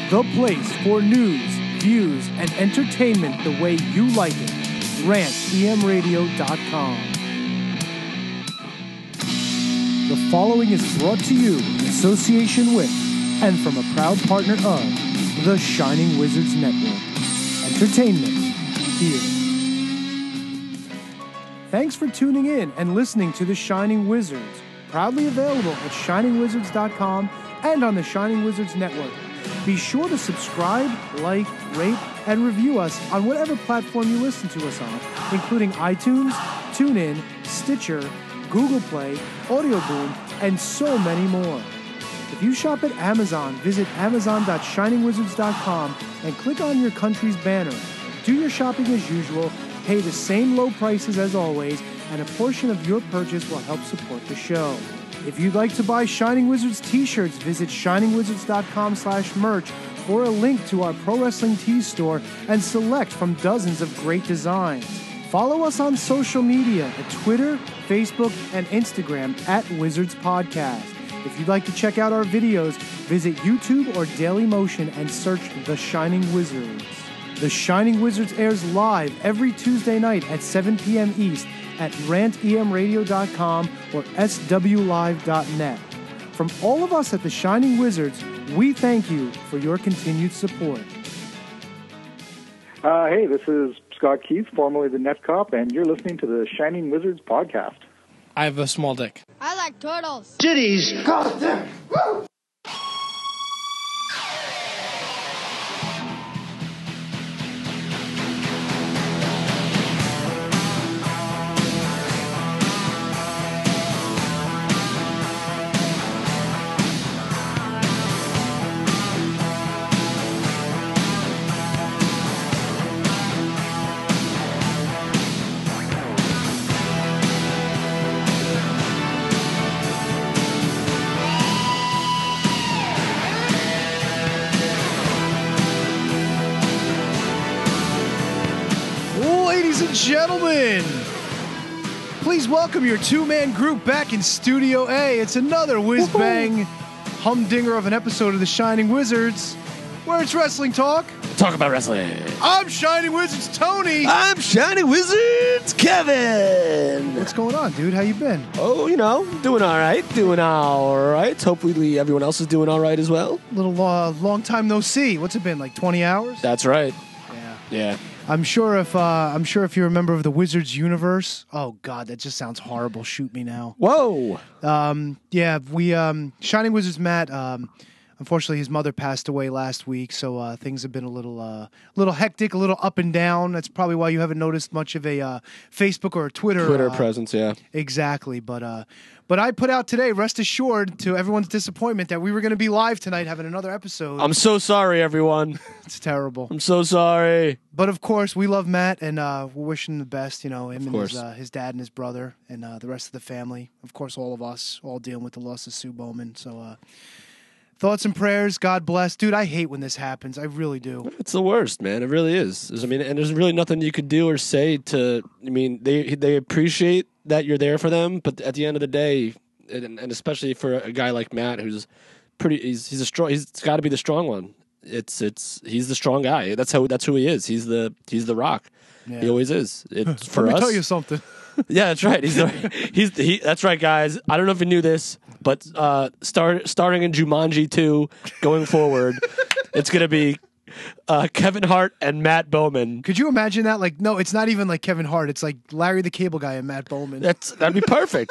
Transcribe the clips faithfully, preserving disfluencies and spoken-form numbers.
the place for news, views, and entertainment the way you like it. rant e m radio dot com. The following is brought to you in association with and from a proud partner of the Shining Wizards Network. Entertainment here. Thanks for tuning in and listening to The Shining Wizards, proudly available at shining wizards dot com and on the Shining Wizards Network. Be sure to subscribe, like, rate, and review us on whatever platform you listen to us on, including iTunes, TuneIn, Stitcher, Google Play, Audio Boom, and so many more. If you shop at Amazon, visit amazon dot shining wizards dot com and click on your country's banner. Do your shopping as usual, pay the same low prices as always, and a portion of your purchase will help support the show. If you'd like to buy Shining Wizards t-shirts, visit shining wizards dot com slash merch or a link to our Pro Wrestling Tees store and select from dozens of great designs. Follow us on social media at Twitter, Facebook, and Instagram at Wizards Podcast. If you'd like to check out our videos, visit YouTube or Dailymotion and search The Shining Wizards. The Shining Wizards airs live every Tuesday night at seven p.m. East at rant e m radio dot com or s w live dot net. From all of us at The Shining Wizards, we thank you for your continued support. Uh, hey, this is Scott Keith, formerly the Net Cop, and you're listening to the Shining Wizards podcast. I have a small dick. I like turtles. Titties. God damn. Woo! Gentlemen, please welcome your two-man group back in Studio A. It's another whiz-bang humdinger of an episode of The Shining Wizards, where it's wrestling talk. Talk about wrestling. I'm Shining Wizards Tony. I'm Shining Wizards Kevin. What's going on, dude? How you been? Oh, you know, doing all right. Doing all right. Hopefully everyone else is doing all right as well. Little uh, long time no see. What's it been, like twenty hours? That's right. Yeah. Yeah. I'm sure if uh, I'm sure if you're a member of the Wizards universe. Oh God, that just sounds horrible. Shoot me now. Whoa. Um, yeah, we um, Shining Wizards Matt. Um, unfortunately, his mother passed away last week, so uh, things have been a little uh, little hectic, a little up and down. That's probably why you haven't noticed much of a uh, Facebook or a Twitter Twitter uh, presence. Yeah. Exactly, but uh, but I put out today. Rest assured, to everyone's disappointment, that we were going to be live tonight, having another episode. I'm so sorry, everyone. It's terrible. I'm so sorry. But of course, we love Matt, and uh, we're wishing him the best. You know, him of and course. his, uh, his dad and his brother, and uh, the rest of the family. Of course, all of us, all dealing with the loss of Sue Bowman. So, uh, thoughts and prayers. God bless, dude. I hate when this happens. I really do. It's the worst, man. It really is. I mean, and there's really nothing you could do or say to. I mean, they they appreciate that you're there for them, but at the end of the day, and, and especially for a guy like Matt, who's pretty, he's he's a strong. He's got to be the strong one. It's it's he's the strong guy. That's how that's who he is. He's the he's the Rock. Yeah. He always is. It's for Let me us. tell you something. Yeah, that's right. He's the, he's the, he. That's right, guys. I don't know if you knew this, but uh, start starting in Jumanji two, going forward, it's gonna be uh, Kevin Hart and Matt Bowman. Could you imagine that? Like, no, it's not even like Kevin Hart. It's like Larry the Cable Guy and Matt Bowman. That's that'd be perfect.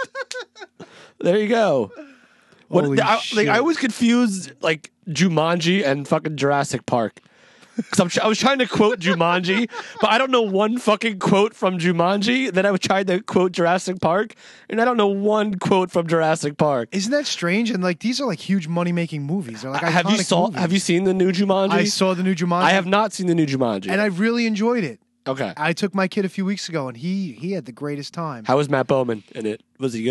There you go. What, Holy I, shit. like I always confused like Jumanji and fucking Jurassic Park. Because I was trying to quote Jumanji, but I don't know one fucking quote from Jumanji. Then I was trying to quote Jurassic Park, and I don't know one quote from Jurassic Park. Isn't that strange? And like these are like huge money making movies. They're like have you iconic saw? movies. Have you seen the new Jumanji? I saw the new Jumanji. I have not seen the new Jumanji, and I really enjoyed it. Okay. I took my kid a few weeks ago, and he he had the greatest time. How was Matt Bowman in it? Was he good?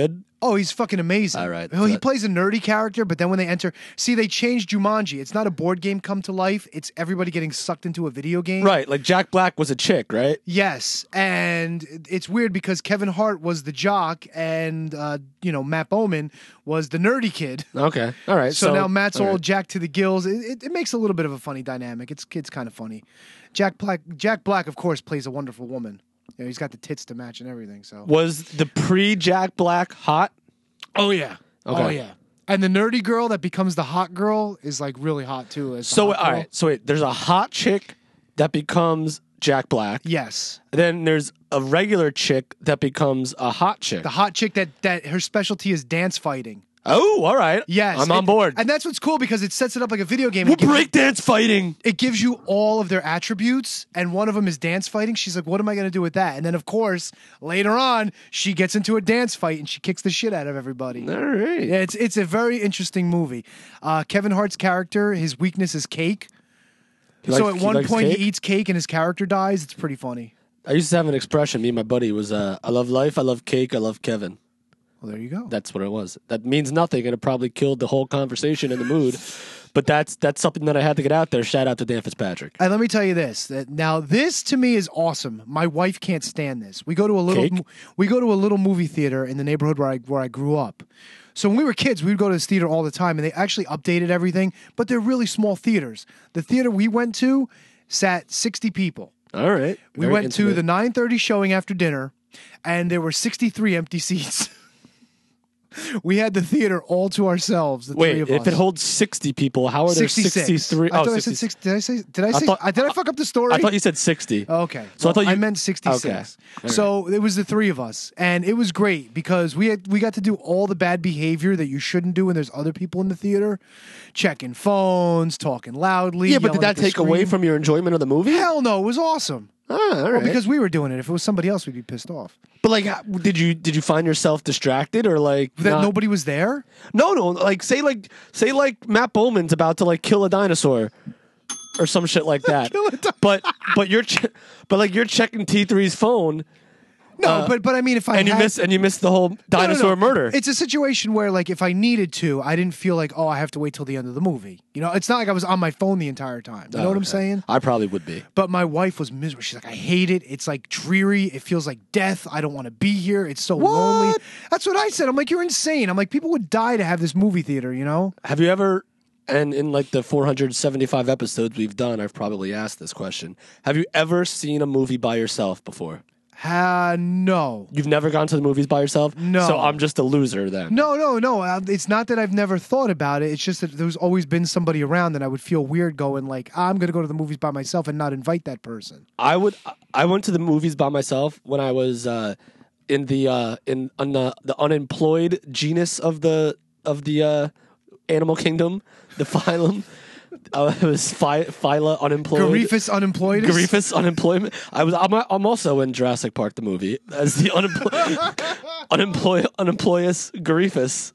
Oh, he's fucking amazing. All right. Well, he That- plays a nerdy character, but then when they enter, see, they changed Jumanji. It's not a board game come to life. It's everybody getting sucked into a video game. Right, like Jack Black was a chick, right? Yes, and it's weird because Kevin Hart was the jock, and uh, you know Matt Bowman was the nerdy kid. Okay, all right. So, now Matt's all all right. jacked to the gills. It, it, it makes a little bit of a funny dynamic. It's it's kind of funny. Jack Black, Jack Black, of course, plays a wonderful woman. You know, he's got the tits to match and everything. So. Was the pre-Jack Black hot? Oh yeah. Okay. Oh yeah. And the nerdy girl that becomes the hot girl is like really hot too. As the So hot all girl. right, so wait, there's a hot chick that becomes Jack Black. Yes. Then there's a regular chick that becomes a hot chick. The hot chick that that her specialty is dance fighting. Oh, all right. Yes. I'm on And- board. And that's what's cool because it sets it up like a video game. We're It gives you- breakdance fighting. it gives you all of their attributes, and one of them is dance fighting. She's like, what am I going to do with that? And then, of course, later on, she gets into a dance fight, and she kicks the shit out of everybody. All right. Yeah, it's it's a very interesting movie. Uh, Kevin Hart's character, his weakness is cake. He so likes- at he one likes point, cake? he eats cake, and his character dies. It's pretty funny. I used to have an expression. Me and my buddy was, uh, "I love life. I love cake. I love Kevin." Well, there you go. That's what it was. That means nothing, and it probably killed the whole conversation and the mood. But that's that's something that I had to get out there. Shout out to Dan Fitzpatrick. And let me tell you this. That now, this to me is awesome. My wife can't stand this. We go to a little Cake? we go to a little movie theater in the neighborhood where I where I grew up. So when we were kids, we would go to this theater all the time, and they actually updated everything. But they're really small theaters. The theater we went to sat sixty people. All right. We Very went to intimate. the nine thirty showing after dinner, and there were sixty-three empty seats. We had the theater all to ourselves. The three Wait, of if us. it holds sixty people, how are there sixty-six. sixty-three? I thought oh, I said sixty six. Did I say? Did I say? I, thought- did I fuck up the story? I thought you said sixty. Okay. So I thought I you- meant sixty-six. Okay. All So it was the three of us, and it was great because we had we got to do all the bad behavior that you shouldn't do when there's other people in the theater, checking phones, talking loudly. Yeah, but yelling did at that the take away screen. from your enjoyment of the movie? Hell no, it was awesome. Ah, all right. Well, because we were doing it. If it was somebody else, we'd be pissed off. but like, how- did you did you find yourself distracted or like That not- nobody was there. No, no. Like say like say like Matt Bowman's about to like kill a dinosaur or some shit like that. Kill a di- but but you're che- but like you're checking T three's phone No, but but I mean, if I and you had, miss and you miss the whole No, no, dinosaur no. murder. It's a situation where, like, if I needed to, I didn't feel like, oh, I have to wait till the end of the movie. You know, it's not like I was on my phone the entire time. You know Oh, what I'm okay. saying? I probably would be. But my wife was miserable. She's like, I hate it. It's like dreary. It feels like death. I don't want to be here. It's so lonely. That's what I said. I'm like, you're insane. I'm like, people would die to have this movie theater, you know? Have you ever, and in like the four hundred seventy-five episodes we've done, I've probably asked this question. Have you ever seen a movie by yourself before? Uh, no. You've never gone to the movies by yourself? No. So I'm just a loser then. No, no, no. Uh, It's not that I've never thought about it. It's just that there's always been somebody around, and I would feel weird going like, I'm going to go to the movies by myself and not invite that person. I would. I went to the movies by myself when I was uh, in the uh, in on the, the unemployed genus of the of the uh, animal kingdom, the phylum. Uh, it was phy- phyla unemployed. Garifus unemployed. Garifus unemployment. I was. I'm, I'm also in Jurassic Park the movie as the unemployed, unemployed, unemployous Garifus.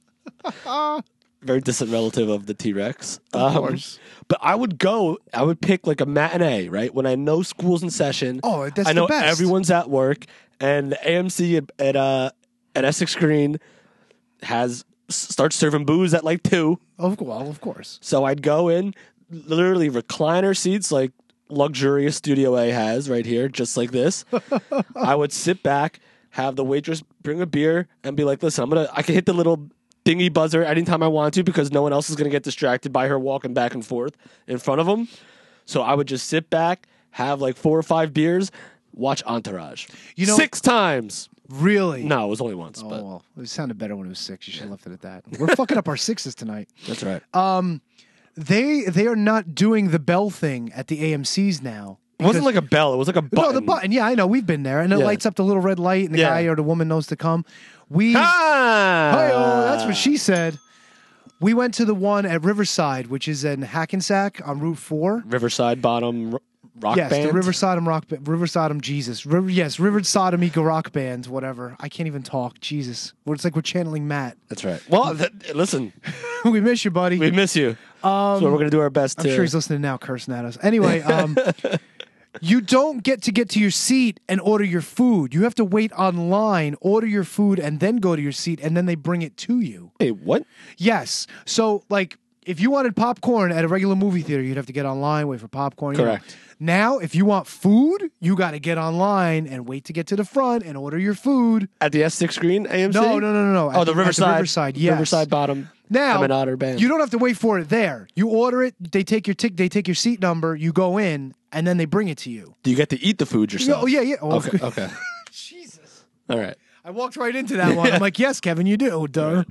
Very distant relative of the T Rex. Of course. But I would go. I would pick like a matinee, right? When I know school's in session. Oh, that's I know the best. everyone's at work, and the A M C at at, uh, at Essex Green has starts serving booze at like two. Of, well, of course. So I'd go in, literally recliner seats like luxurious Studio A has right here, just like this. I would sit back, have the waitress bring a beer, and be like, listen, I'm going to, I can hit the little dingy buzzer anytime I want to because no one else is going to get distracted by her walking back and forth in front of them. So I would just sit back, have like four or five beers, watch Entourage. You know- Six times. Really? No, it was only once, Oh, but well, it sounded better when it was six. You should have left it at that. We're fucking up our sixes tonight. that's right. They they are not doing the bell thing at the A M Cs now. It wasn't like a bell. It was like a button. No, the button. Yeah, I know. We've been there, and it Yeah. lights up the little red light, and the Yeah. guy or the woman knows to come. We. Ah! Hi-oh, that's what she said. We went to the one at Riverside, which is in Hackensack on Route Four. Riverside Bottom r- Rock yes, Band. the River Sodom rock, ba- River Sodom Jesus, River, yes, River Sodom Eco rock band, whatever. I can't even talk. Jesus, well, it's like we're channeling Matt. That's right. Well, th- listen, We miss you, buddy. we miss you. so we're gonna do our best I'm to. sure he's listening now, cursing at us. Anyway, um, You don't get to get to your seat and order your food. You have to wait online, order your food, and then go to your seat, and then they bring it to you. Hey, what? Yes. So, like, if you wanted popcorn at a regular movie theater, you'd have to get online, wait for popcorn. you know. Correct. Now, if you want food, you got to get online and wait to get to the front and order your food. At the S six screen, A M C? No, no, no, no, no. Oh, At the at Riverside. Riverside, yes. Riverside Bottom. Now, I'm an otter band. you don't have to wait for it there. You order it, they take your tick, they take your seat number, you go in, and then they bring it to you. Do you get to eat the food yourself? Oh, yeah, yeah. Oh, Okay. Okay. Jesus. All right. I walked right into that one. I'm like, yes, Kevin, you do. Duh.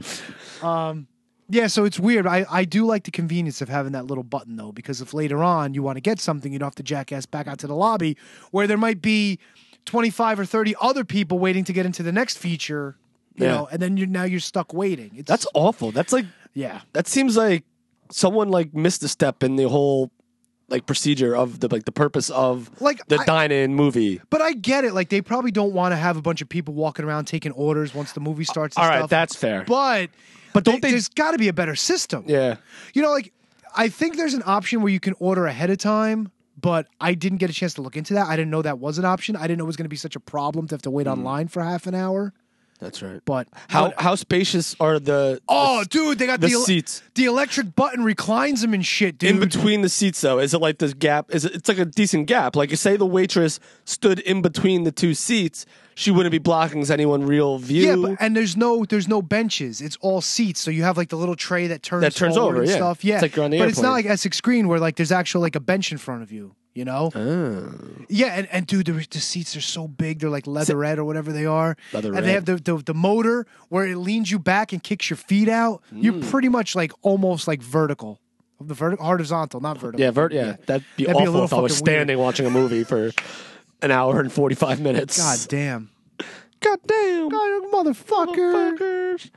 Um, yeah, so it's weird. I, I do like the convenience of having that little button, though, because if later on you want to get something, you don't have to jackass back out to the lobby where there might be twenty-five or thirty other people waiting to get into the next feature, you Yeah. know, and then you're now you're stuck waiting. It's, That's awful. That's like, yeah. that seems like someone like missed a step in the whole like procedure of the like the purpose of Like, the I- dine-in movie. But I get it. Like, they probably don't want to have a bunch of people walking around taking orders once the movie starts and All right, stuff. that's fair. But, But don't they- there's got to be a better system. Yeah. You know, like, I think there's an option where you can order ahead of time, but I didn't get a chance to look into that. I didn't know that was an option. I didn't know it was going to be such a problem to have to wait Hmm. online for half an hour. That's right. But How but- how spacious are the oh, the, dude, they got the the, el- seats? The electric button reclines them and shit, dude. In between the seats, though, is it like this gap? Is it? It's like a decent gap. Like, you say the waitress stood in between the two seats, she wouldn't be blocking anyone real view. Yeah, but, and there's no there's no benches. It's all seats. So you have like the little tray that turns That turns forward over, and yeah. stuff. Yeah, It's like you're on the but it's not airplane. like Essex Green where like there's actually like a bench in front of you. You know? Oh. Yeah, and, and dude, the, the seats are so big. They're like leatherette or whatever they are. Leatherette. And they have the, the the motor where it leans you back and kicks your feet out. You're Mm. pretty much like almost like vertical. The vertical, horizontal, not vertical. Yeah, vert. Yeah, that'd be That'd be a awful little if I was fucking weird. standing watching a movie for an hour and forty-five minutes. God damn. God damn. God, motherfucker. Motherfuckers.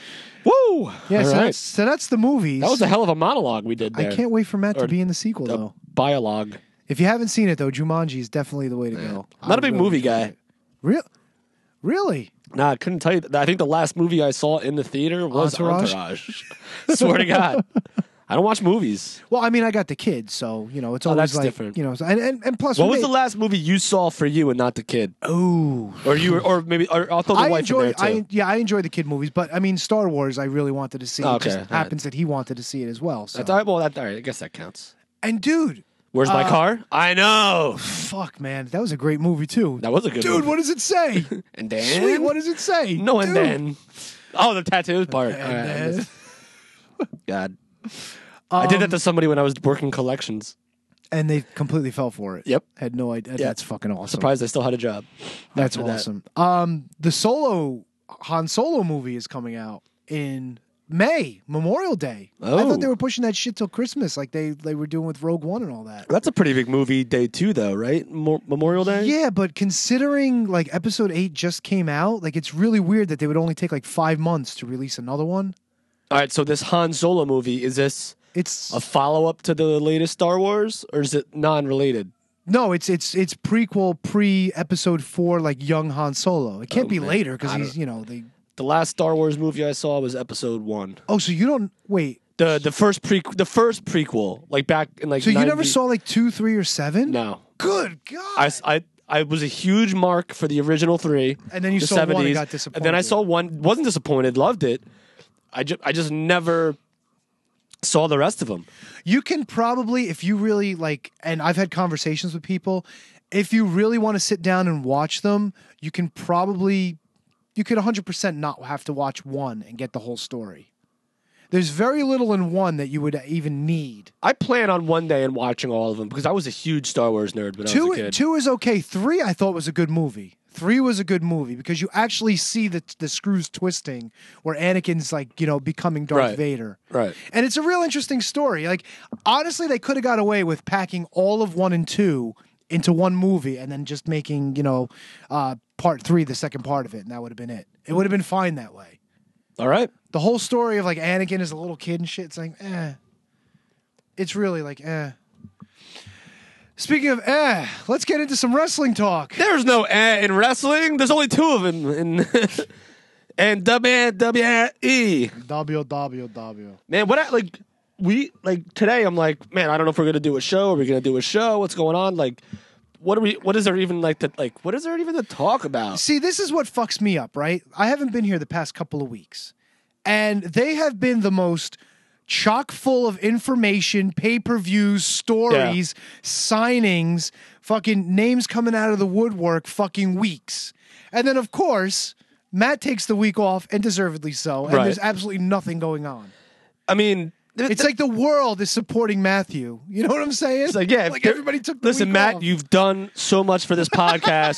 Woo! Yeah, All so, right. that's, so that's the movies. That was a hell of a monologue we did there. I can't wait for Matt Or to be in the sequel, a though. Biologue. If you haven't seen it, though, Jumanji is definitely the way to go. Not a I big really movie enjoyed guy. it. Real? Really? Nah, I couldn't tell you. I think the last movie I saw in the theater was Entourage? Entourage. Swear to God. I don't watch movies. Well, I mean, I got the kids, so, you know, it's Oh, always that's like, different. you know, so- and, and, and plus... What we was made- the last movie you saw for you and not the kid? Ooh. Or you, were, or maybe, or I'll throw the I wife enjoy, in there too. I, yeah, I enjoy the kid movies, but I mean, Star Wars, I really wanted to see. Oh, It okay, just all right. happens that he wanted to see it as well. So. That's, all right, well, that, all right, I guess that counts. And dude, Where's my Uh, car? I know. fuck, man, that was a great movie too. That was a good Dude, movie. what does it say? And then? Sweet, what does it say? No, and Dude. then. Oh, the tattoos part. And All right, I then- missed- God. I did that Um, to somebody when I was working collections. and they completely fell for it. Yep. Had no idea. Yeah. That's fucking awesome. Surprised I still had a job. That's after that. awesome. Um, the Solo Han Solo movie is coming out in May, Memorial Day. I Oh. thought they were pushing that shit till Christmas, like they they were doing with Rogue One and all that. That's a pretty big movie day too, though, right? Mo- Memorial Day? Yeah, but considering like Episode Eight just came out, like it's really weird that they would only take like five months to release another one. All right, so this Han Solo movie, is this It's a follow-up to the latest Star Wars, or is it non-related? no, it's it's it's prequel pre Episode Four, like young Han Solo. It can't Oh, be man. later because I he's don't- you know they. The last Star Wars movie I saw was Episode One. Oh, so you don't wait. The the first pre the first prequel, like back in like. So you never ninety saw like two, three, or seven? No, Good God. I, s- I I was a huge mark for the original three. And then you the saw one and seventies, got And disappointed. then I saw one, wasn't disappointed, loved it. I just I just never saw the rest of them. You can probably, if you really like, and I've had conversations with people, if you really want to sit down and watch them, you can probably, you could one hundred percent not have to watch one and get the whole story. There's very little in one that you would even need. I plan on one day and watching all of them because I was a huge Star Wars nerd when I was a Two, kid. two is okay. Three, I thought was a good movie. Three was a good movie because you actually see the the screws twisting where Anakin's like, you know, becoming Darth Right. Vader. Right. And it's a real interesting story. Like, honestly, they could have got away with packing all of one and two into one movie and then just making, you know, uh, part three, the second part of it, and that would have been it. It would have been fine that way. All right. The whole story of like Anakin as a little kid and shit, it's like, eh. It's really like, eh. Speaking of eh, let's get into some wrestling talk. There's no eh in wrestling. There's only two of them in and W W E. W W W. Man, what I, like we like today? I'm like, man, I don't know if we're gonna do a show. Are we gonna do a show? What's going on? Like, what are we? What is there even like to like? What is there even to talk about? See, this is what fucks me up, right? I haven't been here the past couple of weeks, and they have been the most chock full of information, pay-per-views, stories, yeah. signings, fucking names coming out of the woodwork fucking weeks. And then, of course, Matt takes the week off, and deservedly so, and right. there's absolutely nothing going on. I mean... It's like the world is supporting Matthew. You know what I'm saying? It's like, yeah. Like everybody took the Listen, week Matt, off. you've done so much for this podcast.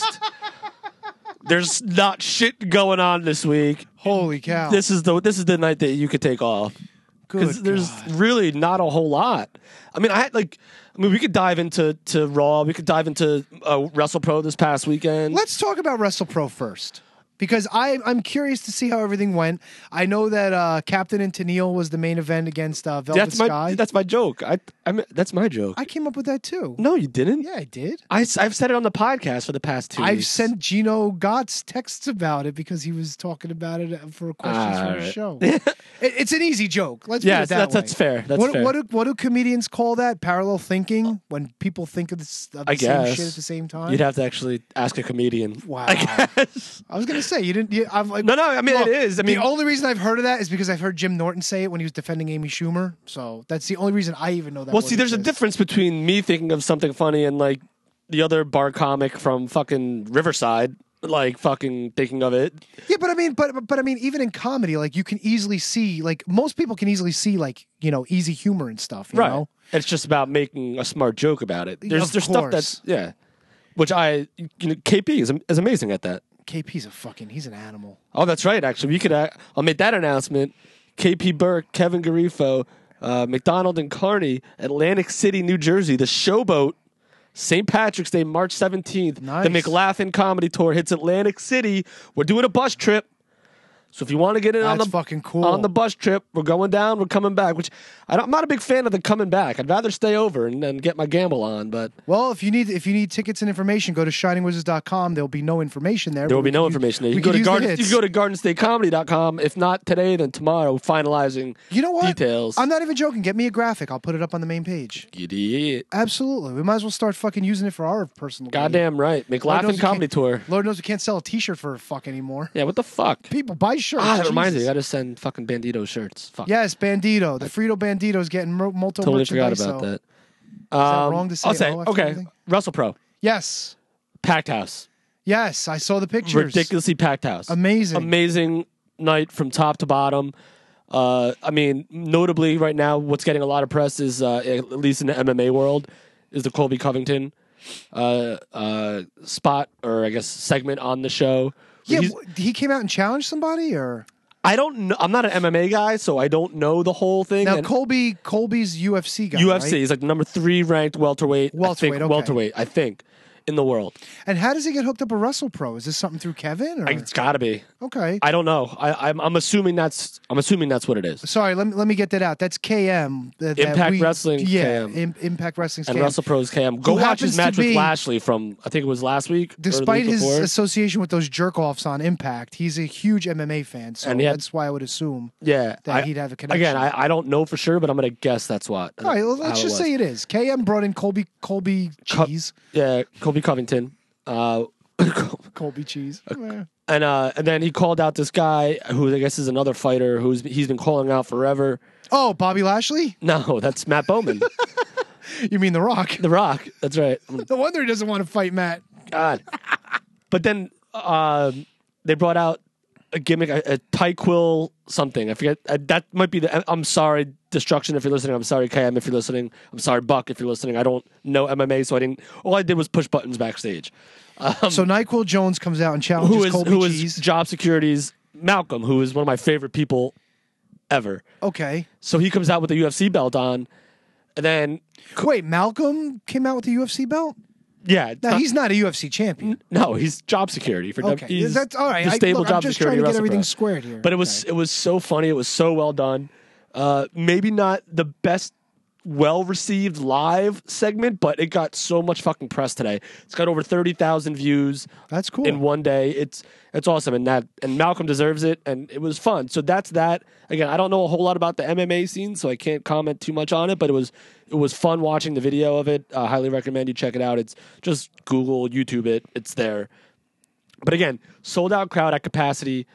There's not shit going on this week. Holy cow. This is the this is the night that you could take off. Because there's God. really not a whole lot. I mean, I had like, I mean, we could dive into to Raw. We could dive into uh, WrestlePro this past weekend. Let's talk about WrestlePro first. Because I, I'm curious to see how everything went. I know that uh, Captain and Tennille was the main event against uh, Velvet that's my, Sky. That's my joke. I, I mean, that's my joke. I came up with that too. No, you didn't. Yeah, I did. I, I've said it on the podcast for the past two I've weeks. sent Gino Gotts texts about it because he was talking about it for questions Ah, for the right. show. it, it's an easy joke. Let's Yeah, put it that that's- way. that's fair. That's what, fair. What do, what do comedians call that? Parallel thinking? When people think of, this, of the I same guess. shit at the same time? You'd have to actually ask a comedian. Wow. I guess. I was going to say, you didn't... You, I'm like, No, no, I mean, Look, it is. I mean, the only reason I've heard of that is because I've heard Jim Norton say it when he was defending Amy Schumer. So that's the only reason I even know that. well, word see, there's a exists. difference between me thinking of something funny and like the other bar comic from fucking Riverside, like fucking thinking of it. Yeah, but I mean, but but I mean, even in comedy, like you can easily see, like most people can easily see, like you know, easy humor and stuff. You Right. know? It's just about making a smart joke about it. There's Of there's stuff course. that's yeah, which I you know, K P is is amazing at that. K P's a fucking, he's an animal. Oh, that's right. Actually, we could. Uh, I'll make that announcement. K P Burke, Kevin Garifo, uh, McDonald and Carney, Atlantic City, New Jersey. The Showboat, Saint Patrick's Day, March seventeenth. Nice. The McLaughlin Comedy Tour hits Atlantic City. We're doing a bus trip. So if you want to get in on the That's fucking cool. on the bus trip, we're going down, we're coming back. Which I don't, I'm not a big fan of the coming back. I'd rather stay over and, and get my gamble on. But Well, if you need if you need tickets and information, go to shining wizards dot com. There'll be no information there. there will but be we no could use- information there. You we can go could to use the garden. You hits. can go to garden state comedy dot com. If not today, then tomorrow. Finalizing You know what? details. I'm not even joking. Get me a graphic. I'll put it up on the main page. Idiot. Absolutely. We might as well start fucking using it for our personal. gain. Goddamn right. Lord knows McLaughlin we Comedy can't- Tour. Lord knows we can't sell a T-shirt for a fuck anymore. Yeah, what the fuck? People buy shirts. Ah, that reminds me. I Jesus. gotta send fucking Bandito shirts. Fuck. Yes, Bandito. The Frito Bandito's getting mo- multi Totally forgot merchandise. about so- that. that Um, wrong to say I'll say, oh after okay, everything? WrestlePro. Yes. Packed house. Yes, I saw the pictures. Ridiculously packed house. Amazing. Amazing night from top to bottom. Uh, I mean, notably right now, what's getting a lot of press is, uh, at least in the M M A world, is the Colby Covington uh, uh, spot, or I guess segment on the show. Yeah, He's- w- he came out and challenged somebody, or I don't know. I'm not an M M A guy, so I don't know the whole thing. now and Colby Colby's U F C guy. U F C right? is like the number three ranked welterweight. I Welterweight, think, okay. welterweight, I think, in the world. And how does he get hooked up with WrestlePro? Is this something through Kevin? Or? I, it's got to be. okay. I don't know. I, I'm, I'm assuming that's. I'm assuming that's what it is. Sorry, let me let me get that out. That's K M. that- that Impact we- Wrestling, Yeah, K M. Im- Impact Wrestling's And K M. WrestlePro's K M. Go Who watch his happens to match with be- Lashley from I think it was last week. or the Despite week his before. association with those jerk offs on Impact, he's a huge M M A fan. So And he had- that's why I would assume yeah, that I- he'd have a connection. again. I, I don't know for sure, but I'm gonna guess that's what. All right, well, how let's it just was. say it is. K M brought in Colby Colby Co- Cheese. Yeah, Colby Covington. Uh, Colby Cheese. Eh. and uh, and then he called out this guy who I guess is another fighter who's he's been calling out forever. Oh, Bobby Lashley? No, that's Matt Bowman, You mean The Rock? The Rock. That's right. No wonder he doesn't want to fight Matt. God. But then um, they brought out a gimmick, a, a Tyquil something. I forget. Uh, that might be the. I'm sorry, Destruction, if you're listening. I'm sorry, K M, if you're listening. I'm sorry, Buck, if you're listening. I don't know M M A, so I didn't. All I did was push buttons backstage. Um, So NyQuil Jones comes out and challenges who is Colby who is Cheese. Job Security's Malcolm, who is one of my favorite people ever. Okay. So he comes out with the U F C belt on, and then Wait, Malcolm came out with the U F C belt? yeah, No, not- he's not a U F C champion. no, he's Job Security for Okay, he's that's all right. the I, stable look, Job I'm just Security trying to get WrestlePro. everything squared here. But it was Okay. it was so funny. It was so well done. Uh, maybe not the best well received live segment, but it got so much fucking press today. It's got over thirty thousand views. That's cool. In one day. It's it's awesome, and that and Malcolm deserves it, and it was fun. So that's that. Again, I don't know a whole lot about the M M A scene, so I can't comment too much on it, but it was it was fun watching the video of it. I uh, highly recommend you check it out. It's just Google, YouTube it. It's there. But again, sold out crowd at capacity.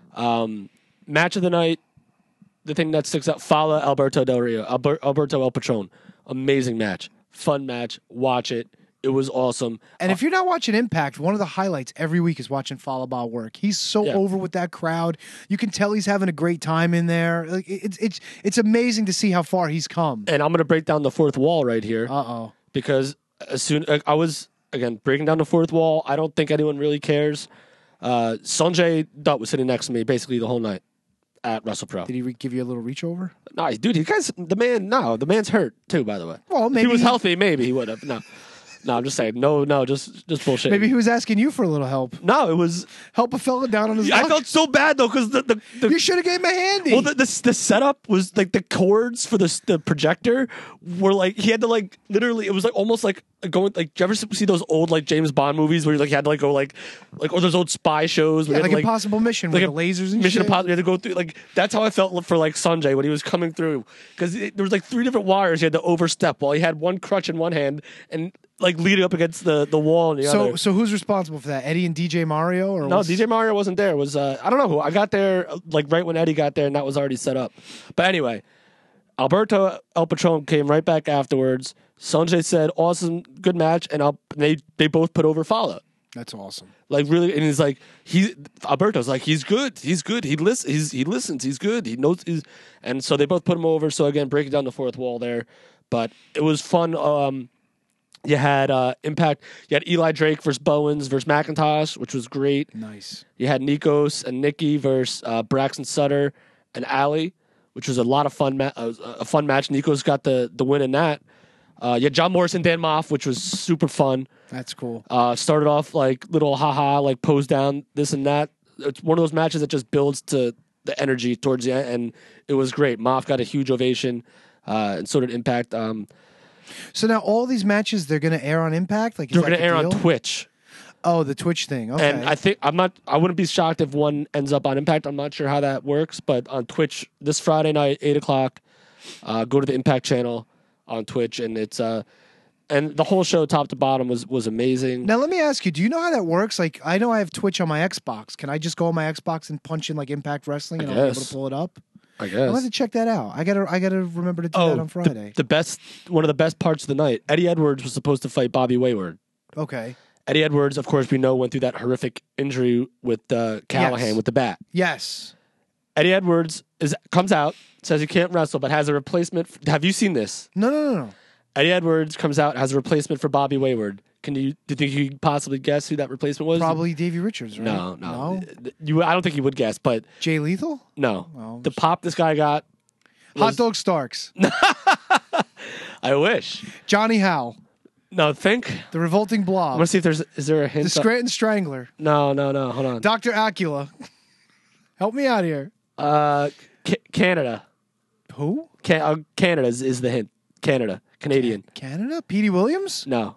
Um, match of the night. The thing that sticks out, Fala Alberto Del Rio, Alber, Alberto El Patron. Amazing match. Fun match. Watch it. It was awesome. And if you're not watching Impact, one of the highlights every week is watching Falaba work. He's so Yeah. over with that crowd. You can tell he's having a great time in there. Like it's it's it's amazing to see how far he's come. And I'm going to break down the fourth wall right here. Uh-oh. Because as soon I was, again, breaking down the fourth wall, I don't think anyone really cares. Uh, Sanjay Dutt was sitting next to me basically the whole night at WrestlePro. Did he re- give you a little reach over? No, dude, he guys, the man, no, the man's hurt too. By the way, Well, if maybe he was he- healthy, maybe he would have. No, no, I'm just saying, no, no, just, just bullshit. Maybe he was asking you for a little help. no, it was. Help a fella down on his I luck. felt so bad though because the the, the You should have gave him a handy. well the, the the setup was like the cords for the the projector were like he had to like literally it was like almost like going like do you ever see those old like James Bond movies where you like you had to like go like like or those old spy shows where yeah, you like had to, Impossible Mission like with a the lasers and Mission shit. Impossible. You had to go through like that's how I felt for like Sanjay when he was coming through because there was like three different wires he had to overstep while he had one crutch in one hand and like leading up against the the wall in the So other. so who's responsible for that? Eddie and D J Mario or No, was- D J Mario wasn't there. It was uh, I don't know who. I got there uh, like right when Eddie got there, and that was already set up. But anyway, Alberto El Patron came right back afterwards. Sanjay said, "Awesome, good match," and Al- they they both put over Fala. That's awesome. Like really, and he's like he Alberto's like he's good, he's good. He listens, he's he listens, he's good. He knows, he's, and so they both put him over. So again, breaking down the fourth wall there, but it was fun. Um, you had uh, Impact. You had Eli Drake versus Bowens versus McIntosh, which was great. Nice. You had Nikos and Nikki versus uh, Braxton Sutter and Ali, which was a lot of fun. Ma- uh, a fun match. Nikos got the the win in that. Uh, you had John Morrison, Dan Moff, which was super fun. That's cool. Uh, started off like little haha, like pose down, this and that. It's one of those matches that just builds to the energy towards the end, and it was great. Moff got a huge ovation, uh, and so did Impact. Um, So now all these matches they're going to air on Impact. Like is they're that going to the air deal? on Twitch. Oh, the Twitch thing. Okay. And I think I'm not. I wouldn't be shocked if one ends up on Impact. I'm not sure how that works, but on Twitch this Friday night, eight o'clock. Uh, go to the Impact channel on Twitch, and it's uh, and the whole show, top to bottom, was was amazing. Now let me ask you: do you know how that works? Like, I know I have Twitch on my Xbox. Can I just go on my Xbox and punch in like Impact Wrestling, and I I'll be able guess. to pull it up? I I'm gonna have guess. to check that out. I gotta, I gotta remember to do Oh, that on Friday. The, the best, one of the best parts of the night. Eddie Edwards was supposed to fight Bobby Wayward. Okay. Eddie Edwards, of course, we know went through that horrific injury with uh, Callahan Yes. with the bat. Yes. Eddie Edwards is comes out, says he can't wrestle, but has a replacement. f- Have you seen this? No, no, no, no. Eddie Edwards comes out, has a replacement for Bobby Wayward. Can you? Do you think you could possibly guess who that replacement was? Probably Davey Richards, right? No, no. No? You, I don't think you would guess, but Jay Lethal? no. Oh, the pop this guy got. Hot was- Dog Starks. I wish. Johnny Howe. No, think. The Revolting I Blob. want to see if there's. Is there a hint? The Scranton Strangler. no, no, no. Hold on. Doctor Acula. Help me out here. Uh, Ca- Canada. Who? Can- uh, Canada is, is the hint. Canada. Canadian. Canada? Petey Williams? No.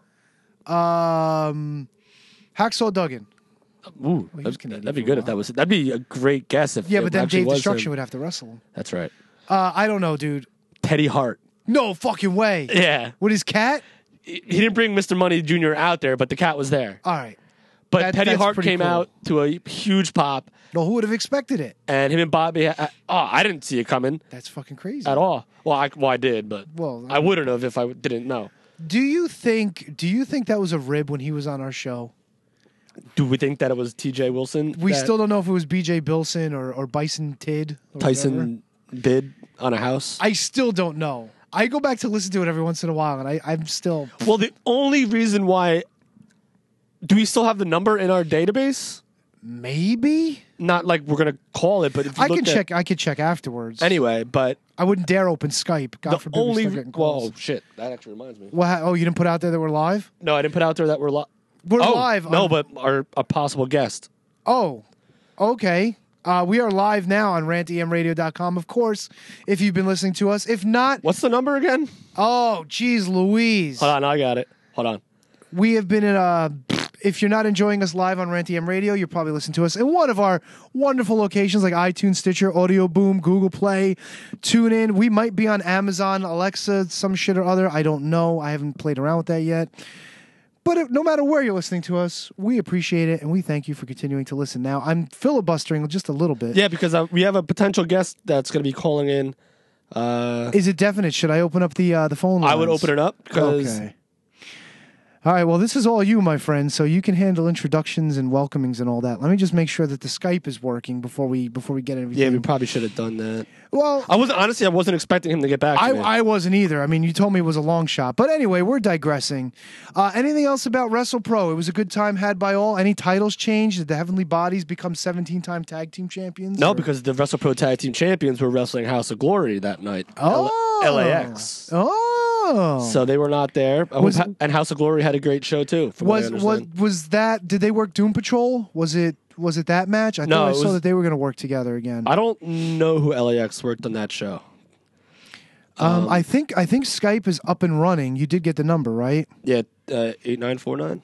Um, Hacksaw Duggan. Ooh, was that'd, Canadian that'd be for a good if while. that was. That'd be a great guess if. Yeah, it but then actually Dave was Destruction him. would have to wrestle him. That's right. Uh, I don't know, dude. Teddy Hart. No fucking way. Yeah, With his cat? he he didn't bring Mister Money Junior out there, but the cat was there. All right. But that- Teddy that's Hart pretty came cool. out to a huge pop, No, who would have expected it? and him and Bobby. Uh, oh, I didn't see it coming That's fucking crazy. at all. Well, I well I did, but Well, I wouldn't have if I didn't know. Do you think? Do you think that was a rib when he was on our show? Do we think that it was T J Wilson? We that still don't know if it was B J Bilson or, or Bison Tid. Or whatever. Tyson bid on a house. I still don't know. I go back to listen to it every once in a while, and I, I'm still. Well, the only reason why do we still have the number in our database? Maybe Not like we're gonna call it, but if you I can looked at- check. I can check afterwards. anyway. But I wouldn't dare open Skype. God the forbid we only start getting calls. whoa shit, that actually reminds me. What? ha- Oh, you didn't put out there that we're live. No, I didn't put out there that we're li- We're oh, live. No, on- but our a possible guest. oh, okay. Uh, we are live now on rant e m radio dot com, of course, if you've been listening to us. If not, What's the number again? oh, geez, Louise. Hold on, I got it. Hold on. We have been in a... If you're not enjoying us live on Rant E M Radio, you're probably listening to us in one of our wonderful locations like iTunes, Stitcher, Audio Boom, Google Play, TuneIn. We might be on Amazon, Alexa, some shit or other. I don't know. I haven't played around with that yet. But if, no matter where you're listening to us, we appreciate it, and we thank you for continuing to listen. Now, I'm filibustering just a little bit. Yeah, because uh, we have a potential guest that's going to be calling in. Uh, Is it definite? Should I open up the uh, the phone lines? I would open it up because... Okay. All right, well, this is all you, my friend, so you can handle introductions and welcomings and all that. Let me just make sure that the Skype is working before we before we get everything. Yeah, we probably should have done that. Well, I wasn't honestly. I wasn't expecting him to get back to I, me. I wasn't either. I mean, you told me it was a long shot. But anyway, we're digressing. Uh, anything else about WrestlePro? It was a good time had by all. Any titles changed? Did the Heavenly Bodies become seventeen-time tag team champions? No, or? because the WrestlePro Tag Team Champions were wrestling House of Glory that night. Oh. L- LAX. Oh. So they were not there. I Was- hope- and House of Glory had a great show too. From what I Was was understand. was that? Did they work Doom Patrol? Was it was it that match? I No, thought I it saw was- that they were going to work together again. I don't know who L A X worked on that show. Um, I think I think Skype is up and running. You did get the number, right? Yeah, uh, eight nine four nine.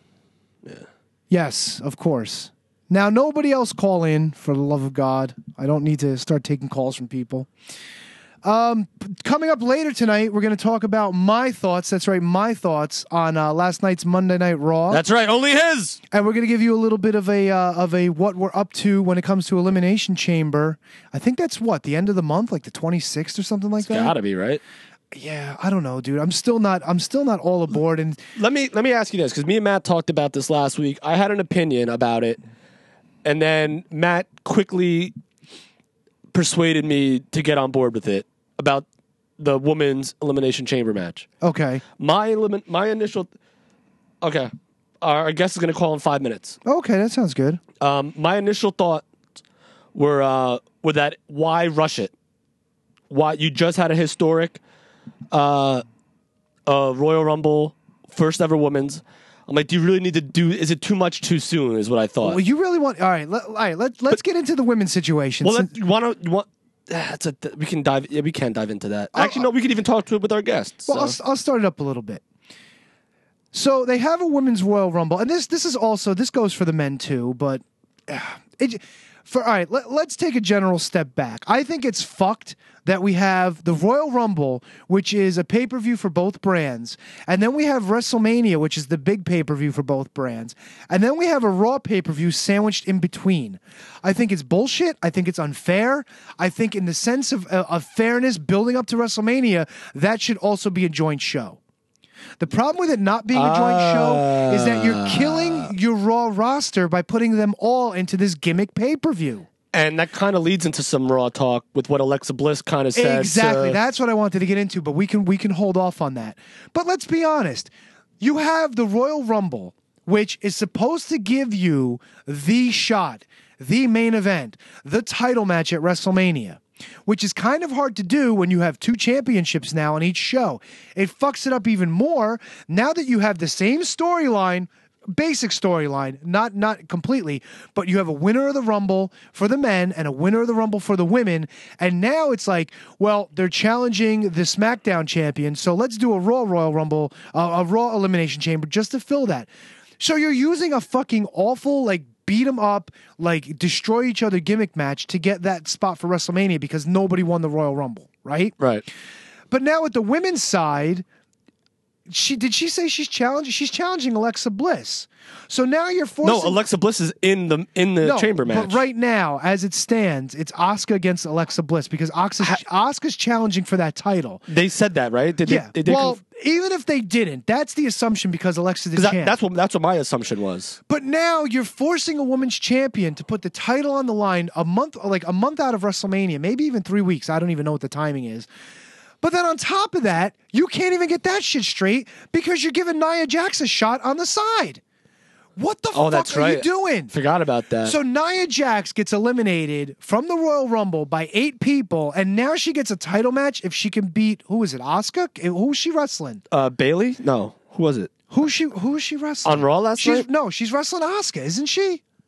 Yes, of course. Now nobody else call in, for the love of God. I don't need to start taking calls from people. Um, p- coming up later tonight, we're going to talk about my thoughts. That's right, my thoughts on uh, last night's Monday Night Raw. That's right, only his. And we're going to give you a little bit of a uh, of a what we're up to when it comes to Elimination Chamber. I think that's what, the end of the month, like the twenty-sixth or something like that. Gotta be right. Yeah, I don't know, dude. I'm still not I'm still not all aboard, and Let me let me ask you this, because me and Matt talked about this last week. I had an opinion about it, and then Matt quickly persuaded me to get on board with it about the women's Elimination Chamber match. okay. My elimin- my initial okay, our guest is going to call in five minutes. Okay, that sounds good. Um, my initial thoughts were uh, were that why rush it? Why you just had a historic uh, uh, Royal Rumble, first ever women's. I'm like, do you really need to do? Is it too much too soon? Is what I thought. Well, you really want all right, let, all right, let, let's get into the women's situation. Well, Since- let, you want to you want. That's a, we can dive. Yeah, we can dive into that. Oh, Actually, no, we could even talk to it with our guests. Well, so. I'll, I'll start it up a little bit. So they have a women's Royal Rumble, and this this is also this goes for the men too. But uh, it for all right, let, let's take a general step back. I think it's fucked that we have the Royal Rumble, which is a pay per view for both brands, and then we have WrestleMania, which is the big pay per view for both brands, and then we have a Raw pay per view sandwiched in between. I think it's bullshit. I think it's unfair. I think, in the sense of uh, of fairness, building up to WrestleMania, that should also be a joint show. The problem with it not being a joint show is that you're killing your Raw roster by putting them all into this gimmick pay-per-view. And that kind of leads into some Raw talk with what Alexa Bliss kind of said. Exactly. to- That's what I wanted to get into, but we can we can hold off on that. But let's be honest. You have the Royal Rumble, which is supposed to give you the shot, the main event, the title match at WrestleMania, which is kind of hard to do when you have two championships now on each show. It fucks it up even more now that you have the same storyline, basic storyline, not not completely, but you have a winner of the Rumble for the men and a winner of the Rumble for the women, and now it's like, well, they're challenging the SmackDown champion, so let's do a Raw Royal Rumble, uh, a Raw Elimination Chamber just to fill that. So you're using a fucking awful, like, beat 'em up, like, destroy each other gimmick match to get that spot for WrestleMania because nobody won the Royal Rumble, right? Right. But now with the women's side, she did she say she's challenging? She's challenging Alexa Bliss. So now you're forcing. No, Alexa Bliss is in the in the No, chamber match. But right now, as it stands, it's Asuka against Alexa Bliss because Asuka's, Asuka's challenging for that title. They said that, right? Did Yeah. They, did they well, conf- even if they didn't, that's the assumption because Alexa's the 'cause that- champ. that's what that's what my assumption was. But now you're forcing a women's champion to put the title on the line a month, like a month out of WrestleMania, maybe even three weeks. I don't even know what the timing is. But then on top of that, you can't even get that shit straight because you're giving Nia Jax a shot on the side. What the Oh, fuck that's are right. you doing? Forgot about that. So Nia Jax gets eliminated from the Royal Rumble by eight people, and now she gets a title match if she can beat, who is it, Asuka? Who's she wrestling? uh, Bailey? No, who was it? Who's she? Who is she wrestling On Raw last she's, night? No, she's wrestling Asuka, isn't she?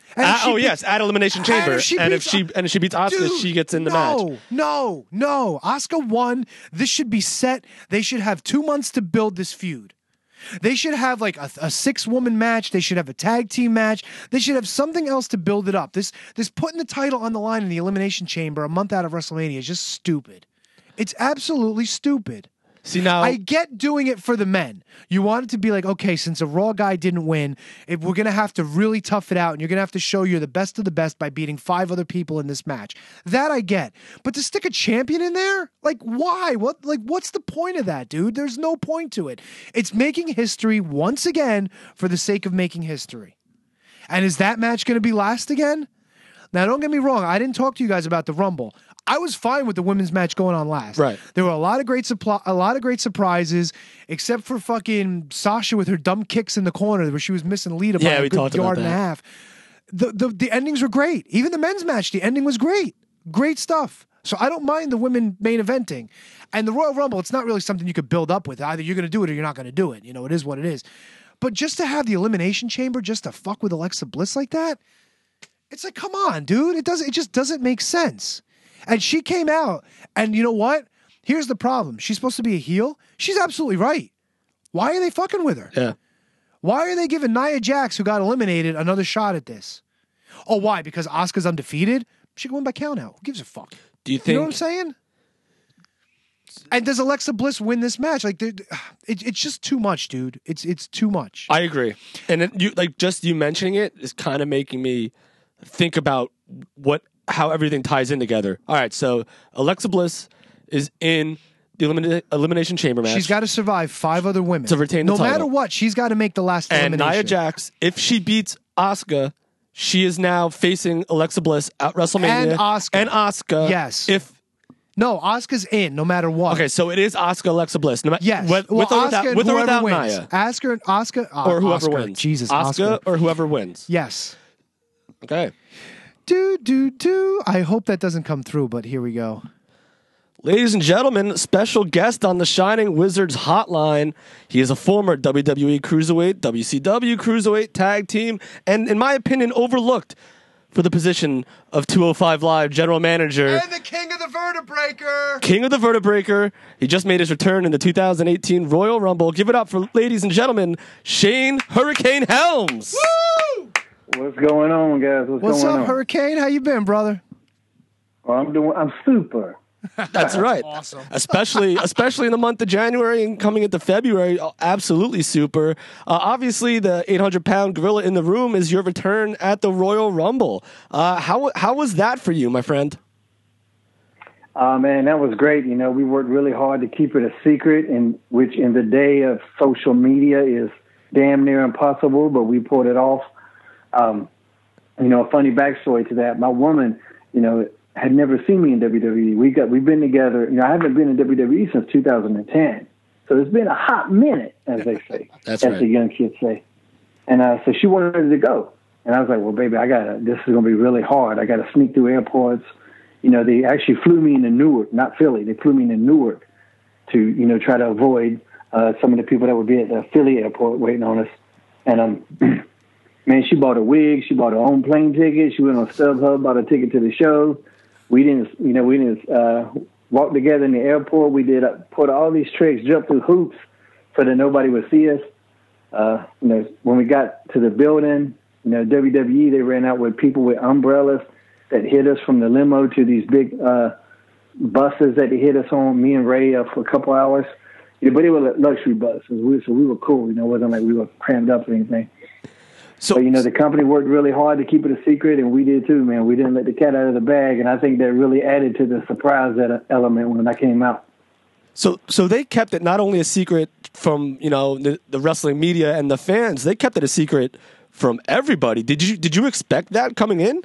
And if Uh, she oh beat- yes, at Elimination Chamber, and if she and if beats- she and if she beats Asuka, Dude, she gets in the no, match. No, no, Asuka won. This should be set. They should have two months to build this feud. They should have like a, a six-woman match. They should have a tag team match. They should have something else to build it up. This this putting the title on the line in the Elimination Chamber a month out of WrestleMania is just stupid. It's absolutely stupid. See now, I get doing it for the men. You want it to be like, okay, since a Raw guy didn't win, if we're going to have to really tough it out, and you're going to have to show you're the best of the best by beating five other people in this match. That I get. But to stick a champion in there? Like, why? What? Like, what's the point of that, dude? There's no point to it. It's making history once again for the sake of making history. And is that match going to be last again? Now, don't get me wrong. I didn't talk to you guys about the Rumble. I was fine with the women's match going on last. Right. There were a lot of great supply, a lot of great surprises, except for fucking Sasha with her dumb kicks in the corner where she was missing Lita by Yeah, a we good talked about yard and a that. half. The, the the endings were great. Even the men's match, the ending was great. Great stuff. So I don't mind the women main eventing. And the Royal Rumble, it's not really something you could build up with. Either you're going to do it or you're not going to do it. You know, it is what it is. But just to have the Elimination Chamber just to fuck with Alexa Bliss like that, it's like, come on, dude. It doesn't. It just doesn't make sense. And she came out, and you know what? Here's the problem. She's supposed to be a heel. She's absolutely right. Why are they fucking with her? yeah. Why are they giving Nia Jax, who got eliminated, another shot at this? Oh, why? Because Asuka's undefeated? She can win by count out. Who gives a fuck? Do you You think? know what I'm saying? And does Alexa Bliss win this match? Like, it, it's just too much, dude. It's it's too much. I agree, and it, you like just you mentioning it is kind of making me think about what how everything ties in together. All right, so Alexa Bliss is in the elimina- elimination chamber match. She's got to survive five other women To retain the no title. matter what. She's got to make the last and elimination. Nia Jax, if she beats Asuka, she is now facing Alexa Bliss at WrestleMania And Asuka. And Asuka, Yes. If No, Asuka's in no matter what. okay, so it is Asuka Alexa Bliss. No ma- Yes. with, well, with or Asuka without, and with or whoever without wins. Nia, Asuka and Asuka uh, or whoever Asuka. wins. Jesus, Asuka Asuka. or whoever wins. Yes. Okay. Do do do. I hope that doesn't come through, but here we go. Ladies and gentlemen, special guest on the Shining Wizards hotline. He is a former W W E Cruiserweight, W C W Cruiserweight Tag Team, and in my opinion, overlooked for the position of two oh five Live General Manager. the king of the vertebreaker. King of the Vertebreaker. He just made his return in the two thousand eighteen Royal Rumble. Give it up for, ladies and gentlemen, Shane Hurricane Helms. Woo! What's going on, guys? What's, What's going up, on? Hurricane? How you been, brother? Well, I'm doing. I'm super. That's right. Awesome. Especially, especially in the month of January and coming into February, absolutely super. Uh, obviously, the eight hundred pound gorilla in the room is your return at the Royal Rumble. Uh, how how was that for you, my friend? Uh, man, that was great. You know, we worked really hard to keep it a secret, and which in the day of social media is damn near impossible, but we pulled it off. Um, you know, a funny backstory to that. My woman, you know, had never seen me in W W E. We got we've been together. You know, I haven't been in W W E since two thousand ten, so it's been a hot minute, as they say, That's as right. the young kids say. And uh, so she wanted to go, and I was like, "Well, baby, I gotta. This is gonna be really hard. I gotta sneak through airports." You know, they actually flew me into Newark, not Philly. They flew me into Newark to, you know, try to avoid uh, some of the people that would be at the Philly airport waiting on us. And um, man, she bought a wig. She bought her own plane ticket. She went on StubHub, bought a ticket to the show. We didn't, you know, we didn't uh, walk together in the airport. We did uh, put all these tricks, jump through hoops, so that nobody would see us. Uh, you know, when we got to the building, you know, W W E, they ran out with people with umbrellas that hit us from the limo to these big uh, buses that they hit us on. Me and Ray uh, for a couple hours. Yeah, but they were luxury buses, we, so we were cool. You know, it wasn't like we were crammed up or anything. So, But, you know, the company worked really hard to keep it a secret, and we did too, man. We didn't let the cat out of the bag, and I think that really added to the surprise that element when I came out. so, so they kept it not only a secret from you know the, the wrestling media and the fans. They kept it a secret from everybody. Did you did you expect that coming in?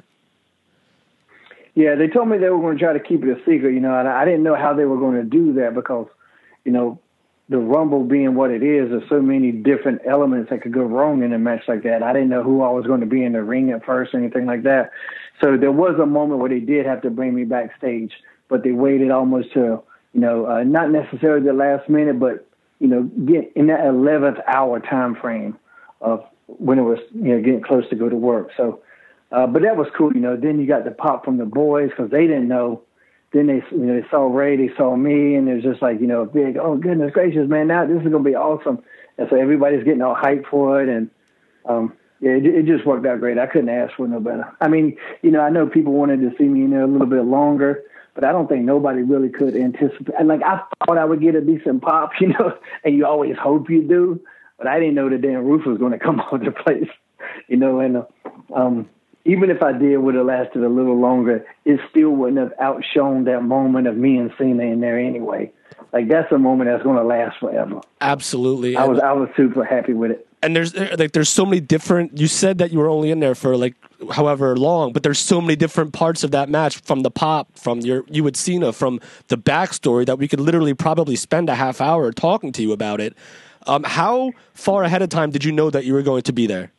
Yeah, they told me they were going to try to keep it a secret, you know, and I didn't know how they were going to do that because, you know, the Rumble being what it is, there's so many different elements that could go wrong in a match like that. I didn't know who I was going to be in the ring at first or anything like that. So there was a moment where they did have to bring me backstage, but they waited almost to, you know, uh, not necessarily the last minute, but, you know, get in that eleventh hour time frame of when it was, you know, getting close to go to work. So, Uh, but that was cool, you know. Then you got the pop from the boys because they didn't know. Then they, you know, they saw Ray, they saw me, and it was just like, you know, a big, oh, goodness gracious, man, now this is going to be awesome. And so everybody's getting all hyped for it. And, um, yeah, it, it just worked out great. I couldn't ask for no better. I mean, you know, I know people wanted to see me in there a little bit longer, but I don't think nobody really could anticipate. Like, I thought I would get a decent pop, you know, and you always hope you do. But I didn't know the damn roof was going to come off the place, you know, and, uh, um, even if I did, would have lasted a little longer, it still wouldn't have outshone that moment of me and Cena in there anyway. Like, that's a moment that's going to last forever. Absolutely. I was I was super happy with it. And there's like there's so many different. You said that you were only in there for like however long, but there's so many different parts of that match, from the pop, from your you with Cena, from the backstory, that we could literally probably spend a half hour talking to you about it. Um, how far ahead of time did you know that you were going to be there?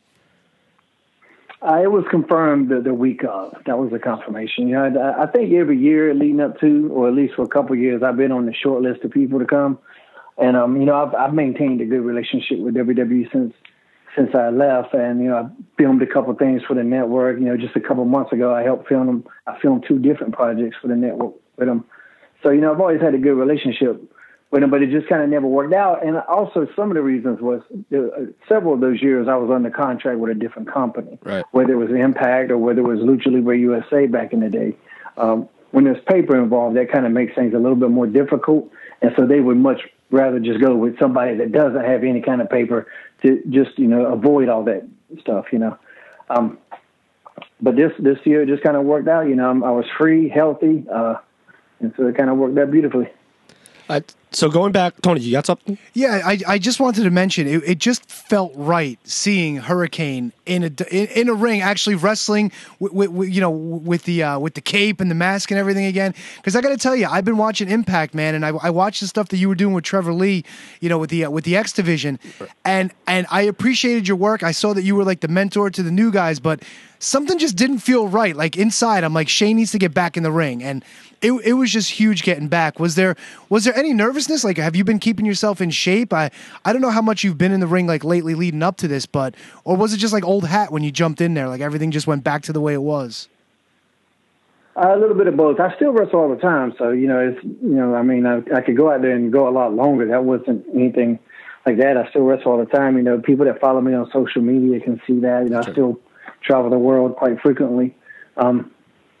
Uh, it was confirmed the, the week of. That was the confirmation. You know, I, I think every year leading up to, or at least for a couple of years, I've been on the short list of people to come. And, um, you know, I've, I've maintained a good relationship with W W E since since I left. And, you know, I filmed a couple of things for the network. You know, just a couple of months ago, I helped film them. I filmed two different projects for the network with them. So, you know, I've always had a good relationship with them, but it just kind of never worked out. And also some of the reasons was uh, several of those years I was under contract with a different company, right, whether it was Impact or whether it was Lucha Libre U S A back in the day. Um, when there's paper involved, that kind of makes things a little bit more difficult. And so they would much rather just go with somebody that doesn't have any kind of paper to just, you know, avoid all that stuff, you know. Um, but this, this year it just kind of worked out, you know. I was free, healthy, uh, and so it kind of worked out beautifully. Uh, so going back, Tony, you got something? Yeah, I, I just wanted to mention it. It just felt right seeing Hurricane in a in, in a ring, actually wrestling with, with, with you know with the uh, with the cape and the mask and everything again. Because I got to tell you, I've been watching Impact, man, and I, I watched the stuff that you were doing with Trevor Lee, you know, with the uh, with the X Division, and and I appreciated your work. I saw that you were like the mentor to the new guys, but something just didn't feel right. Like inside, I'm like, Shane needs to get back in the ring, and it it was just huge getting back. Was there was there any nervousness? Like, have you been keeping yourself in shape? I I don't know how much you've been in the ring like lately leading up to this, but or was it just like old hat when you jumped in there? Like everything just went back to the way it was. Uh, a little bit of both. I still wrestle all the time, so you know, it's you know, I mean, I, I could go out there and go a lot longer. That wasn't anything like that. I still wrestle all the time. You know, people that follow me on social media can see that. You know, I still travel the world quite frequently. Um,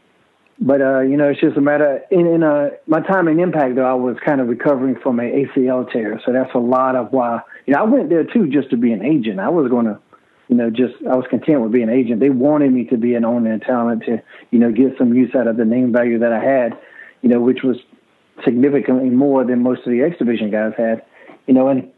but, uh, you know, it's just a matter in, in uh, my time in Impact, though, I was kind of recovering from an A C L tear. So that's a lot of why, you know, I went there too, just to be an agent. I was going to, you know, just, I was content with being an agent. They wanted me to be an owner and talent to, you know, get some use out of the name value that I had, you know, which was significantly more than most of the X Division guys had, you know, and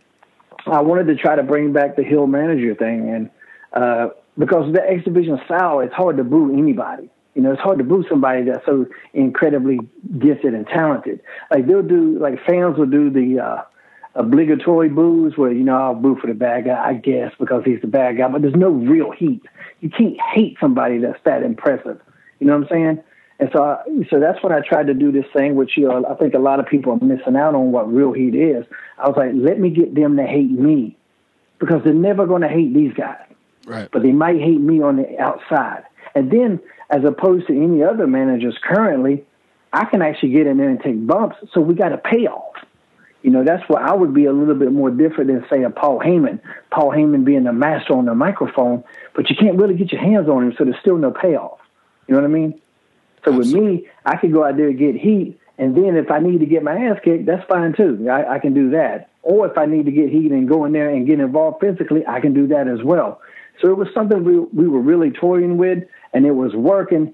I wanted to try to bring back the heel manager thing. And, uh, because the X Division style, it's hard to boo anybody. You know, it's hard to boo somebody that's so incredibly gifted and talented. Like they'll do, like fans will do the uh, obligatory boos where, you know, I'll boo for the bad guy, I guess, because he's the bad guy. But there's no real heat. You can't hate somebody that's that impressive. You know what I'm saying? And so, I, so that's what I tried to do this thing, which you know, I think a lot of people are missing out on what real heat is. I was like, let me get them to hate me because they're never going to hate these guys. Right. But they might hate me on the outside. And then, as opposed to any other managers currently, I can actually get in there and take bumps, so we got a payoff. You know, that's where I would be a little bit more different than, say, a Paul Heyman. Paul Heyman being the master on the microphone, but you can't really get your hands on him, so there's still no payoff. You know what I mean? So Absolutely. With me, I can go out there and get heat, and then if I need to get my ass kicked, that's fine too. I, I can do that. Or if I need to get heat and go in there and get involved physically, I can do that as well. So it was something we we were really toying with, and it was working.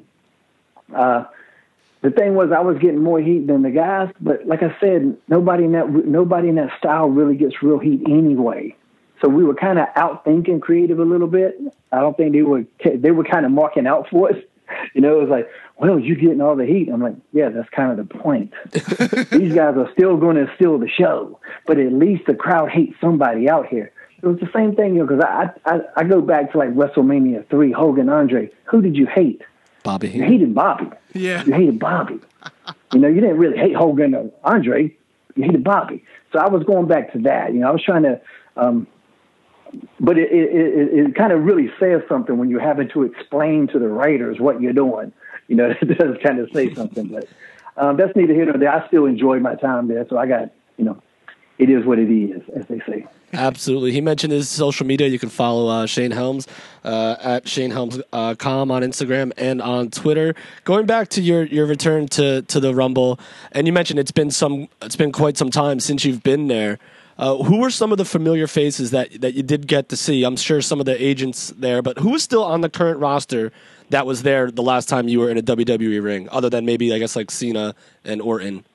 Uh, the thing was, I was getting more heat than the guys, but like I said, nobody in that nobody in that style really gets real heat anyway. So we were kind of outthinking creative a little bit. I don't think they were they were kind of marking out for us. You know, it was like, well, you're getting all the heat. I'm like, yeah, that's kind of the point. These guys are still going to steal the show, but at least the crowd hates somebody out here. It was the same thing, you know, because I, I I go back to like WrestleMania three, Hogan, Andre. Who did you hate? Bobby. You hated Bobby. Yeah. You hated Bobby. You know, you didn't really hate Hogan or Andre. You hated Bobby. So I was going back to that. You know, I was trying to um, but it, it, it, it kind of really says something when you're having to explain to the writers what you're doing. You know, it does kind of say something, but um, that's neither here nor there. I still enjoyed my time there, so I got, you know, it is what it is, as they say. Absolutely. He mentioned his social media. You can follow uh, Shane Helms uh, at Shane Helms dot com uh, on Instagram and on Twitter. Going back to your, your return to, to the Rumble, and you mentioned it's been some it's been quite some time since you've been there. Uh, who were some of the familiar faces that, that you did get to see? I'm sure some of the agents there, but who was still on the current roster that was there the last time you were in a W W E ring, other than maybe, I guess, like Cena and Orton?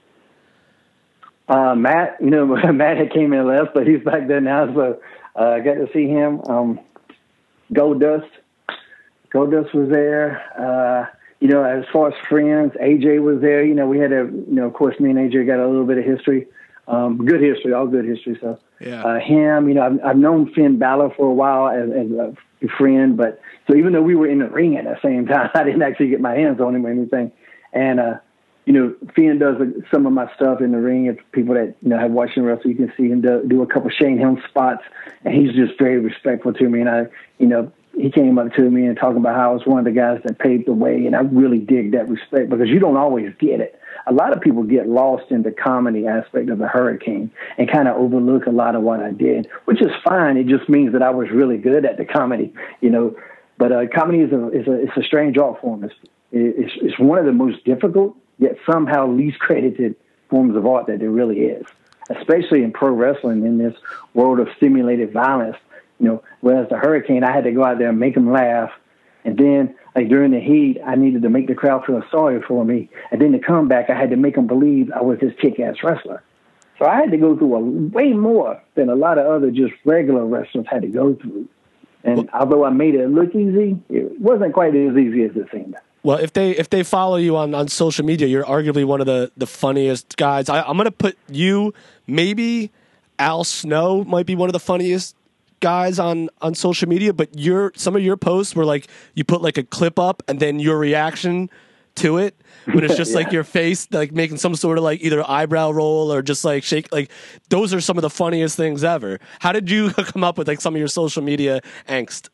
Uh, Matt, you know, Matt had came in last, but he's back there now, so uh, I got to see him. Um, Goldust, Goldust was there. Uh, you know, as far as friends, A J was there. You know, we had a, you know, of course, me and A J got a little bit of history. Um, good history, all good history. So, yeah. uh, him, you know, I've, I've known Finn Balor for a while as, as a friend, but so even though we were in the ring at the same time, I didn't actually get my hands on him or anything. And, uh, you know, Finn does some of my stuff in the ring. If people that, you know, have watched him wrestle, you can see him do, do a couple Shane Helms spots, and he's just very respectful to me. And I, you know, he came up to me and talking about how I was one of the guys that paved the way, and I really dig that respect because you don't always get it. A lot of people get lost in the comedy aspect of the Hurricane and kind of overlook a lot of what I did, which is fine. It just means that I was really good at the comedy, you know. But uh, comedy is a is a it's a strange art form. It's, it's it's one of the most difficult yet somehow least credited forms of art that there really is, especially in pro wrestling in this world of stimulated violence. You know, whereas the Hurricane, I had to go out there and make them laugh, and then like during the heat, I needed to make the crowd feel sorry for me. And then to come back, I had to make them believe I was this kick-ass wrestler. So I had to go through a way more than a lot of other just regular wrestlers had to go through. And well, although I made it look easy, it wasn't quite as easy as it seemed. Well, if they if they follow you on, on social media, you're arguably one of the, the funniest guys. I, I'm going to put you, maybe Al Snow might be one of the funniest guys on, on social media, but your some of your posts were like you put like a clip up and then your reaction to it when it's just yeah. like your face like making some sort of like either eyebrow roll or just like shake, like those are some of the funniest things ever. How did you come up with like some of your social media angst?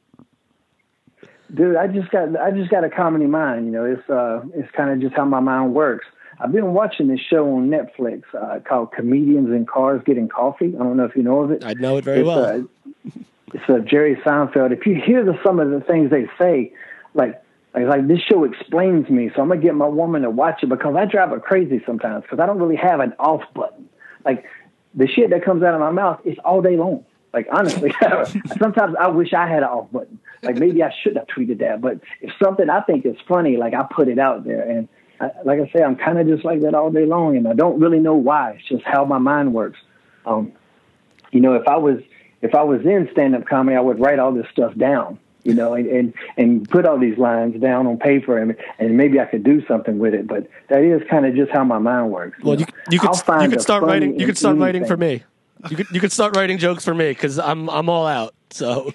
Dude, I just got I just got a comedy mind, you know. It's uh it's kind of just how my mind works. I've been watching this show on Netflix uh, called Comedians in Cars Getting Coffee. I don't know if you know of it. I know it very it's, well. Uh, it's uh, Jerry Seinfeld. If you hear the, some of the things they say, like, like like this show explains me, so I'm going to get my woman to watch it because I drive her crazy sometimes because I don't really have an off button. Like, the shit that comes out of my mouth is all day long. Like, honestly, sometimes I wish I had an off button. Like, maybe I shouldn't have tweeted that. But if something I think is funny, like, I put it out there. And I, like I say, I'm kind of just like that all day long, and I don't really know why. It's just how my mind works. Um, you know, if I was if I was in stand-up comedy, I would write all this stuff down, you know, and, and, and put all these lines down on paper, and, and maybe I could do something with it. But that is kind of just how my mind works. Well, you, you, you could you could start writing. You could start writing for me. You could you could start writing jokes for me because I'm I'm all out. So.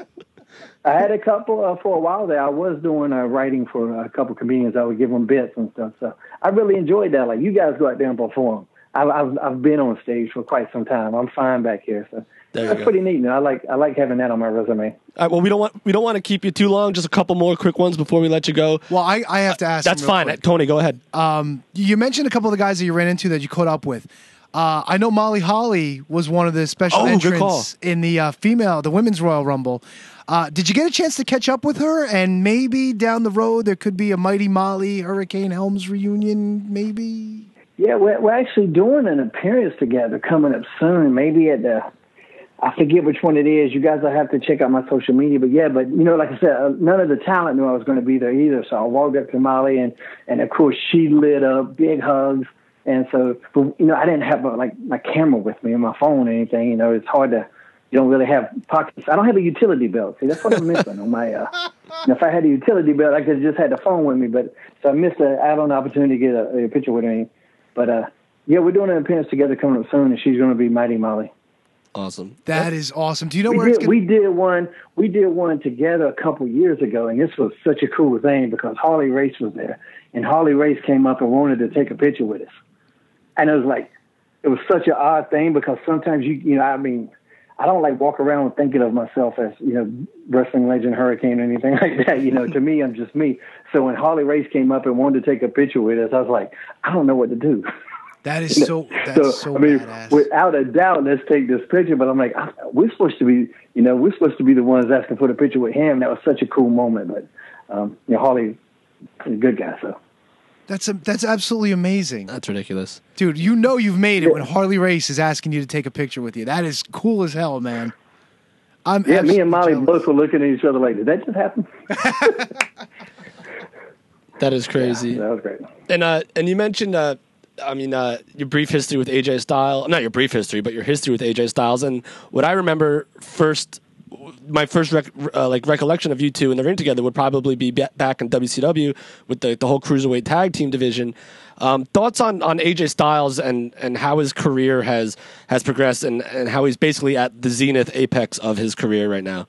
I had a couple uh, for a while there. I was doing uh, writing for a couple comedians. I would give them bits and stuff. So I really enjoyed that. Like, you guys go out there and perform. I've I've, I've been on stage for quite some time. I'm fine back here. So that's go. pretty neat. You know, I like I like having that on my resume. All right, well, we don't want we don't want to keep you too long. Just a couple more quick ones before we let you go. Well, I, I have to ask. Uh, that's fine, quick. Tony. Go ahead. Um, you mentioned a couple of the guys that you ran into that you caught up with. Uh, I know Molly Holly was one of the special oh, entrants in the uh, female, the Women's Royal Rumble. Uh, did you get a chance to catch up with her? And maybe down the road there could be a Mighty Molly Hurricane Helms reunion, maybe? Yeah, we're, we're actually doing an appearance together coming up soon, maybe at the, I forget which one it is. You guys will have to check out my social media. But, yeah, but, you know, like I said, uh, none of the talent knew I was going to be there either. So I walked up to Molly, and, and of course, she lit up, big hugs. And so, you know, I didn't have, a, like, my camera with me and my phone or anything. You know, it's hard to, you don't really have pockets. I don't have a utility belt. See, that's what I'm missing on my, uh, if I had a utility belt, I could have just had the phone with me. But, so I missed a, out on the opportunity to get a, a picture with her. But, uh, yeah, we're doing an appearance together coming up soon, and she's going to be Mighty Molly. Awesome. That is awesome. Do you know we where did, it's going we did one, we did one together a couple years ago, and this was such a cool thing because Harley Race was there. And Harley Race came up and wanted to take a picture with us. And it was like, it was such an odd thing because sometimes you, you know, I mean, I don't like walk around thinking of myself as, you know, wrestling legend Hurricane or anything like that. You know, to me, I'm just me. So when Harley Race came up and wanted to take a picture with us, I was like, I don't know what to do. That is You know, so. That's so, so I mean, badass. without a doubt, let's take this picture. But I'm like, I, we're supposed to be, you know, we're supposed to be the ones asking for the picture with him. That was such a cool moment. But um, you know, Harley is a good guy, so. That's a, that's absolutely amazing, That's ridiculous. dude. You know you've made it when Harley Race is asking you to take a picture with you. That is cool as hell, man. I'm Yeah, me and Molly absolutely both were looking at each other like, did that just happen? That is crazy. Yeah, that was great. And uh, and you mentioned, uh, I mean, uh, your brief history with A J Styles. Not your brief history, but your history with A J Styles. And what I remember first, my first rec- uh, like recollection of you two in the ring together would probably be ba- back in W C W with the, the whole cruiserweight tag team division. Um, thoughts on, on A J Styles and, and how his career has has progressed and, and how he's basically at the zenith apex of his career right now.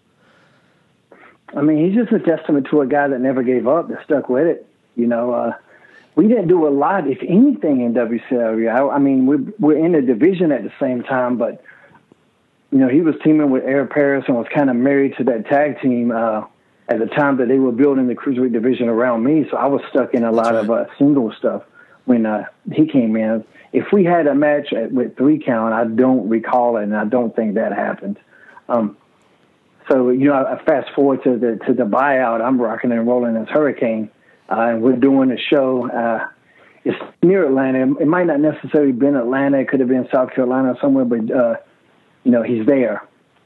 I mean, he's just a testament to a guy that never gave up, that stuck with it. You know, uh, we didn't do a lot, if anything, in W C W. I, I mean, we're, we're in the division at the same time, but, you know, he was teaming with Air Paris and was kind of married to that tag team uh, at the time that they were building the cruiserweight division around me. So I was stuck in a lot That's of right. uh, single stuff when uh, he came in. If we had a match at, with three count, I don't recall it, and I don't think that happened. Um, so, you know, I, I fast forward to the to the buyout. I'm rocking and rolling as Hurricane. Uh, and we're doing a show. Uh, it's near Atlanta. It might not necessarily been Atlanta. It could have been South Carolina or somewhere, but, uh, you know, he's there.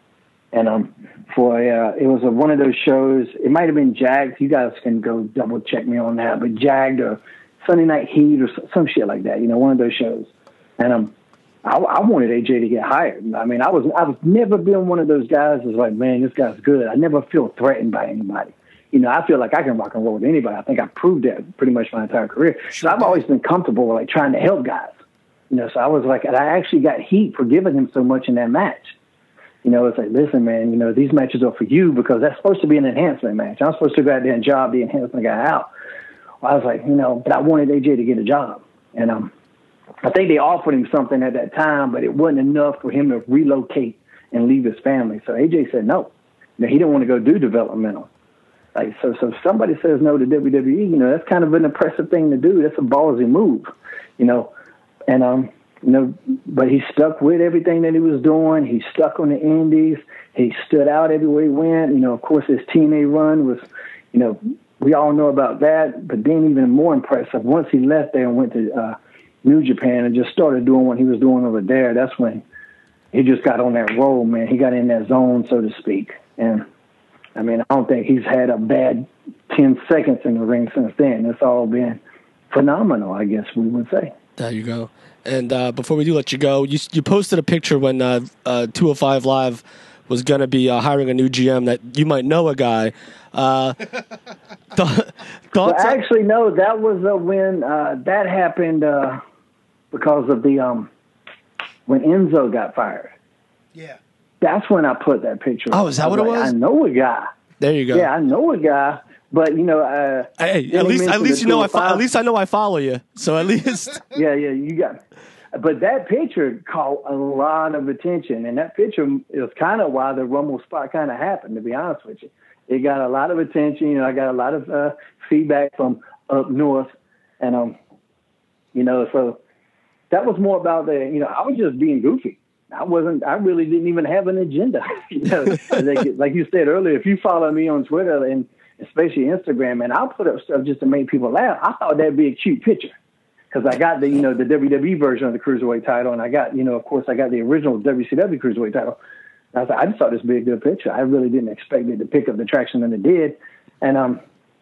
And um, for uh, it was a, one of those shows. It might have been Jagged. You guys can go double check me on that. But Jagged or Sunday Night Heat or some shit like that, you know, one of those shows. And um, I, I wanted A J to get hired. I mean, I was I was never been one of those guys that's like, man, this guy's good. I never feel threatened by anybody. You know, I feel like I can rock and roll with anybody. I think I proved that pretty much my entire career. So I've always been comfortable with, like, trying to help guys. You know, so I was like, and I actually got heat for giving him so much in that match. You know, it's like, listen, man, you know, these matches are for you because that's supposed to be an enhancement match. I'm supposed to go out there and job the enhancement guy out. Well, I was like, you know, but I wanted A J to get a job. And um, I think they offered him something at that time, but it wasn't enough for him to relocate and leave his family. So A J said no. You know, he didn't want to go do developmental. Like, so, so if somebody says no to W W E, you know, that's kind of an impressive thing to do. That's a ballsy move, you know. And, um, you know, but he stuck with everything that he was doing. He stuck on the indies. He stood out everywhere he went. You know, of course, his T N A run was, you know, we all know about that. But then even more impressive, once he left there and went to uh, New Japan and just started doing what he was doing over there, that's when he just got on that roll, man. He got in that zone, so to speak. And, I mean, I don't think he's had a bad ten seconds in the ring since then. It's all been phenomenal, I guess we would say. There you go. And uh, before we do let you go, you you posted a picture when uh, uh, two oh five Live was going to be uh, hiring a new G M that you might know a guy. Uh, th- thoughts? Well, actually, no, that was uh, when uh, that happened uh, because of the um, when Enzo got fired. Yeah. That's when I put that picture. Oh, is that I what it like, was? I know a guy. There you go. Yeah, I know a guy, but you know, uh, Hey, then at he least at mentioned least the you know I fo- two oh five. at least I know I follow you. So at least Yeah, yeah, you got. But that picture caught a lot of attention, and that picture is kind of why the Rumble spot kind of happened. To be honest with you, it got a lot of attention. You know, I got a lot of uh, feedback from up north, and um, you know, so that was more about the. You know, I was just being goofy. I wasn't. I really didn't even have an agenda. You know, like, like you said earlier, if you follow me on Twitter and especially Instagram, and I'll put up stuff just to make people laugh. I thought that'd be a cute picture. Because I got the, you know, the W W E version of the Cruiserweight title, and I got, you know, of course, I got the original W C W Cruiserweight title. And I was like, I just thought this would be a good picture. I really didn't expect it to pick up the traction that it did. And, um,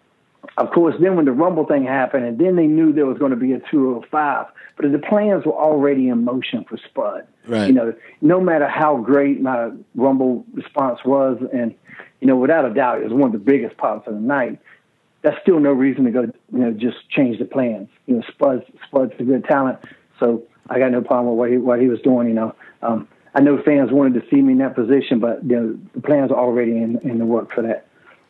of course, then when the Rumble thing happened, and then they knew there was going to be a two oh five, but the plans were already in motion for Spud. Right. You know, no matter how great my Rumble response was, and, you know, without a doubt, it was one of the biggest pops of the night. That's still no reason to go, you know, just change the plans. You know, Spud's, Spud's a good talent, so I got no problem with what he, what he was doing, you know. Um, I know fans wanted to see me in that position, but, you know, the plans are already in, in the work for that.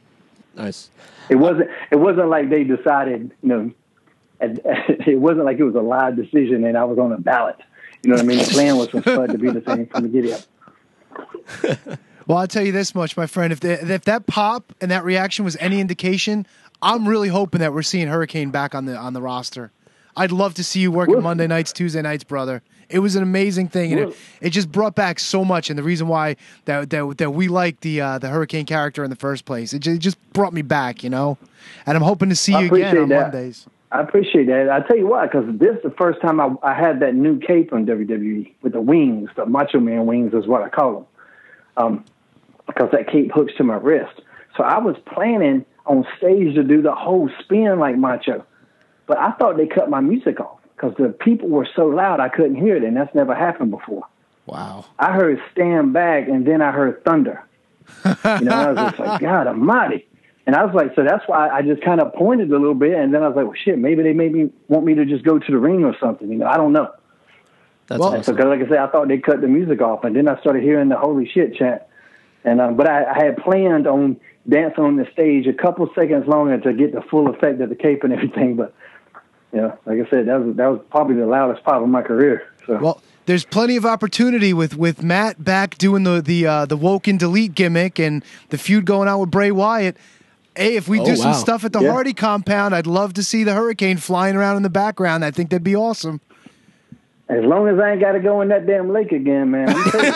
nice. It wasn't, it wasn't like they decided, you know, it wasn't like it was a live decision and I was on a ballot. You know what I mean? The plan was for Spud to be the same from the get-up. Well, I'll tell you this much, my friend. If the, if that pop and that reaction was any indication, I'm really hoping that we're seeing Hurricane back on the on the roster. I'd love to see you working Well, Monday nights, Tuesday nights, brother. It was an amazing thing, and well, it, it just brought back so much. And the reason why that that, that we like the uh, the Hurricane character in the first place, it just, it just brought me back, you know. And I'm hoping to see I you again appreciate on that. Mondays. I appreciate that. I tell you why, because this is the first time I, I had that new cape on W W E with the wings, the Macho Man wings is what I call them, um, because that cape hooks to my wrist. So I was planning on stage to do the whole spin like Macho, but I thought they cut my music off because the people were so loud I couldn't hear it, and that's never happened before. Wow. I heard Stand Back, and then I heard Thunder. You know, I was just like, God Almighty. And I was like, so that's why I just kind of pointed a little bit, and then I was like, well, shit, maybe they maybe want me to just go to the ring or something. You know, I don't know. That's Well, awesome. So, cause like I said, I thought they cut the music off, and then I started hearing the holy shit chant. And um, but I, I had planned on dancing on the stage a couple seconds longer to get the full effect of the cape and everything. But you know, like I said, that was that was probably the loudest part of my career. So. Well, there's plenty of opportunity with, with Matt back doing the the uh, the woke and delete gimmick and the feud going on with Bray Wyatt. Hey, if we Oh, do some wow. stuff at the Yeah. Hardy compound, I'd love to see the Hurricane flying around in the background. I think that'd be awesome. As long as I ain't got to go in that damn lake again, man. I'm telling you.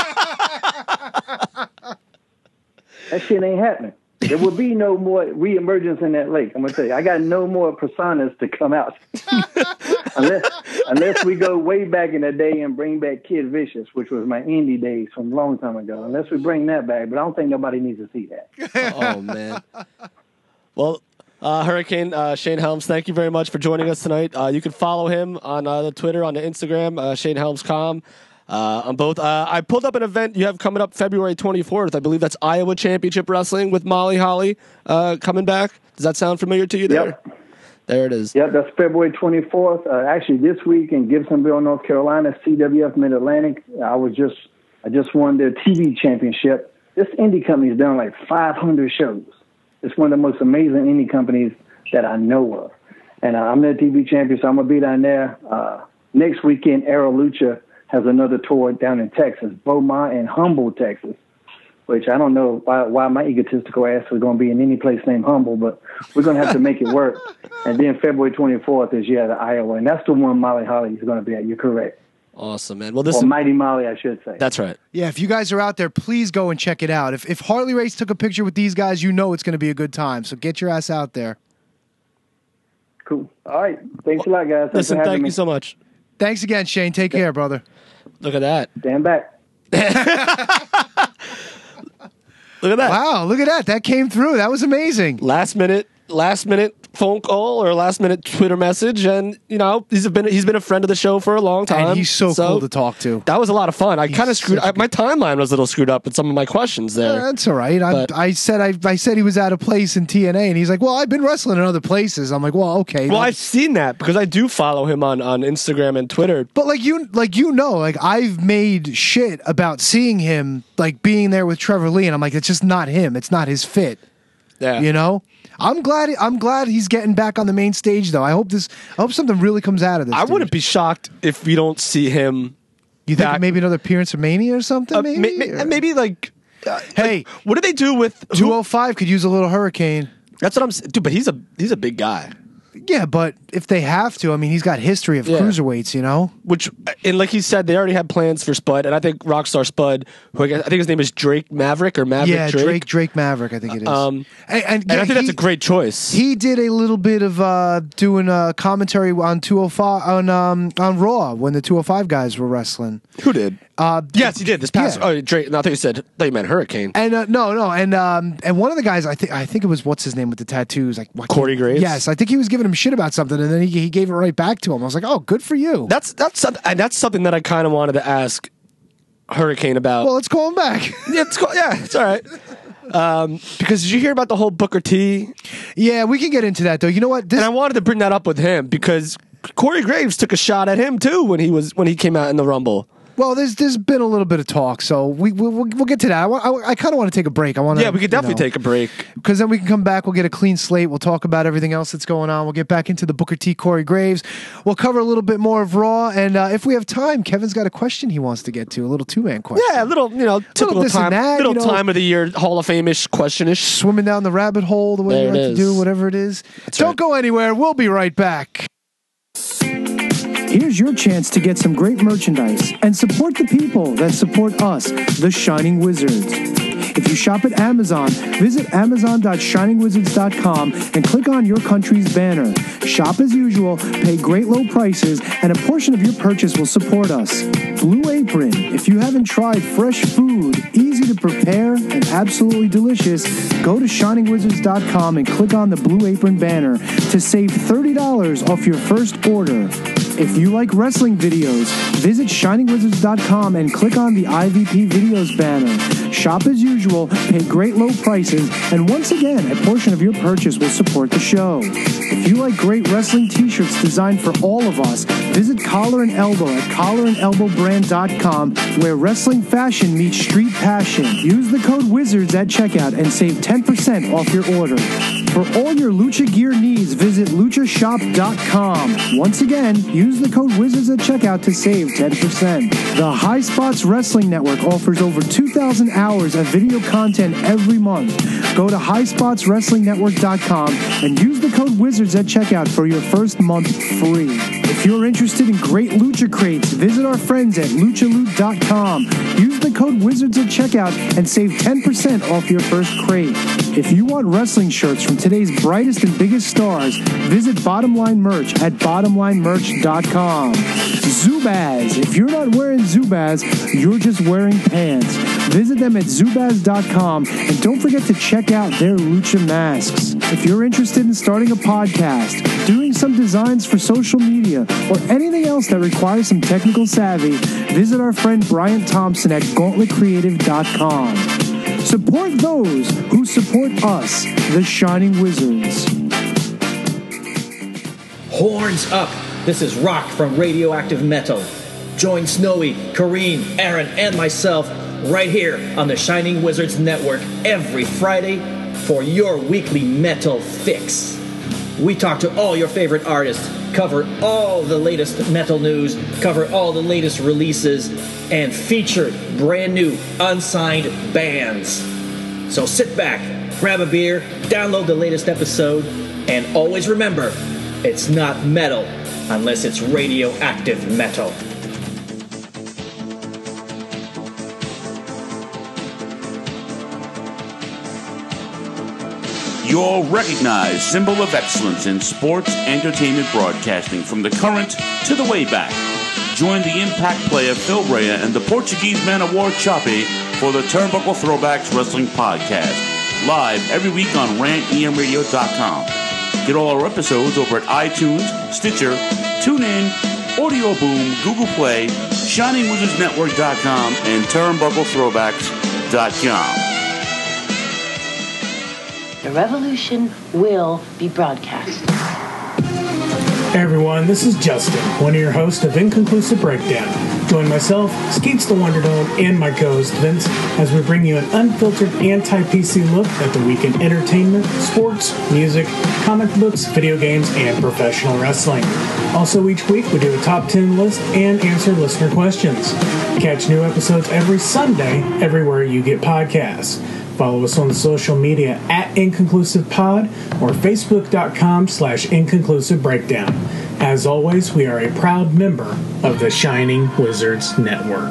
That shit ain't happening. There will be no more reemergence in that lake. I'm gonna tell you, I got no more personas to come out unless unless we go way back in the day and bring back Kid Vicious, which was my indie days from a long time ago. Unless we bring that back, but I don't think nobody needs to see that. Oh man. Well, uh, Hurricane uh, Shane Helms, thank you very much for joining us tonight. Uh, you can follow him on uh, the Twitter, on the Instagram, uh, Shane Helms dot com. Uh, on both, uh, I pulled up an event you have coming up February twenty-fourth. I believe that's Iowa Championship Wrestling with Molly Holly uh, coming back. Does that sound familiar to you? There, Yep. there it is. Yep, that's February twenty-fourth. Uh, actually, this week in Gibsonville, North Carolina, C W F Mid Atlantic. I was just, I just won their T V championship. This indie company has done like five hundred shows. It's one of the most amazing indie companies that I know of. And uh, I'm their T V champion, so I'm going to be down there. Uh, next weekend, Aero Lucha has another tour down in Texas, Beaumont and Humboldt, Texas, which I don't know why, why my egotistical ass is going to be in any place named Humboldt, but we're going to have to make it work. And then February twenty-fourth is, yeah, the Iowa, and that's the one Molly Holly is going to be at. You're correct. Awesome, man. Well, this Or is, Mighty Molly, I should say. that's right. Yeah, if you guys are out there, please go and check it out. If if Harley Race took a picture with these guys, you know it's going to be a good time. So get your ass out there. Cool. All right. Thanks a lot, guys. Thanks Listen, for having thank me. you so much. Thanks again, Shane. Take care, brother. Look at that. Stand back. Look at that. Wow, look at that. That came through. That was amazing. Last minute, last minute phone call or last minute Twitter message, and you know he's been he's been a friend of the show for a long time. And he's so, cool to talk to. That was a lot of fun. I kind of screwed. such a I, my timeline was a little screwed up with some of my questions there. That's all right. I, But- I said I, I said he was out of place in T N A, and he's like, "Well, I've been wrestling in other places." I'm like, "Well, okay." Well, I've seen that because I do follow him on, on Instagram and Twitter. But like you, like you know, like I've made shit about seeing him like being there with Trevor Lee, and I'm like, it's just not him. It's not his fit. Yeah, You know. I'm glad. I'm glad he's getting back on the main stage, though. I hope this. I hope something really comes out of this. I dude. wouldn't be shocked if we don't see him. You think back- maybe another appearance of Mania or something? Uh, maybe. may- may- maybe like, uh, Hey. like, what do they do with two who? oh five could use a little hurricane. That's what I'm saying, dude. But he's a he's a big guy. Yeah, but if they have to, I mean, he's got history of Yeah. cruiserweights. You know. Which, and like he said, they already had plans for Spud, and I think Rockstar Spud, who I, guess, I think his name is Drake Maverick or Maverick Yeah, Drake. Drake. Drake Maverick, I think it is. Um, and, and, and I yeah, think that's he- a great choice. He did a little bit of uh, doing a commentary on two oh five on um, on Raw when the two oh five guys were wrestling. Who did? Uh, Yes, he did. This past. Yeah. Oh, Drake. No, I thought you said. I thought you meant Hurricane. And uh, no, no, and um, and one of the guys, I think, I think it was what's his name with the tattoos, like what, Corey Graves? Yes, I think he was giving him shit about something, and then he, he gave it right back to him. I was like, oh, good for you. That's that's something, and that's something that I kind of wanted to ask Hurricane about. Well, let's call him back. yeah, it's cool. Yeah, it's all right. Um, because did you hear about the whole Booker T? Yeah, we can get into that though. You know what? This, And I wanted to bring that up with him because Corey Graves took a shot at him too when he was when he came out in the Rumble. Well, there's there's been a little bit of talk, so we we'll, we'll, we'll get to that. I, I, I kind of want to take a break. I want Yeah, we could definitely you know, take a break. because then we can come back. We'll get a clean slate. We'll talk about everything else that's going on. We'll get back into the Booker T. Corey Graves. We'll cover a little bit more of Raw, and uh, if we have time, Kevin's got a question he wants to get to, a little two man question. Yeah, a little, you know, typical this and time, that, little you know. time of the year, Hall of Fame-ish, question-ish. Swimming down the rabbit hole, the way There you it like to is. do, whatever it is. That's Don't right. go anywhere. We'll be right back. Here's your chance to get some great merchandise and support the people that support us, the Shining Wizards. If you shop at Amazon, visit amazon dot shining wizards dot com and click on your country's banner. Shop as usual, pay great low prices, and a portion of your purchase will support us. Blue Apron. If you haven't tried fresh food, easy to prepare, and absolutely delicious, go to shining wizards dot com and click on the Blue Apron banner to save thirty dollars off your first order. If you like wrestling videos, visit shining wizards dot com and click on the I V P Videos banner. Shop as usual, pay great low prices, and once again, a portion of your purchase will support the show. If you like great wrestling t-shirts designed for all of us, visit Collar and Elbow at collar and elbow brand dot com, where wrestling fashion meets street passion. Use the code WIZARDS at checkout and save ten percent off your order. For all your lucha gear needs, visit lucha shop dot com. Once again, use the code WIZARDS at checkout to save ten percent. The High Spots Wrestling Network offers over two thousand hours of video content every month. Go to high spots wrestling network dot com and use the code WIZARDS at checkout for your first month free. If you're interested in great lucha crates, visit our friends at lucha loot dot com. Use the code WIZARDS at checkout and save ten percent off your first crate. If you want wrestling shirts from today's brightest and biggest stars, visit Bottomline Merch at bottomline merch dot com. Zubaz. If you're not wearing Zubaz, you're just wearing pants. Visit them at zubaz dot com and don't forget to check out their lucha masks. If you're interested in starting a podcast, doing some designs for social media, or anything else that requires some technical savvy, visit our friend Brian Thompson at gauntlet creative dot com. Support those who support us, the Shining Wizards. Horns up! This is Rock from Radioactive Metal. Join Snowy, Kareem, Aaron, and myself right here on the Shining Wizards Network every Friday for your weekly metal fix. We talk to all your favorite artists, cover all the latest metal news, cover all the latest releases, and feature brand new unsigned bands. So sit back, grab a beer, download the latest episode, and always remember, it's not metal unless it's radioactive metal. Your recognized symbol of excellence in sports entertainment broadcasting from the current to the way back. Join the Impact player Phil Rea and the Portuguese man of war Choppy for the Turnbuckle Throwbacks Wrestling Podcast, live every week on rant e m radio dot com. Get all our episodes over at iTunes, Stitcher, TuneIn, Audio Boom, Google Play, shining wizards network dot com, and turnbuckle throwbacks dot com. The revolution will be broadcast. Hey everyone, this is Justin, one of your hosts of Inconclusive Breakdown. Join myself, Skeets the Wonder Dome, and my co-host Vince as we bring you an unfiltered anti-P C look at the week in entertainment, sports, music, comic books, video games, and professional wrestling. Also each week we do a top ten list and answer listener questions. Catch new episodes every Sunday everywhere you get podcasts. Follow us on the social media at InconclusivePod or Facebook.com slash Inconclusive Breakdown. As always, we are a proud member of the Shining Wizards Network.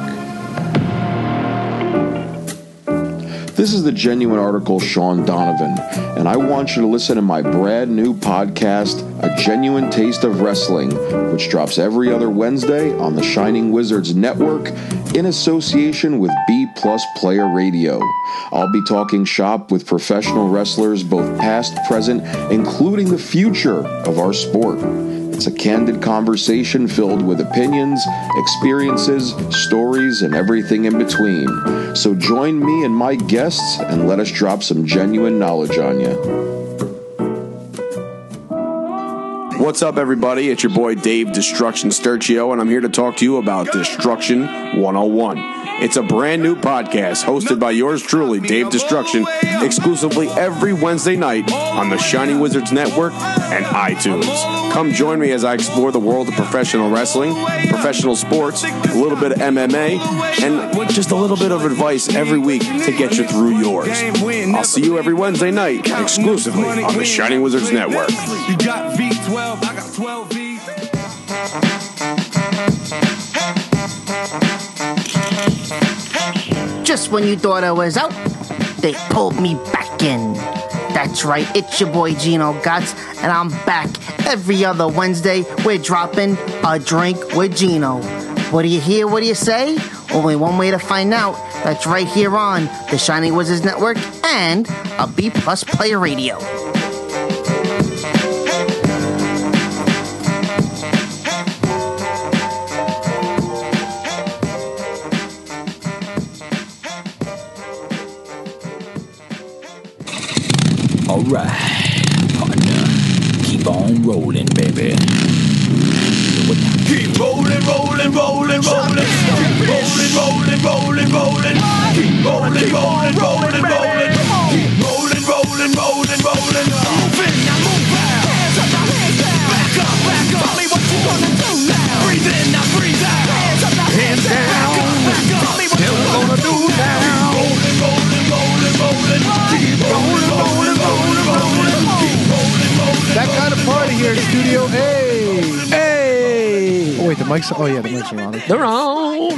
This is the Genuine Article Sean Donovan, and I want you to listen to my brand new podcast, A Genuine Taste of Wrestling, which drops every other Wednesday on the Shining Wizards Network in association with B Plus Player Radio. I'll be talking shop with professional wrestlers, both past, present, including the future of our sport. It's a candid conversation filled with opinions, experiences, stories, and everything in between. So join me and my guests and let us drop some genuine knowledge on you. What's up, everybody? It's your boy Dave Destruction Sturcio, and I'm here to talk to you about Destruction one oh one. It's a brand new podcast hosted by yours truly, Dave Destruction, exclusively every Wednesday night on the Shining Wizards Network and iTunes. Come join me as I explore the world of professional wrestling, professional sports, a little bit of M M A, and just a little bit of advice every week to get you through yours. I'll see you every Wednesday night, exclusively on the Shining Wizards Network. You got V twelve, I got twelve V. Just when you thought I was out, they pulled me back in. That's right, it's your boy Gino Gotts, and I'm back every other Wednesday. We're dropping a drink with Gino. What do you hear? What do you say? Only one way to find out. That's right here on the Shining Wizards Network and a B Plus Player Radio. Alright, partner, keep on rolling, baby. Keep rolling, rolling, rolling, rolling. Keep rolling, rolling, rolling, rolling. Keep rolling, rolling, rolling, rolling. Keep rolling, rolling, rolling, rolling. Move in, now move out. Hands up, now hands down. Back up, back up. Tell me what you gonna do now. Breathe in, now breathe out. Hands up, now hands down. Back up, back up. Tell me what you gonna do now. Keep rolling, rolling, rolling, rolling. Keep rolling, rolling, rolling, rolling. Keep rolling, rolling. That kind of party here in studio. Hey, hey. Oh wait, the mics. Oh yeah, the mics are on. They're on.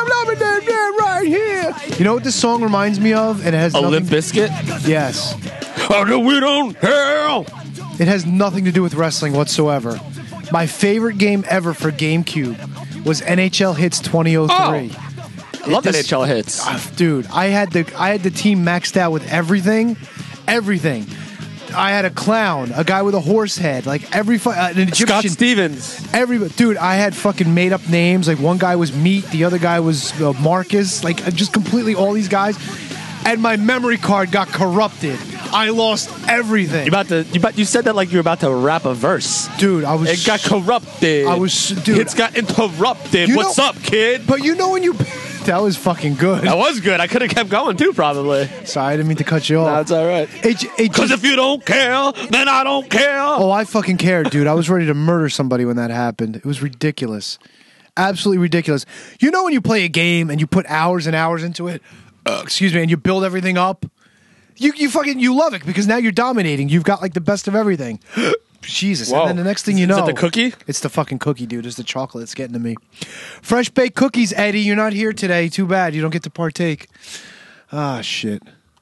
Right here. You know what this song reminds me of? And it has a nothing. Limp Bizkit. Yes. Oh no, we don't hell. It has nothing to do with wrestling whatsoever. My favorite game ever for GameCube was N H L Hits twenty oh three. Oh, I love N H L Hits, uh, dude. I had the I had the team maxed out with everything, everything. I had a clown, a guy with a horse head, like every fu- uh, an Egyptian. Scott Stevens. Every dude, I had fucking made up names. Like one guy was Meat, the other guy was uh, Marcus. Like just completely all these guys. And my memory card got corrupted. I lost everything. You about to? You about? You said that like you were about to rap a verse, dude. I was. It got corrupted. I was, dude. It's got interrupted. You What's know, up, kid? But you know when you. That was fucking good. That was good. I could have kept going too, probably. Sorry, I didn't mean to cut you off. That's all right. Because if you don't care, then I don't care. Oh, I fucking cared, dude. I was ready to murder somebody when that happened. It was ridiculous. Absolutely ridiculous. You know when you play a game and you put hours and hours into it, uh, excuse me, and you build everything up? You you fucking, you love it because now you're dominating. You've got like the best of everything. Jesus. Whoa. And then the next thing you Is know. that the cookie? It's the fucking cookie, dude. It's the chocolate that's getting to me. Fresh baked cookies, Eddie. You're not here today. Too bad. You don't get to partake. Ah, shit.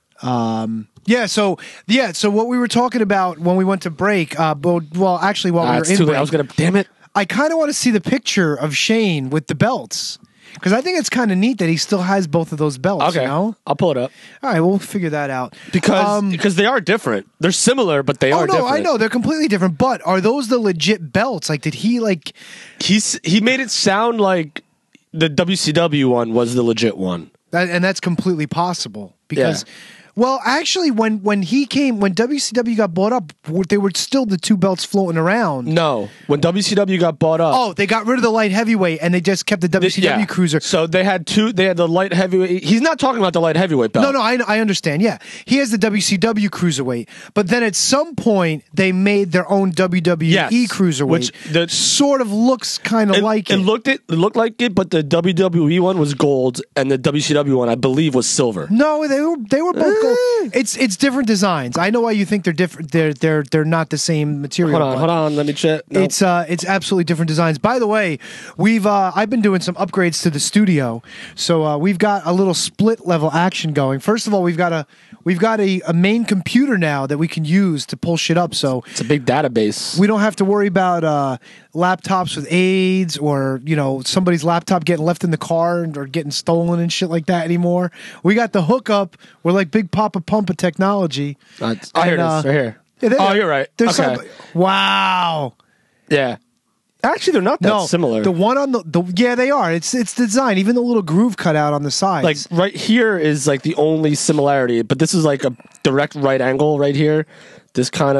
Um, yeah, so yeah, so what we were talking about when we went to break, uh, but, well, actually, while Ah, we were it's in too late. break, I was gonna. Damn it. I kind of want to see the picture of Shane with the belts. Because I think it's kind of neat that he still has both of those belts. Okay, You know? I'll pull it up All right, we'll figure that out. because Um, because they are different. They're similar, but they oh are no, different. I know they're completely different. But are those the legit belts? Like, did he like? He's he made it sound like the W C W one was the legit one. That, and that's completely possible because, well, actually, when when he came, when W C W got bought up, they were still the two belts floating around. No, when W C W got bought up, Oh, they got rid of the light heavyweight and they just kept the W C W yeah. cruiser. So they had two. They had the light heavyweight. He's not talking about the light heavyweight belt. No, no, I, I understand. Yeah, he has the W C W cruiserweight, but then at some point they made their own W W E Yes, cruiserweight, which the- sort of looks kind of It, like it it. looked it, it looked like it, but the W W E one was gold, and the W C W one, I believe, was silver. No, they were they were both gold. It's it's different designs. I know why you think they're different. They're they're they're not the same material. Hold on, but hold on. Let me check. No. It's uh it's absolutely different designs. By the way, we've uh I've been doing some upgrades to the studio, so uh, we've got a little split level action going. First of all, we've got a we've got a, a main computer now that we can use to pull shit up. So it's a big database. We don't have to worry about uh, laptops with AIDS or you know somebody's laptop getting left in the car or getting stolen and shit like that anymore. We got the hookup. We're like Big Papa Pump of technology. Uh, oh, here it And, is. uh, Right here. yeah, they- oh, you're right. There's Okay. some- wow. Yeah. Actually, they're not that No, similar. The one on the, the yeah, they are. It's it's design. Even the little groove cut out on the sides. like right here is like the only similarity, but this is like a direct right angle right here. This kind of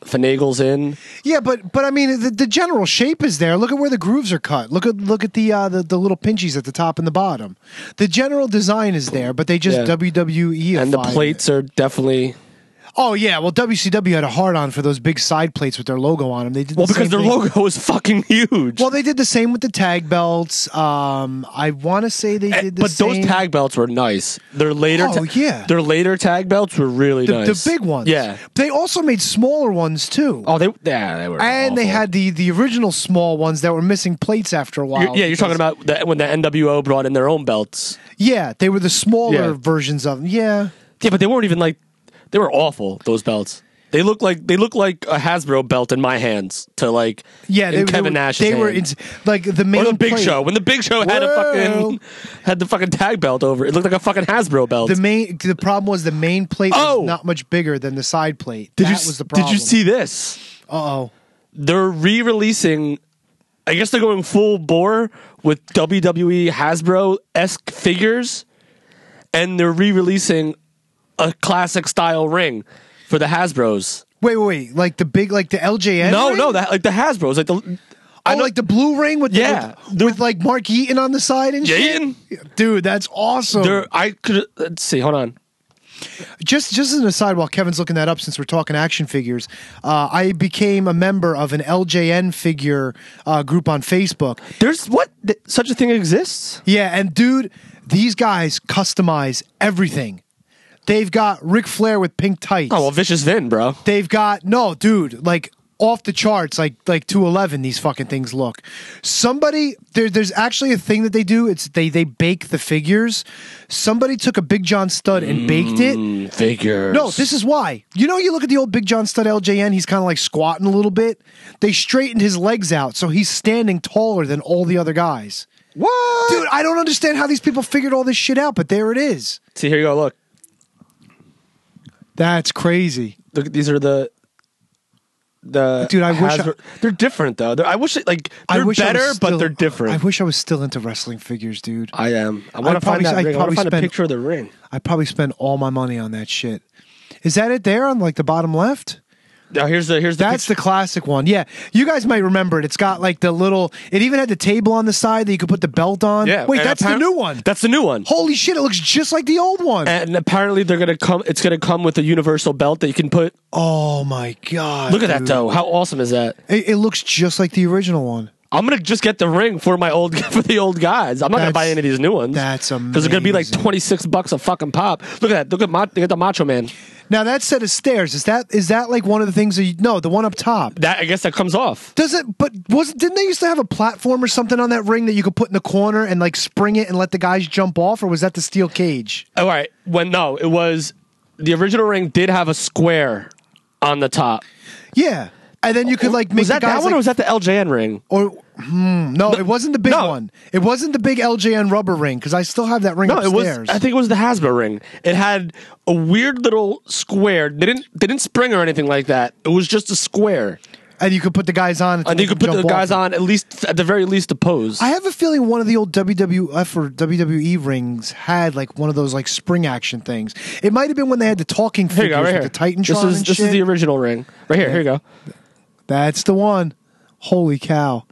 finagles in. Yeah, but but I mean, the, the general shape is there. Look at where the grooves are cut. Look at look at the uh, the, the little pinchies at the top and the bottom. The general design is there, but they just Yeah. W W E And the plates are definitely. Oh yeah, well W C W had a hard on for those big side plates with their logo on them. They did Well, the because same their thing. logo was fucking huge. Well, they did the same with the tag belts. Um, I want to say they did the but same. those tag belts were nice. Their later, Oh, ta- yeah. their later tag belts were really the, nice. the big ones. Yeah. They also made smaller ones too. Oh, they yeah, they were. And they had the the original small ones that were missing plates after a while. You're, yeah, you're talking about the, when the N W O brought in their own belts. Yeah, they were the smaller Yeah. versions of them. Yeah. Yeah, but they weren't even like they were awful. Those belts. They look like they look like a Hasbro belt in my hands to like Yeah, in they, Kevin they, were- Nash's They were hand. in, like the main or the Big plate. Show when the Big Show had a Whoa. fucking had the fucking tag belt over. It looked like a fucking Hasbro belt. The main the problem was the main plate Oh! was not much bigger than the side plate. did that you was the did problem. you see this? Uh oh. They're re-releasing. I guess they're going full bore with W W E Hasbro esque figures, and they're re-releasing a classic style ring for the Hasbros. Wait, wait, wait! Like the big, like the L J N. No, ring? no, that like the Hasbros, like the. I know, like the blue ring with Yeah. the, with, with like Mark Eaton on the side and shit. Eaton? Dude, that's awesome. They're, I could let's see. Hold on. Just just as an aside, while Kevin's looking that up, since we're talking action figures, uh, I became a member of an L J N figure uh, group on Facebook. There's what Th- such a thing exists? Yeah, and dude, these guys customize everything. They've got Ric Flair with pink tights. Oh well, Vicious Vin, bro. They've got no, dude, like off the charts, like like two eleven. These fucking things look. Somebody there, there's actually a thing that they do. It's they they bake the figures. Somebody took a Big John stud and baked it. Mm, figures. No, this is why. You know, you look at the old Big John stud L J N. He's kind of like squatting a little bit. They straightened his legs out, so he's standing taller than all the other guys. What, dude? I don't understand how these people figured all this shit out, but there it is. See, here you go. Look. That's crazy. Look, these are the the Dude, I wish I- Hasbro- they're different though. They're, I wish it, like they're I wish I was better, but still- they're different. I wish I was still into wrestling figures, dude. I am. I want I'd to find probably- that I'd ring. I want probably to find a spend- picture of the ring. I probably spend all my money on that shit. Is that it there on like the bottom left? Now here's the here's the That's the classic one. Yeah, you guys might remember it. It's got like the little. It even had the table on the side that you could put the belt on. Yeah, Wait, and that's the appar- new one. That's the new one. Holy shit! It looks just like the old one. And apparently they're gonna come. It's gonna come with a universal belt that you can put. Oh my god! Look at that dude. though. How awesome is that? It, it looks just like the original one. I'm gonna just get the ring for my old for the old guys. I'm not gonna That's- buy any of these new ones. That's because they're gonna be like amazing. twenty six bucks a fucking pop. Look at that. Look at Ma- they got the Macho Man. Now that set of stairs is that is that like one of the things that you, no the one up top. That I guess that comes off. Does it? But was didn't they used to have a platform or something on that ring that you could put in the corner and like spring it and let the guys jump off, or was that the steel cage? All right. When no, it was the original ring did have a square on the top. Yeah, and then you could like make Was that the guys that one like, or was that the L J N ring? or hmm, no, it wasn't the big no. one. It wasn't the big L J N rubber ring because I still have that ring No, it upstairs. was. I think it was the Hasbro ring. It had a weird little square. They didn't. They didn't spring or anything like that. It was just a square. and you could put the guys on. And you could put the guys on at least, at the very least, to pose. I have a feeling one of the old W W F or W W E rings had like one of those like spring action things. It might have been when they had the talking Here you figures go, right here. with the Titantron This is and this shit. is the original ring. Right here. Here you go. That's the one. Holy cow!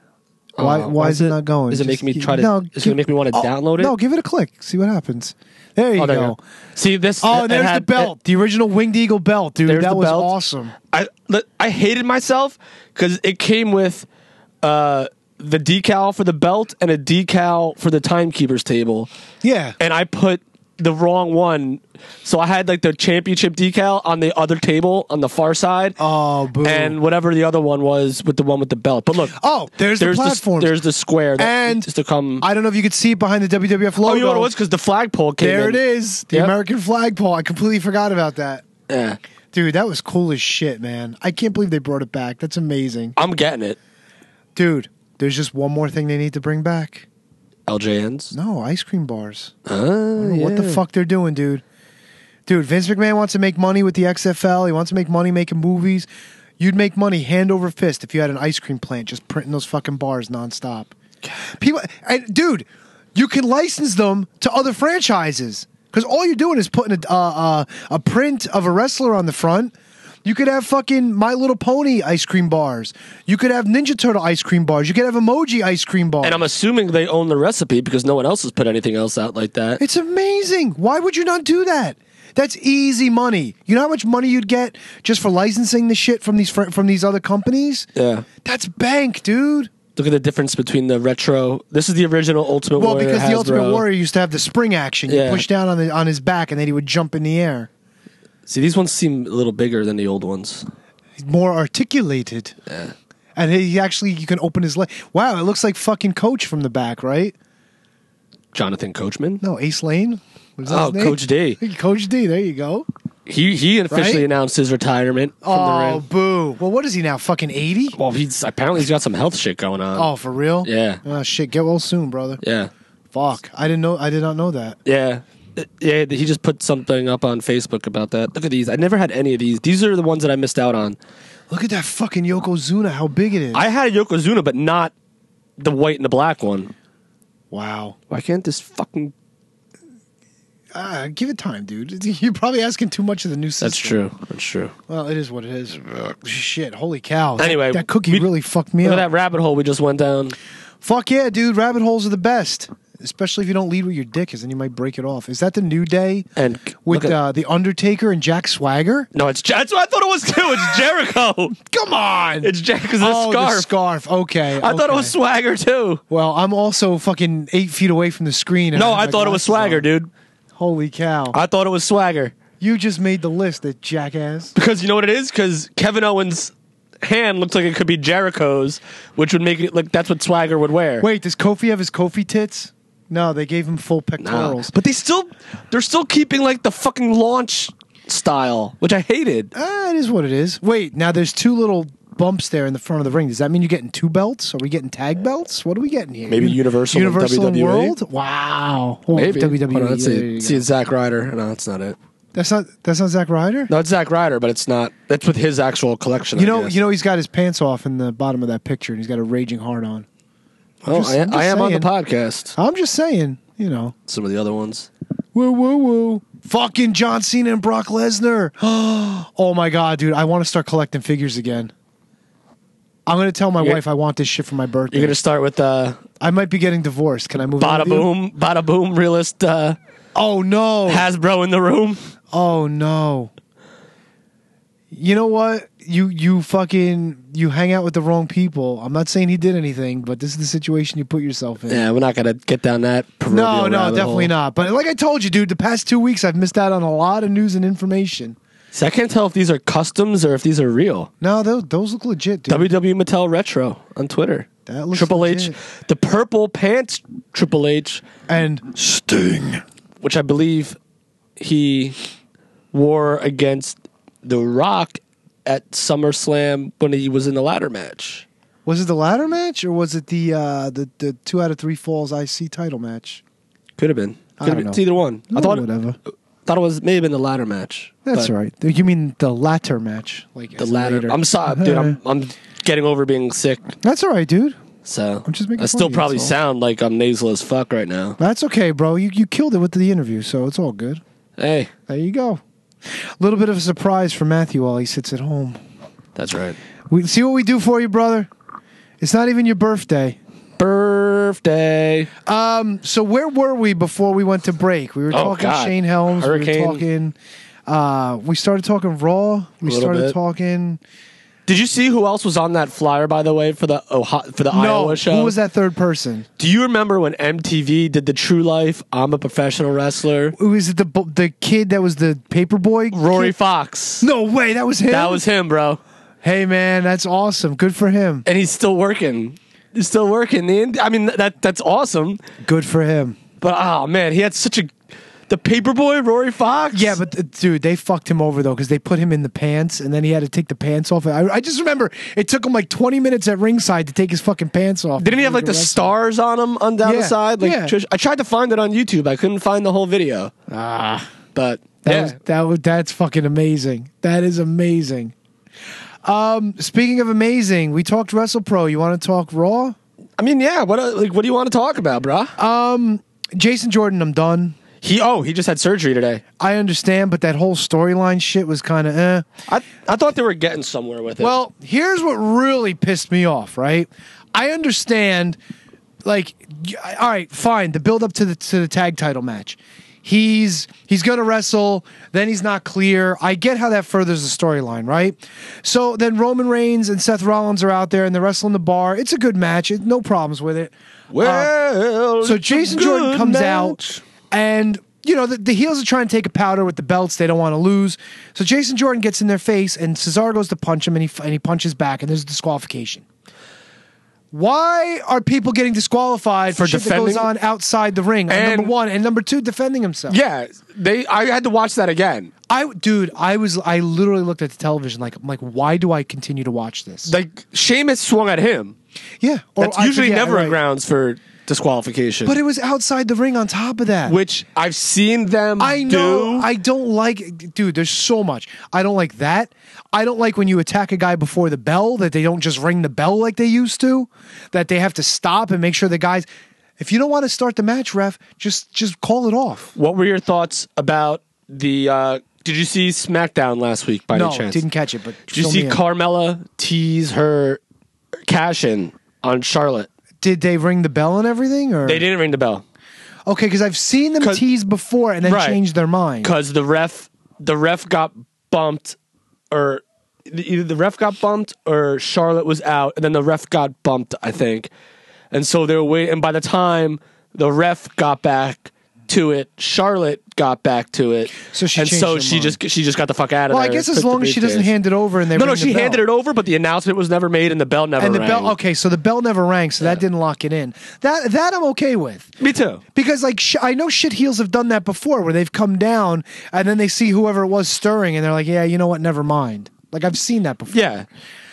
Why? Uh, why is it not going? Is it Just making me keep- try to? No, is it give- gonna make me want to oh, download it? No, give it a click. See what happens. There you Oh, there go. you go. See this? Oh, it there's had- the belt, the original Winged Eagle belt, dude. There's That the was belt. awesome. I li- I hated myself because it came with uh, the decal for the belt and a decal for the timekeeper's table. Yeah, and I put the wrong one, so I had like the championship decal on the other table on the far side. Oh, boo! And whatever the other one was with the one with the belt. But look, oh, there's, there's the platform. there's the square that and is to come. I don't know if you could see it behind the W W F logo. Oh, you know what it was? Because the flagpole came There in. it is, the Yep. American flagpole. I completely forgot about that. Yeah, dude, that was cool as shit, man. I can't believe they brought it back. That's amazing. I'm getting it. Dude, there's just one more thing they need to bring back. L J Ns? No, ice cream bars. Uh, I don't know What the yeah. fuck they're doing, dude? Dude, Vince McMahon wants to make money with the X F L. He wants to make money making movies. You'd make money hand over fist if you had an ice cream plant just printing those fucking bars nonstop. People, and dude, you can license them to other franchises because all you're doing is putting a uh, uh, a print of a wrestler on the front. You could have fucking My Little Pony ice cream bars. You could have Ninja Turtle ice cream bars. You could have Emoji ice cream bars. And I'm assuming they own the recipe because no one else has put anything else out like that. It's amazing. Why would you not do that? That's easy money. You know how much money you'd get just for licensing the shit from these fr- from these other companies? Yeah. That's bank, dude. Look at the difference between the retro. This is the original Ultimate Well, Warrior. because the Ultimate Hasbro. Warrior used to have the spring action. You Yeah. push down on the on his back, and then he would jump in the air. See, these ones seem a little bigger than the old ones. More articulated. Yeah. And he actually, you can open his leg. Wow, it looks like fucking Coach from the back, right? Jonathan Coachman? No, Ace Lane. What is that Oh, his name? Coach D. Coach D, there you go. He he officially Right? announced his retirement from the Oh, ring. boo. Well, what is he now, fucking eighty? Well, he's apparently he's got some health shit going on. Oh, for real? Yeah. Oh, shit, get well soon, brother. Yeah. Fuck. I didn't know, I did not know that. Yeah. Uh, Yeah, he just put something up on Facebook about that. Look at these. I never had any of these. These are the ones that I missed out on. Look at that fucking Yokozuna, how big it is. I had a Yokozuna, but not the white and the black one. Wow. Why can't this fucking... Uh, give it time, dude. You're probably asking too much of the new system. That's true. That's true. Well, it is what it is. Shit, holy cow. Anyway, that, that cookie we- really fucked me Look up. at that rabbit hole we just went down. Fuck yeah, dude. Rabbit holes are the best. Especially if you don't lead with your dick, because then you might break it off. Is that the New Day And with look at- uh, The Undertaker and Jack Swagger? No, it's that's what I thought it was too. It's Jericho. Come on. It's Jack because of the Oh, scarf. the scarf. Okay. I thought it okay. was Swagger too. Well, I'm also fucking eight feet away from the screen. and No, have I my thought it was glasses Swagger, on. dude. Holy cow. I thought it was Swagger. You just made the list, that jackass. Because you know what it is? Because Kevin Owens' hand looks like it could be Jericho's, which would make it like that's what Swagger would wear. Wait, does Kofi have his Kofi tits? No, they gave him full No. pectorals. But they still, they're still keeping like the fucking launch style, which I hated. Ah, it is what it is. Wait, now there's two little bumps there in the front of the ring. Does that mean you're getting two belts? Are we getting tag belts? What are we getting here? Maybe Un- Universal and Universal and W W E? World? Wow. Oh, Maybe. W W E. Hold on, let's there see. you See, go. it's Zack Ryder. No, that's not it. That's not that's not Zack Ryder? No, it's Zack Ryder, but it's not. That's with his actual collection. You I know, guess. you know, he's got his pants off in the bottom of that picture, and he's got a raging heart on. I'm Well, just- I, I'm just I am on the saying. podcast. I'm just saying, you know. Some of the other ones. Woo, woo, woo. Fucking John Cena and Brock Lesnar. Oh my god, dude! I want to start collecting figures again. I'm gonna tell my You're- wife I want this shit for my birthday. You're gonna start with uh, I might be getting divorced. Can I move? in Bada with you? Boom, Bada Boom, realist. Uh, Oh no! Hasbro in the room. Oh no! You know what? You you fucking you hang out with the wrong people. I'm not saying he did anything, but this is the situation you put yourself in. Yeah, we're not gonna get down that. No, proverbial no, rabbit definitely hole. not. But like I told you, dude, the past two weeks I've missed out on a lot of news and information. See, I can't tell if these are customs or if these are real. No, those those look legit, dude. W W Mattel Retro on Twitter. That looks Triple legit. H, the purple pants Triple H, and Sting, which I believe he wore against The Rock at SummerSlam when he was in the ladder match. Was it the ladder match or was it the uh, the the two out of three falls I C title match? Could have been. I Could have don't been. know. It's either one. I No, thought whatever. Thought it was maybe in the ladder match. That's but right. You mean the latter match? Like The as ladder. later. I'm sorry, dude. I'm I'm getting over being sick. That's all right, dude. So I'm just making I fun still of you, probably that's all. sound like I'm nasal as fuck right now. That's okay, bro. You you killed it with the interview, so it's all good. Hey, There you go. A little bit of a surprise for Matthew while he sits at home. that's right. We see what we do for you, brother. It's not even your birthday. Birthday. Um. So where were we before we went to break? We were Oh, talking God. Shane Helms. Hurricane. We were talking. Uh, we started talking Raw. We A little started bit. talking. Did you see who else was on that flyer, by the way, for the Ohio, for the No, Iowa show? who was that third person? Do you remember when M T V did the True Life? I'm a professional wrestler. Was it the bu- the kid that was the paperboy? Rory kid? Fox. No way, that was him. That was him, bro. Hey man, that's awesome. Good for him. And he's still working. He's still working. The ind- I mean, that that's awesome. Good for him. But oh man, he had such a the paperboy Rory Fox. Yeah, but uh, dude, they fucked him over though because they put him in the pants and then he had to take the pants off. I, I just remember it took him like twenty minutes at ringside to take his fucking pants off. Didn't he have like the wrestle. stars on him on down Yeah, the side? Like yeah. Trish- I tried to find it on YouTube. I couldn't find the whole video. Ah, But that yeah, was that was that's fucking amazing. That is amazing. Um, speaking of amazing, we talked WrestlePro. You want to talk Raw? I mean, yeah. What uh, like what do you want to talk about, bro? Um, Jason Jordan, I'm done. He oh he just had surgery today. I understand, but that whole storyline shit was kind of eh. I I thought they were getting somewhere with it. Well, here's what really pissed me off. Right, I understand. Like, y- all right, fine. The build up to the to the tag title match. He's he's gonna wrestle, then he's not clear. I get how that furthers the storyline, right? So then Roman Reigns and Seth Rollins are out there and they're wrestling the bar. It's a good match. It, no problems with it. Well, Uh, so it's a Jason Jordan good comes match. out and you know the, the heels are trying to take a powder with the belts. They don't want to lose. So Jason Jordan gets in their face and Cesaro goes to punch him and he and he punches back and there's a disqualification. Why are people getting disqualified for, For shit that defending- goes on outside the ring? And- number one, and number two, defending himself. Yeah, they. I had to watch that again. I, dude, I was, I literally looked at the television like, I'm like, why do I continue to watch this? Like Sheamus swung at him. Yeah, or That's I usually forget, never right. a grounds for disqualification. But it was outside the ring on top of that. Which I've seen them I know. do. I don't like, dude. There's so much. I don't like that. I don't like when you attack a guy before the bell that they don't just ring the bell like they used to. That they have to stop and make sure the guys. If you don't want to start the match, ref, just just call it off. What were your thoughts about the? Uh, did you see SmackDown last week by no, any chance? didn't catch it. But Did you fill see me in. Carmella tease her cash in on Charlotte? Did they ring the bell and everything? Or They didn't ring the bell. Okay, because I've seen them 'Cause- tease before and then Right. change their mind. Because the ref, the ref got bumped, or either the ref got bumped or Charlotte was out, and then the ref got bumped, I think. And so they were waiting. And by the time the ref got back to it, Charlotte got back to it. So she and changed so her she mind. just she just got the fuck out of Well, I there. guess as took the long as she doesn't briefcase. hand it over and they no, no, ring the she bell. handed it over, but the announcement was never made and the bell never And the rang. bell, okay, so the bell never rang, so that didn't lock it in. That that I'm okay with. Me too. Because like sh- I know shit heels have done that before, where they've come down and then they see whoever it was stirring, and they're like, "Yeah, you know what? Never mind." Like I've seen that before. Yeah.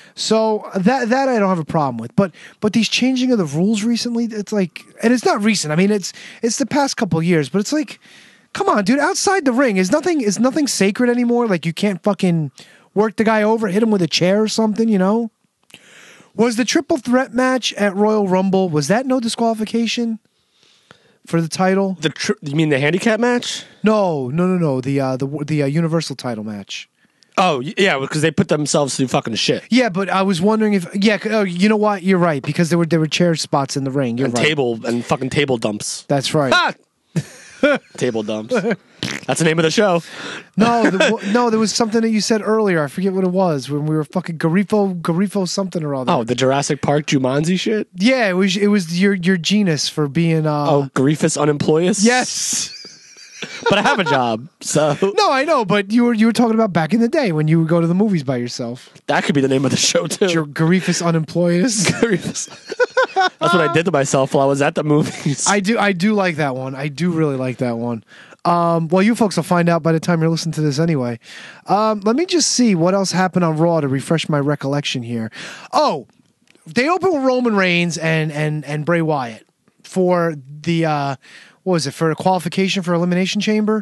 So that that I don't have a problem with, but but these changing of the rules recently, it's like, and it's not recent. I mean, it's it's the past couple of years, but it's like, come on, dude, outside the ring is nothing is nothing sacred anymore. Like you can't fucking work the guy over, hit him with a chair or something, you know? Was the triple threat match at Royal Rumble, was that no disqualification for the title? The tr- you mean the handicap match? No, no, no, no. The uh, the the uh, Universal title match. Oh y- yeah, because they put themselves through fucking shit. Yeah, but I was wondering if yeah, oh, you know what? You're right because there were there were chair spots in the ring. You're and right. table and fucking table dumps. That's right. Ah! Table dumps. That's the name of the show. No, the, no, there was something that you said earlier. I forget what it was when we were fucking Garifo, Garifo something or other. Oh, the Jurassic Park Jumanji shit. Yeah, it was it was your your genus for being uh Oh, Garifus Unemployus. yes. But I have a job, so No, I know, but you were you were talking about back in the day when you would go to the movies by yourself. that could be the name of the show too. Your Garifus Unemployus. Garifus. That's what I did to myself while I was at the movies. I do I do like that one. I do really like that one. Um, well, you folks will find out by the time you're listening to this anyway. Um, let me just see what else happened on Raw to refresh my recollection here. Oh, they opened with Roman Reigns and and and Bray Wyatt for the uh, what was it for a qualification for Elimination Chamber?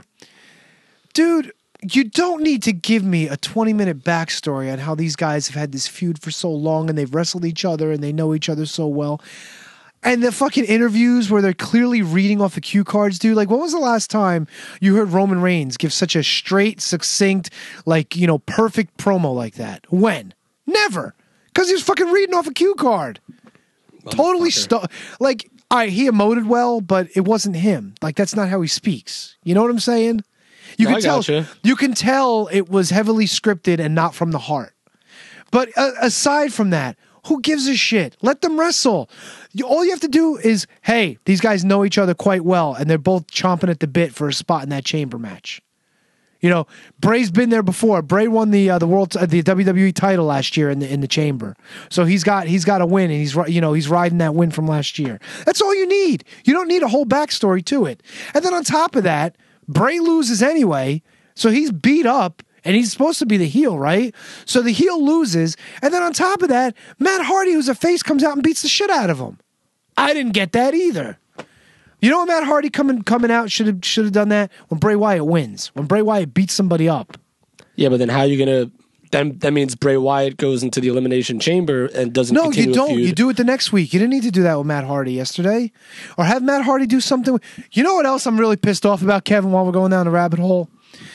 Dude, you don't need to give me a twenty minute backstory on how these guys have had this feud for so long and they've wrestled each other and they know each other so well. And the fucking interviews where they're clearly reading off the cue cards, dude. Like, when was the last time you heard Roman Reigns give such a straight, succinct, like, you know, perfect promo like that? When? Never. Because he was fucking reading off a cue card. Totally stu- Like, all right, he emoted well, but it wasn't him. Like, that's not how he speaks. You know what I'm saying? You No, can I tell. gotcha. You can tell it was heavily scripted and not from the heart. But uh, aside from that, who gives a shit? Let them wrestle. You, all you have to do is, hey, these guys know each other quite well, and they're both chomping at the bit for a spot in that chamber match. You know, Bray's been there before. Bray won the uh, the world uh, the W W E title last year in the in the chamber, so he's got he's got a win, and he's ri- you know he's riding that win from last year. That's all you need. You don't need a whole backstory to it. And then on top of that, Bray loses anyway, so he's beat up. And he's supposed to be the heel, right? So the heel loses. And then on top of that, Matt Hardy, who's a face, comes out and beats the shit out of him. I didn't get that either. You know when Matt Hardy coming coming out should have should have done that? When Bray Wyatt wins. When Bray Wyatt beats somebody up. Yeah, but then how are you gonna then that means Bray Wyatt goes into the Elimination Chamber and doesn't. No, continue you a don't. feud. You do it the next week. You didn't need to do that with Matt Hardy yesterday, or have Matt Hardy do something. You know what else I'm really pissed off about, Kevin? While we're going down the rabbit hole,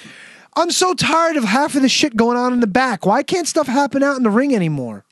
I'm so tired of half of the shit going on in the back. Why can't stuff happen out in the ring anymore?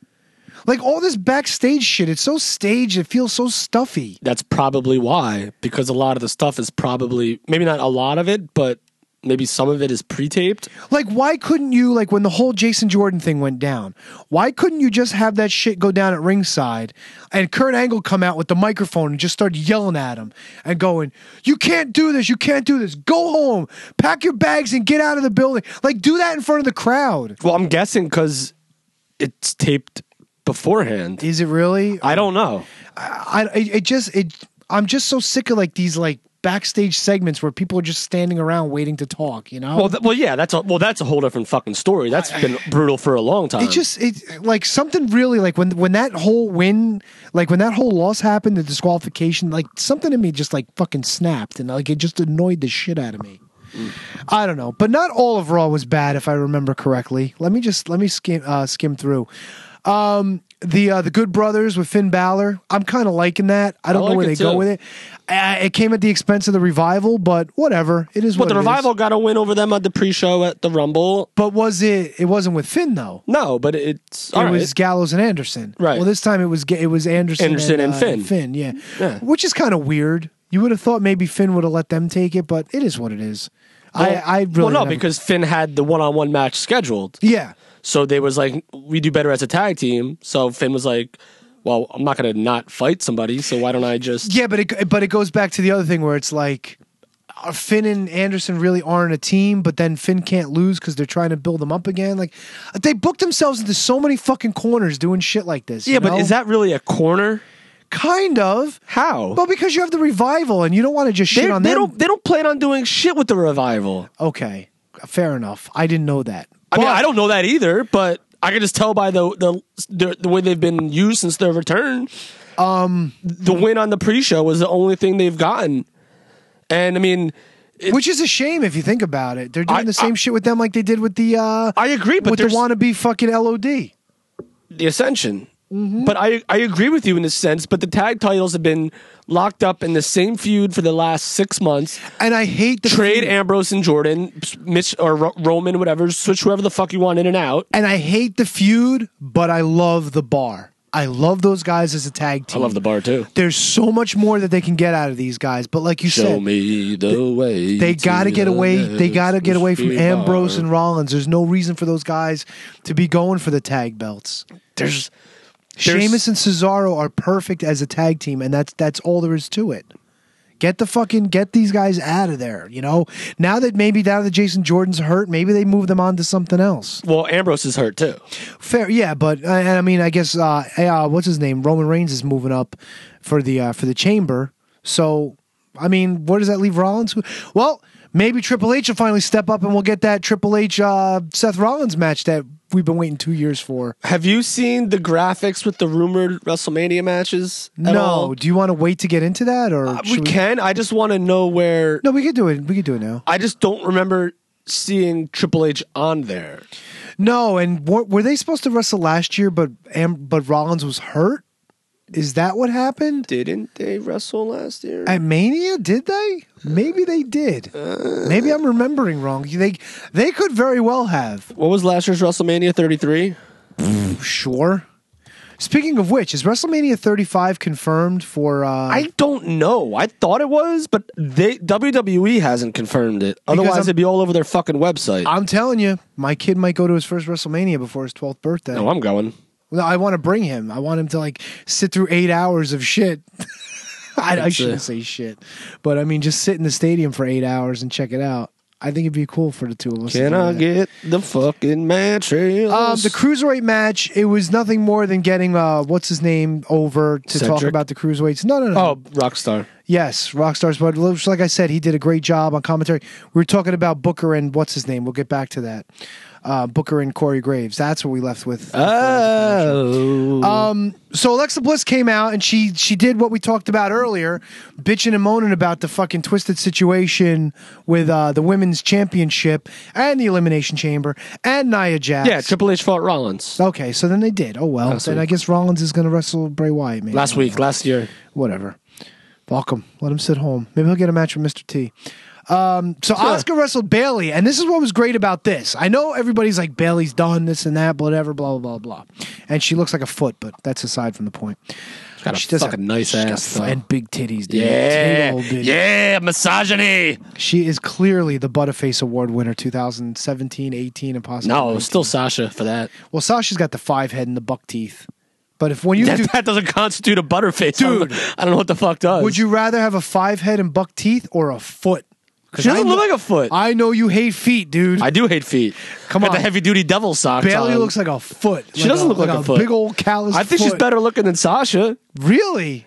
Like all this backstage shit, it's so staged. It feels so stuffy. That's probably why, because a lot of the stuff is probably maybe not a lot of it, but maybe some of it is pre-taped. Like, why couldn't you, like, when the whole Jason Jordan thing went down, why couldn't you just have that shit go down at ringside and Kurt Angle come out with the microphone and just start yelling at him and going, you can't do this, you can't do this, go home, pack your bags and get out of the building. Like, do that in front of the crowd. Well, I'm guessing because it's taped beforehand. Is it really? I don't know. I, I it just, it, I'm just so sick of, like, these, like, backstage segments where people are just standing around waiting to talk, you know? Well, th- well, yeah, that's a well, that's a whole different fucking story. That's I, been brutal for a long time. It just it like something really like when when that whole win, like when that whole loss happened, the disqualification, like something in me just like fucking snapped, and like it just annoyed the shit out of me. Mm. I don't know, but not all of Raw was bad, if I remember correctly. Let me just let me skim uh, skim through. Um, the uh, the Good Brothers with Finn Balor, I'm kind of liking that. I don't I know like where they it go too. with it. Uh, it came at the expense of the Revival, but whatever. It is But what the it Revival is. got a win over them at the pre-show at the Rumble. But was it? It wasn't with Finn though. No, but it's It all was right. Gallows and Anderson. Right. Well, this time it was Ga- it was Anderson, Anderson and uh, Finn. Finn, yeah. Yeah. Which is kind of weird. You would have thought maybe Finn would have let them take it, but it is what it is. Well, I, I really well, no, never- because Finn had the one-on-one match scheduled. Yeah. So they was like, we do better as a tag team. So Finn was like, well, I'm not going to not fight somebody, so why don't I just... Yeah, but it but it goes back to the other thing where it's like uh, Finn and Anderson really aren't a team, but then Finn can't lose because they're trying to build them up again. Like they booked themselves into so many fucking corners doing shit like this. Yeah, you but know? is that really a corner? Kind of. How? Well, because you have the Revival and you don't want to just shit They, on they them. don't. They don't plan on doing shit with the Revival. Okay, fair enough. I didn't know that. I mean, I don't know that either, but I can just tell by the the the, the way they've been used since their return. Um, the win on the pre-show was the only thing they've gotten, and I mean, it, which is a shame if you think about it. They're doing I- the same I- shit with them like they did with the. Uh, I agree, but with the there's- wannabe fucking L O D. the Ascension. But I I agree with you in a sense. But the tag titles have been locked up in the same feud for the last six months. And I hate the trade feud. Ambrose and Jordan, Mitch or Ro- Roman, whatever. Switch whoever the fuck you want in and out. And I hate the feud, but I love the Bar. I love those guys as a tag team. I love the Bar too. There's so much more that they can get out of these guys. But like you Show said, me the way. they to got to get the away. They got to get away from next Ambrose bar. and Rollins. There's no reason for those guys to be going for the tag belts. There's, there's Sheamus and Cesaro are perfect as a tag team, and that's that's all there is to it. Get the fucking get these guys out of there. You know, now that maybe now that Jason Jordan's hurt, maybe they move them on to something else. Well, Ambrose is hurt too. Fair, yeah, but uh, and I mean, I guess uh, uh, what's his name? Roman Reigns is moving up for the uh, for the Chamber. So, I mean, where does that leave Rollins? Well, maybe Triple H will finally step up, and we'll get that Triple H uh, Seth Rollins match that we've been waiting two years for. Have you seen the graphics with the rumored WrestleMania matches? At No, all? do you want to wait to get into that, or Uh, we should can. I just want to know where. No, we could do it. We could do it now. I just don't remember seeing Triple H on there. No, and were, were they supposed to wrestle last year, but Am, but Rollins was hurt? Is that what happened? Didn't they wrestle last year? At Mania, did they? Maybe they did. Uh, Maybe I'm remembering wrong. They they could very well have. What was last year's WrestleMania? thirty-three? Sure. Speaking of which, is WrestleMania thirty-five confirmed for... Uh, I don't know. I thought it was, but they W W E hasn't confirmed it. Because Otherwise, I'm- it'd be all over their fucking website. I'm telling you, my kid might go to his first WrestleMania before his twelfth birthday. no, I'm going. Well, I want to bring him. I want him to like sit through eight hours of shit. I, I That's shouldn't it. say shit, but I mean, just sit in the stadium for eight hours and check it out. I think it'd be cool for the two of us. to Can do I that. get the fucking matches? Um, the cruiserweight match? It was nothing more than getting uh, what's his name over to talk Cedric? about the cruiserweights. No, no, no. Oh, Rockstar. Yes, Rockstar's Blood. Like I said, he did a great job on commentary. We were talking about Booker and what's his name. We'll get back to that. Uh, Booker and Corey Graves. That's what we left with. Oh. Um, so Alexa Bliss came out and she she did what we talked about earlier, bitching and moaning about the fucking twisted situation with uh, the women's championship and the Elimination Chamber and Nia Jax. Yeah, Triple H fought Rollins. Okay, so then they did. Oh well. Last then week. I guess Rollins is going to wrestle Bray Wyatt. Maybe. Last week, last year. Whatever. Fuck him. Let him sit home. Maybe he'll get a match with Mister T. Um, so Sure. Asuka wrestled Bailey, and this is what was great about this. I know everybody's like, Bailey's done this and that, whatever, blah, blah, blah, blah. And she looks like a foot, but that's aside from the point. She's got a She does fucking nice she's got ass, f- though. and big titties, dude. Yeah. Titty old bitch. Yeah, misogyny. She is clearly the Butterface Award winner two thousand seventeen, eighteen, and possibly No, nineteen. still Sasha for that. Well, Sasha's got the five head and the buck teeth. But if when you that, do, that doesn't constitute a butterface, Dude. I don't know what the fuck does. would you rather have a five head and buck teeth or a foot? She doesn't I look know- like a foot. I know you hate feet, dude. I do hate feet. Come Got on. the heavy duty devil socks. Bailey on. looks like a foot. She doesn't look like a foot. big old callous. I think she's foot. better looking than Sasha. Really?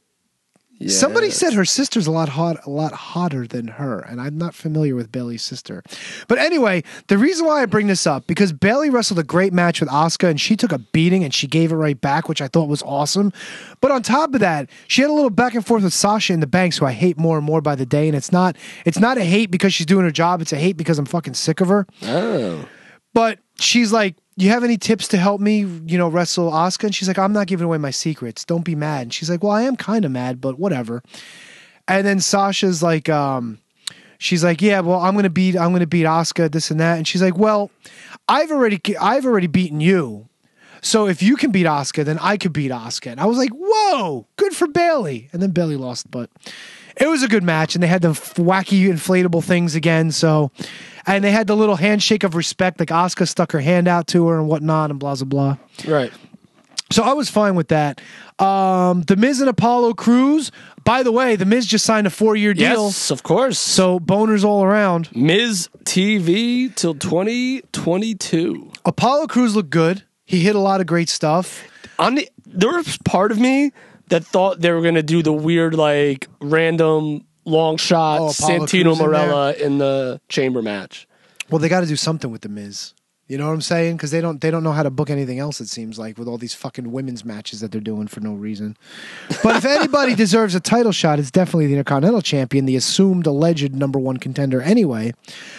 Yeah. Somebody said her sister's a lot hot, a lot hotter than her, and I'm not familiar with Bailey's sister. But anyway, the reason why I bring this up because Bailey wrestled a great match with Asuka, and she took a beating, and she gave it right back, which I thought was awesome. But on top of that, she had a little back and forth with Sasha in the Banks, who I hate more and more by the day. And it's not, it's not a hate because she's doing her job; it's a hate because I'm fucking sick of her. Oh. But she's like, you have any tips to help me, you know, wrestle Asuka? And she's like, I'm not giving away my secrets. Don't be mad. And she's like, well, I am kind of mad, but whatever. And then Sasha's like, um, she's like, yeah, well, I'm gonna beat, I'm gonna beat Asuka, this and that. And she's like, well, I've already, I've already beaten you. So if you can beat Asuka, then I could beat Asuka. And I was like, whoa, good for Bailey. And then Bailey lost, but it was a good match. And they had the wacky inflatable things again. So, and they had the little handshake of respect, like Asuka stuck her hand out to her and whatnot, and blah blah blah. Right. So I was fine with that. Um, the Miz and Apollo Crews. By the way, the Miz just signed a four-year deal. Yes, of course. So boners all around. Miz T V till twenty twenty-two. Apollo Crews looked good. He hit a lot of great stuff. On the, there was part of me that thought they were going to do the weird, like, random long shot Oh, Apollo Santino Crews in Morella in, the chamber match. Well, they got to do something with the Miz. You know what I'm saying? Because they don't they don't know how to book anything else. It seems like with all these fucking women's matches that they're doing for no reason. But if anybody deserves a title shot, it's definitely the Intercontinental Champion, the assumed alleged number one contender anyway.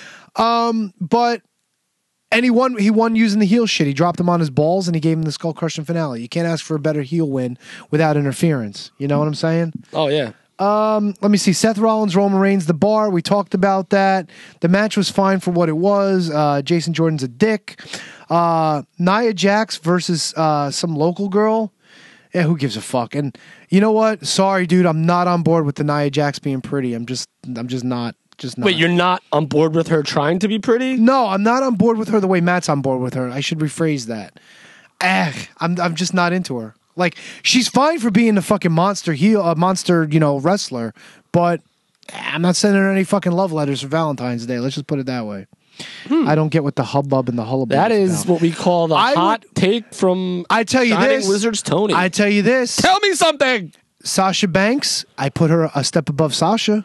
Um, but and he won. He won using the heel shit. He dropped him on his balls and he gave him the skull crushing finale. You can't ask for a better heel win without interference. You know what I'm saying? Oh yeah. Um, let me see. Seth Rollins, Roman Reigns, The Bar. We talked about that. The match was fine for what it was. Uh, Jason Jordan's a dick. Uh, Nia Jax versus uh, some local girl. Yeah, who gives a fuck? And you know what? Sorry, dude. I'm not on board with the Nia Jax being pretty. I'm just, I'm just not. Just not. Wait, you're not on board with her trying to be pretty? No, I'm not on board with her the way Matt's on board with her. I should rephrase that. Eh, I'm, I'm just not into her. Like, she's fine for being a fucking monster heel, a monster, you know, wrestler, but I'm not sending her any fucking love letters for Valentine's Day. Let's just put it that way. I don't get what the hubbub and the hullabaloo That is is about. what we call the I hot take from I tell you Shining this, Wizards Tony. I tell you this. Tell me something. Sasha Banks, I put her a step above Sasha.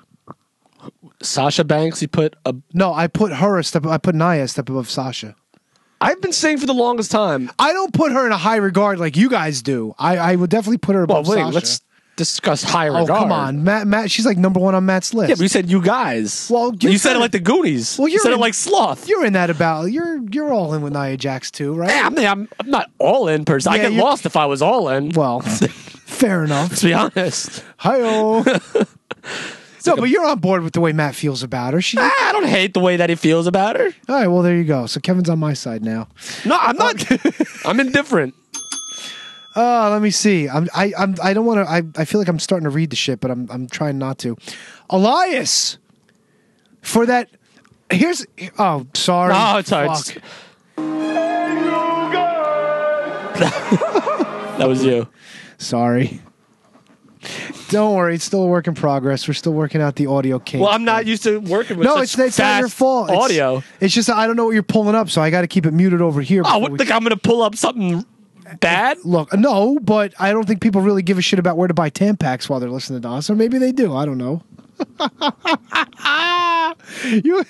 Sasha Banks, you put a... No, I put her a step, I put Nia a step above Sasha. I've been saying for the longest time. I don't put her in a high regard like you guys do. I, I would definitely put her Well, above wait, Sasha. let's discuss high Oh, regard. come on. Matt, Matt, she's like number one on Matt's list. Yeah, but you said you guys. Well, you you're said it kinda- like the Goonies. Well, you you're said in- it like Sloth. You're in that about you're you're all in with Nia Jax too, right? Hey, I mean, I'm, I'm not all in person. I Yeah, get you're- lost if I was all in. Well, fair enough. To be honest. Hi-oh. No, but you're on board with the way Matt feels about her. She, all I don't hate the way that he feels about her. right, well there you go. So Kevin's on my side now. No, I'm not. I'm indifferent. Uh, let me see. I'm I I'm I don't want to. I, I feel like I'm starting to read the shit, but I'm I'm trying not to. Elias for that. Here's oh sorry. No, it's all right. Fuck. That was you. Sorry. Don't worry, it's still a work in progress. We're still working out the audio kinks. Well, I'm not used to working with No, such it's, it's not fast your fault. It's- audio. It's, just I don't know what you're pulling up, so I got to keep it muted over here. Oh, before what, we- think I'm going to pull up something bad? Look, no, but I don't think people really give a shit about where to buy Tampax while they're listening to us, or maybe they do. I don't know. you.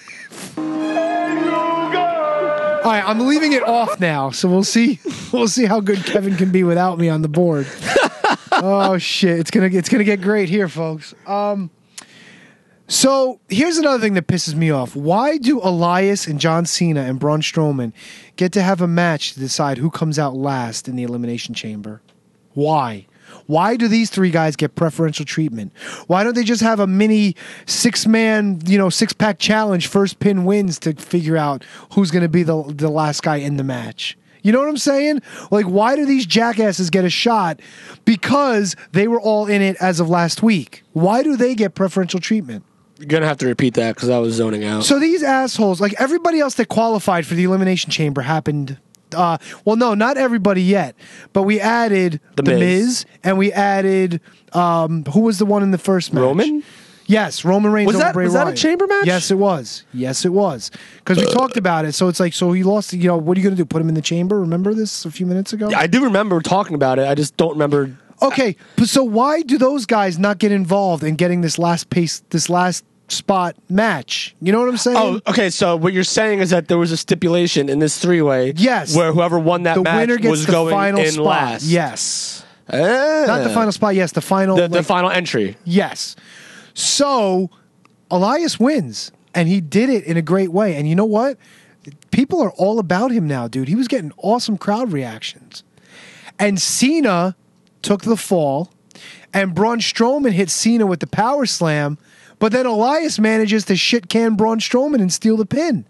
All right, I'm leaving it off now, so we'll see. We'll see how good Kevin can be without me on the board. Oh shit, it's gonna it's gonna get great here, folks. Um, so here's another thing that pisses me off. Why do Elias and John Cena and Braun Strowman get to have a match to decide who comes out last in the Elimination Chamber? Why? Why do these three guys get preferential treatment? Why don't they just have a mini six-man, you know, six-pack challenge, first pin wins to figure out who's going to be the the last guy in the match? You know what I'm saying? Like, why do these jackasses get a shot? Because they were all in it as of last week. Why do they get preferential treatment? You're going to have to repeat that because I was zoning out. So these assholes, like everybody else that qualified for the Elimination Chamber happened... Uh, well, no, not everybody yet, but we added The The, Miz. Miz, and we added, um, who was the one in the first match? Roman? Yes, Roman Reigns Was over that- Bray was that a Wyatt. chamber match? Yes, it was. Yes, it was. Because we talked about it, so it's like, so he lost, you know, what are you going to do, put him in the chamber? Remember this a few minutes ago? Yeah, I do remember talking about it. I just don't remember. Okay, but so why do those guys not get involved in getting this last pace, this last spot match? You know what I'm saying? Oh, okay. So what you're saying is that there was a stipulation in this three-way, Yes. where whoever won that the match winner gets was the going final in spot. last. Yes. Ah. Not the final spot, yes, the final. The, the like- final entry. Yes. So Elias wins, and he did it in a great way. And you know what? People are all about him now, dude. He was getting awesome crowd reactions. And Cena took the fall, and Braun Strowman hit Cena with the power slam, but then Elias manages to shit can Braun Strowman and steal the pin.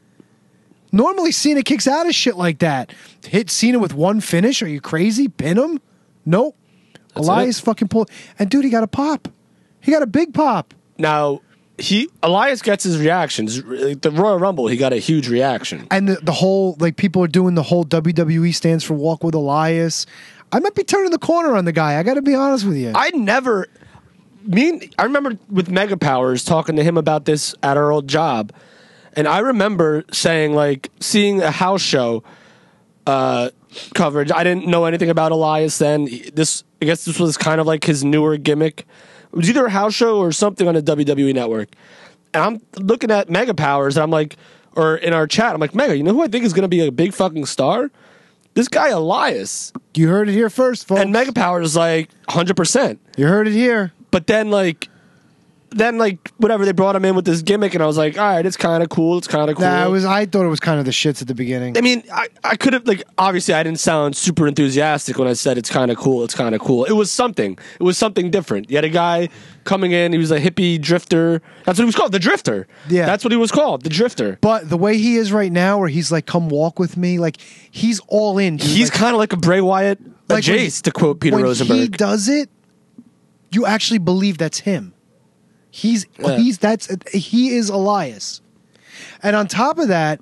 Normally Cena kicks out of shit like that. Hit Cena with one finish? Are you crazy? Pin him? Nope. That's Elias it. fucking pulled. And dude, he got a pop. He got a big pop. Now he Elias gets his reactions. The Royal Rumble, he got a huge reaction. And the, the whole, like, people are doing the whole W W E stands for Walk with Elias. I might be turning the corner on the guy. I got to be honest with you. I never. Me, I remember with Mega Powers talking to him about this at our old job, and I remember saying, like, seeing a house show uh, coverage. I didn't know anything about Elias then. This, I guess, this was kind of like his newer gimmick. It was either a house show or something on the W W E network. And I'm looking at Mega Powers, and I'm like, or in our chat, I'm like, Mega, you know who I think is going to be a big fucking star? This guy Elias. You heard it here first, folks. And Mega Powers is like one hundred percent. You heard it here. But then, like, then like whatever, they brought him in with this gimmick, and I was like, all right, it's kind of cool. It's kind of cool. Nah, it was, I thought it was kind of the shits at the beginning. I mean, I, I could have, like, obviously I didn't sound super enthusiastic when I said it's kind of cool. It's kind of cool. It was something. It was something different. You had a guy coming in. He was a hippie drifter. That's what he was called, the Drifter. Yeah. That's what he was called, the Drifter. But the way he is right now, where he's like, come walk with me, like, he's all in. Dude. He's like, kind of like a Bray Wyatt, a like when Jace, he- to quote Peter when Rosenberg. he does it, you actually believe that's him. He's Yeah. he's that's he is Elias. And on top of that,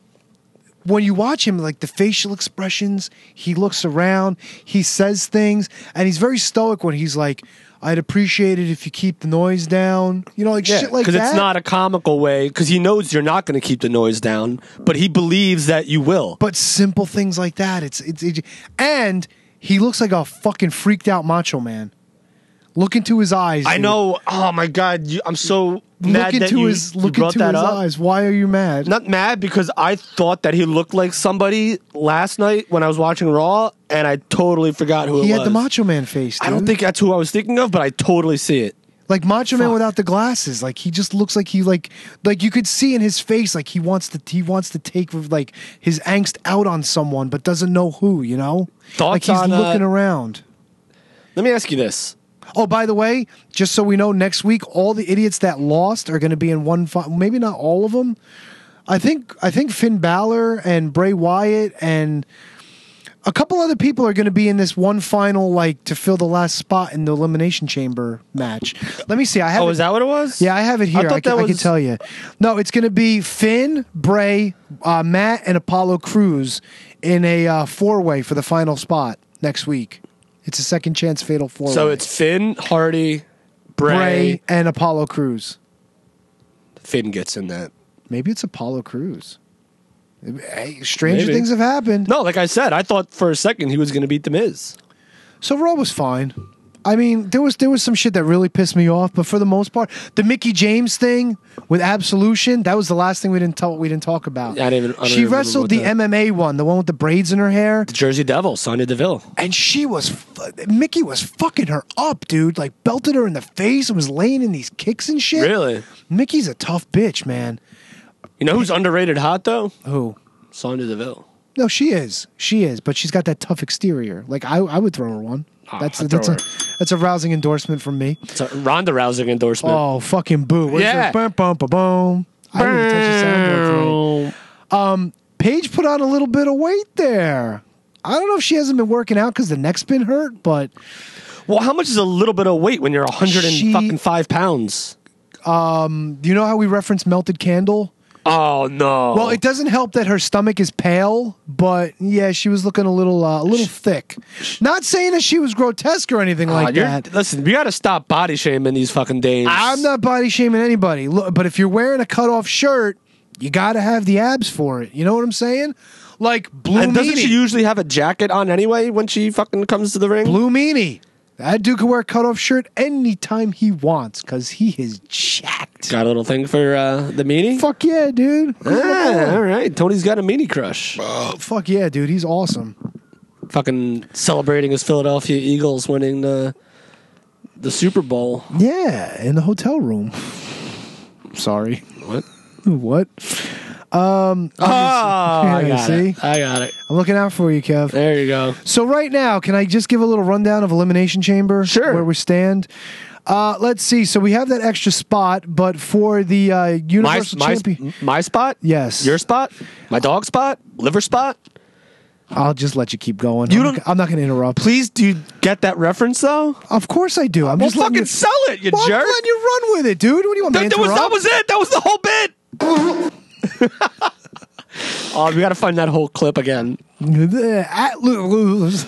when you watch him, like the facial expressions, he looks around, he says things, and he's very stoic when he's like, I'd appreciate it if you keep the noise down. You know, like shit like that. Because it's not a comical way, because he knows you're not going to keep the noise down, but he believes that you will. But simple things like that, it's it's, it, and he looks like a fucking freaked out Macho Man. Look into his eyes. I dude. know. Oh my god, you, I'm so mad Look that into you, his you look brought into that his up. eyes. Why are you mad? Not mad because I thought that he looked like somebody last night when I was watching Raw, and I totally forgot who He it had was. the Macho Man face. I don't dude. think that's who I was thinking of, but I totally see it. Like Macho Man without the glasses. Like he just looks like he like like you could see in his face like he wants to he wants to take like his angst out on someone but doesn't know who, you know? Thoughts like he's on, uh, looking around. Let me ask you this. Oh, by the way, just so we know, next week all the idiots that lost are going to be in one. Fi- maybe not all of them. I think I think Finn Balor and Bray Wyatt and a couple other people are going to be in this one final, like to fill the last spot in the Elimination Chamber match. Let me see. I have. Oh, it- is that what it was? Yeah, I have it I here. I, thought can, that I can was- tell you. No, it's going to be Finn, Bray, uh, Matt, and Apollo Crews in a uh, four-way for the final spot next week. It's a second chance fatal four-way. So it's Finn, Hardy, Bray. Bray and Apollo Crews. Finn gets in that. Maybe it's Apollo Crews. Hey, stranger Maybe. things have happened. No, like I said, I thought for a second he was going to beat The Miz. So Raw was fine. I mean, there was there was some shit that really pissed me off, but for the most part, the Mickie James thing with Absolution, that was the last thing we didn't talk we didn't talk about. Yeah, I didn't even, I don't she even remember wrestled what the that- M M A one, the one with the braids in her hair. The Jersey Devil, Sonya Deville. And she was, fu- Mickey was fucking her up, dude. Like, belted her in the face and was laying in these kicks and shit. Really? Mickey's a tough bitch, man. You know who's underrated hot, though? Who? Sonya Deville. No, she is. She is, but she's got that tough exterior. Like, I, I would throw her one. Oh, that's I'd that's throw a that's a rousing endorsement from me. It's a Ronda Rousing endorsement. Oh, fucking boo. Where's Yeah. her bum, bum, bum, bum. I didn't even touch the soundboard tonight. Um, Paige put on a little bit of weight there. I don't know if she hasn't been working out because the neck's been hurt, but Well, how much is a little bit of weight when you're one hundred She- fucking five pounds? um, you know how we reference Melted Candle? Oh no. Well, it doesn't help that her stomach is pale, but yeah, she was looking a little uh, a little thick. Not saying that she was grotesque or anything Uh, like you're- that. Listen, we got to stop body shaming these fucking days. I'm not body shaming anybody. Look, but if you're wearing a cut off shirt, you got to have the abs for it. You know what I'm saying? Like Blue And doesn't Meanie. she usually have a jacket on anyway when she fucking comes to the ring? Blue Meanie. That dude can wear a cut off shirt anytime he wants because he is jacked. Got a little thing for uh, the meanie? Fuck yeah, dude. Ah, all right. Tony's got a meanie crush. Fuck yeah, dude. He's awesome. Fucking celebrating his Philadelphia Eagles winning the the Super Bowl. Yeah, in the hotel room. Sorry. What? What? Um, Oh, I yeah, got see? it. I got it. I'm looking out for you, Kev. There you go. So right now, can I just give a little rundown of Elimination Chamber? Sure. Where we stand. Uh, let's see. So we have that extra spot, but for the uh, My, Universal my, Champion, my spot? yes, Your spot? My dog spot? Liver spot? I'll just let you keep going. You I'm, don't- not, I'm not going to interrupt. Please do you get that reference though? Of course I do. I'm Well, just letting fucking you, sell it, you well, I'm jerk. letting you run with it, dude. What do you want me That, to that was, that interrupt? was it. That was the whole bit. Oh, we got to find that whole clip again. At lose.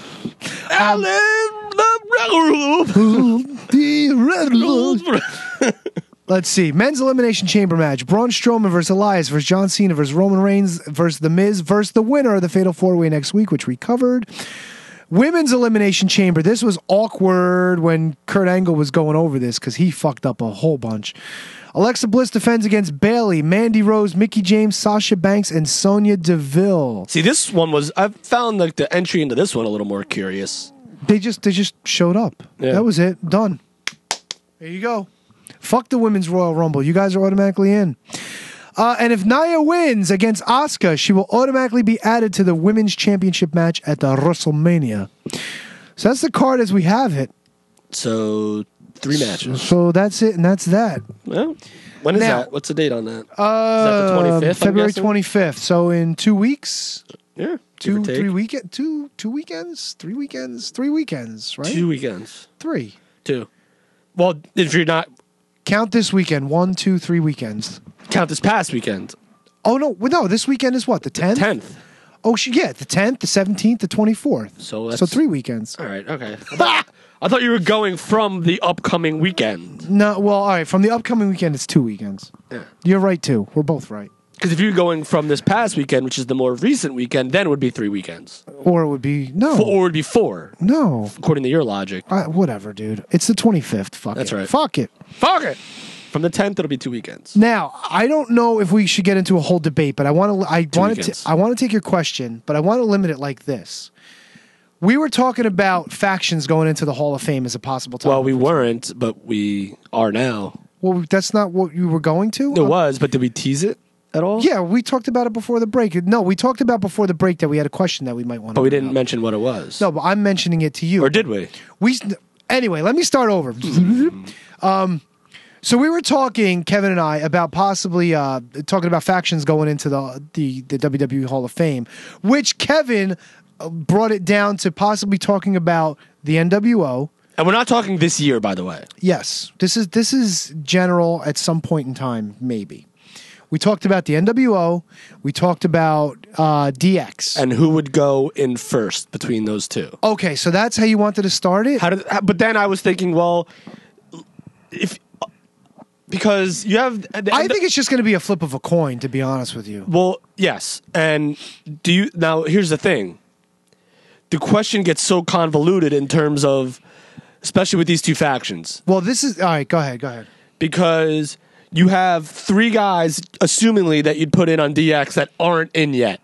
Let's see. Men's Elimination Chamber match. Braun Strowman versus Elias versus John Cena versus Roman Reigns versus The Miz versus the winner of the Fatal four way next week, which we covered. Women's Elimination Chamber. This was awkward when Kurt Angle was going over this because he fucked up a whole bunch. Alexa Bliss defends against Bayley, Mandy Rose, Mickie James, Sasha Banks, and Sonya Deville. See, this one was, I found like the entry into this one a little more curious. They just they just showed up. Yeah. That was it. Done. There you go. Fuck the Women's Royal Rumble. You guys are automatically in. Uh, and if Nia wins against Asuka, she will automatically be added to the Women's Championship match at the WrestleMania. So that's the card as we have it. So, three matches. So that's it, and that's that. Well, when is Now- that? What's the date on that? Uh, Is that the twenty-fifth, I'm February guessing? twenty-fifth. So in two weeks, Yeah. give two, or take. three weekend, two, two weekends, three weekends, three weekends, right? Two weekends. Three. Two. Well, if you're not, Count this weekend. One, two, three weekends. count this past weekend. Oh no, well, no. This weekend is what, the tenth? tenth. Oh, she, yeah, the tenth, the seventeenth, the twenty-fourth. So that's So three weekends. All right, okay. I thought, I thought you were going from the upcoming weekend. No, well, all right. From the upcoming weekend, it's two weekends. Yeah. You're right too. We're both right. Because if you're going from this past weekend, which is the more recent weekend, then it would be three weekends. Or it would be no, Four, or it would be four, no. according to your logic. Uh, whatever, dude. It's the twenty-fifth. Fuck That's it. right. Fuck it. Fuck it. From the tenth, it'll be two weekends. Now, I don't know if we should get into a whole debate, but I want to. I want to. weekends. I want to take your question, but I want to limit it like this. We were talking about factions going into the Hall of Fame as a possible topic. Well, we weren't, but we are now. Well, that's not what you were going to. It was, but did we tease it at all? Yeah, we talked about it before the break. No, we talked about before the break that we had a question that we might want to. But we didn't mention what it was. No, but I'm mentioning it to you. Or did we? We anyway. Let me start over. um, so we were talking, Kevin and I, about possibly uh, talking about factions going into the, the the W W E Hall of Fame, which Kevin uh, brought it down to possibly talking about the N W O. And we're not talking this year, by the way. Yes, this is this is general at some point in time, maybe. We talked about the N W O. We talked about uh, D X. And who would go in first between those two? Okay, so that's how you wanted to start it? How did? But then I was thinking, well, if because you have. I think it's just going to be a flip of a coin, to be honest with you. Well, yes, and do you now? Here's the thing: the question gets so convoluted in terms of, especially with these two factions. Well, this is all right. Go ahead. Go ahead. Because you have three guys, assumingly, that you'd put in on D X that aren't in yet.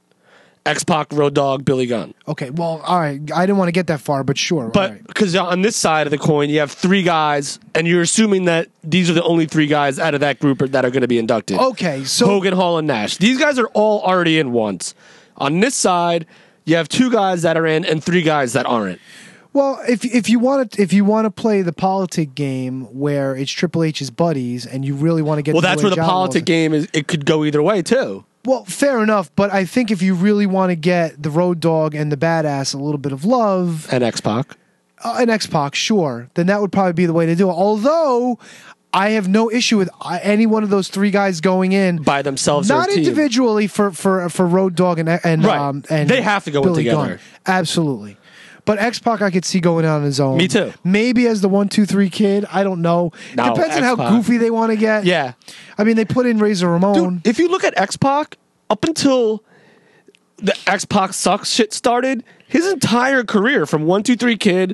X-Pac, Road Dogg, Billy Gunn. Okay, well, all right. I didn't want to get that far, but sure. But because right. on this side of the coin, you have three guys, and you're assuming that these are the only three guys out of that group that are going to be inducted. Okay, so Hogan, Hall, and Nash. These guys are all already in once. On this side, you have two guys that are in and three guys that aren't. Well, if if you want to if you want to play the politic game where it's Triple H's buddies, and you really want to get well, the that's where the politic game is. It could go either way too. Well, fair enough, but I think if you really want to get the Road Dogg and the Badass a little bit of love, and X-Pac, uh, and X-Pac, sure, then that would probably be the way to do it. Although I have no issue with uh, any one of those three guys going in by themselves, not or a team. individually for for for Road Dogg and and right. um, and they have to go Billy in together. Gunn. Absolutely. But X-Pac I could see going out on his own. Me too. Maybe as the one, two, three kid. I don't know. No, Depends on how X-Pac. goofy they want to get. Yeah. I mean, they put in Razor Ramon. Dude, if you look at X-Pac, up until the X-Pac sucks shit started, his entire career from one, two, three kid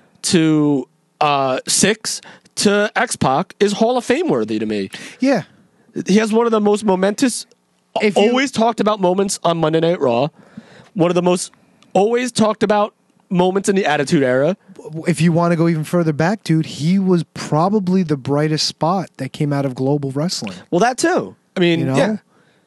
to uh, six to X-Pac is Hall of Fame worthy to me. Yeah. He has one of the most momentous, If you- always talked about moments on Monday Night Raw. One of the most always talked about moments in the Attitude Era. If you want to go even further back, dude, he was probably the brightest spot that came out of global wrestling. Well, that too. I mean, You know? yeah.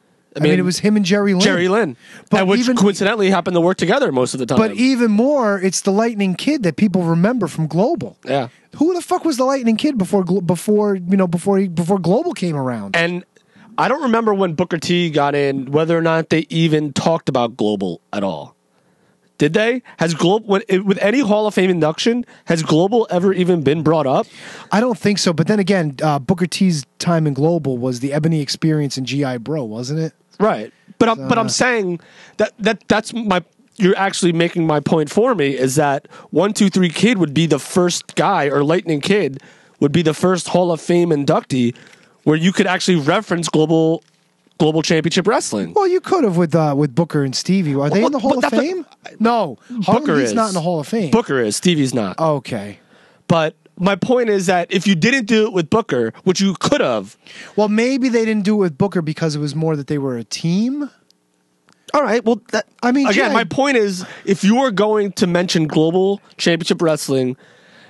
I mean, it was him and Jerry Lynn. Jerry Lynn. But and which even- coincidentally happened to work together most of the time. But even more, it's the Lightning Kid that people remember from Global. yeah. Who the fuck was the Lightning Kid before Glo- before you know before he, before Global came around? And I don't remember when Booker T got in, whether or not they even talked about Global at all. Did they? Has Global when, with any Hall of Fame induction, has Global ever even been brought up? I don't think so. But then again, uh, Booker T's time in Global was the Ebony Experience and G I Bro, wasn't it? Right. But I'm, So- but I'm saying that that that's my. You're actually making my point for me is that one two three Kid would be the first guy, or Lightning Kid would be the first Hall of Fame inductee, where you could actually reference global global championship wrestling. Well, you could have with uh, with Booker and Stevie. Are they Well, in the Hall but of that's a- Fame? no, Booker He's is not in the Hall of Fame. Booker is. Stevie's not. Okay. But my point is that if you didn't do it with Booker, which you could have, Well, maybe they didn't do it with Booker because it was more that they were a team. all right. Well, that, I mean, again, yeah, my point is, if you are going to mention global championship wrestling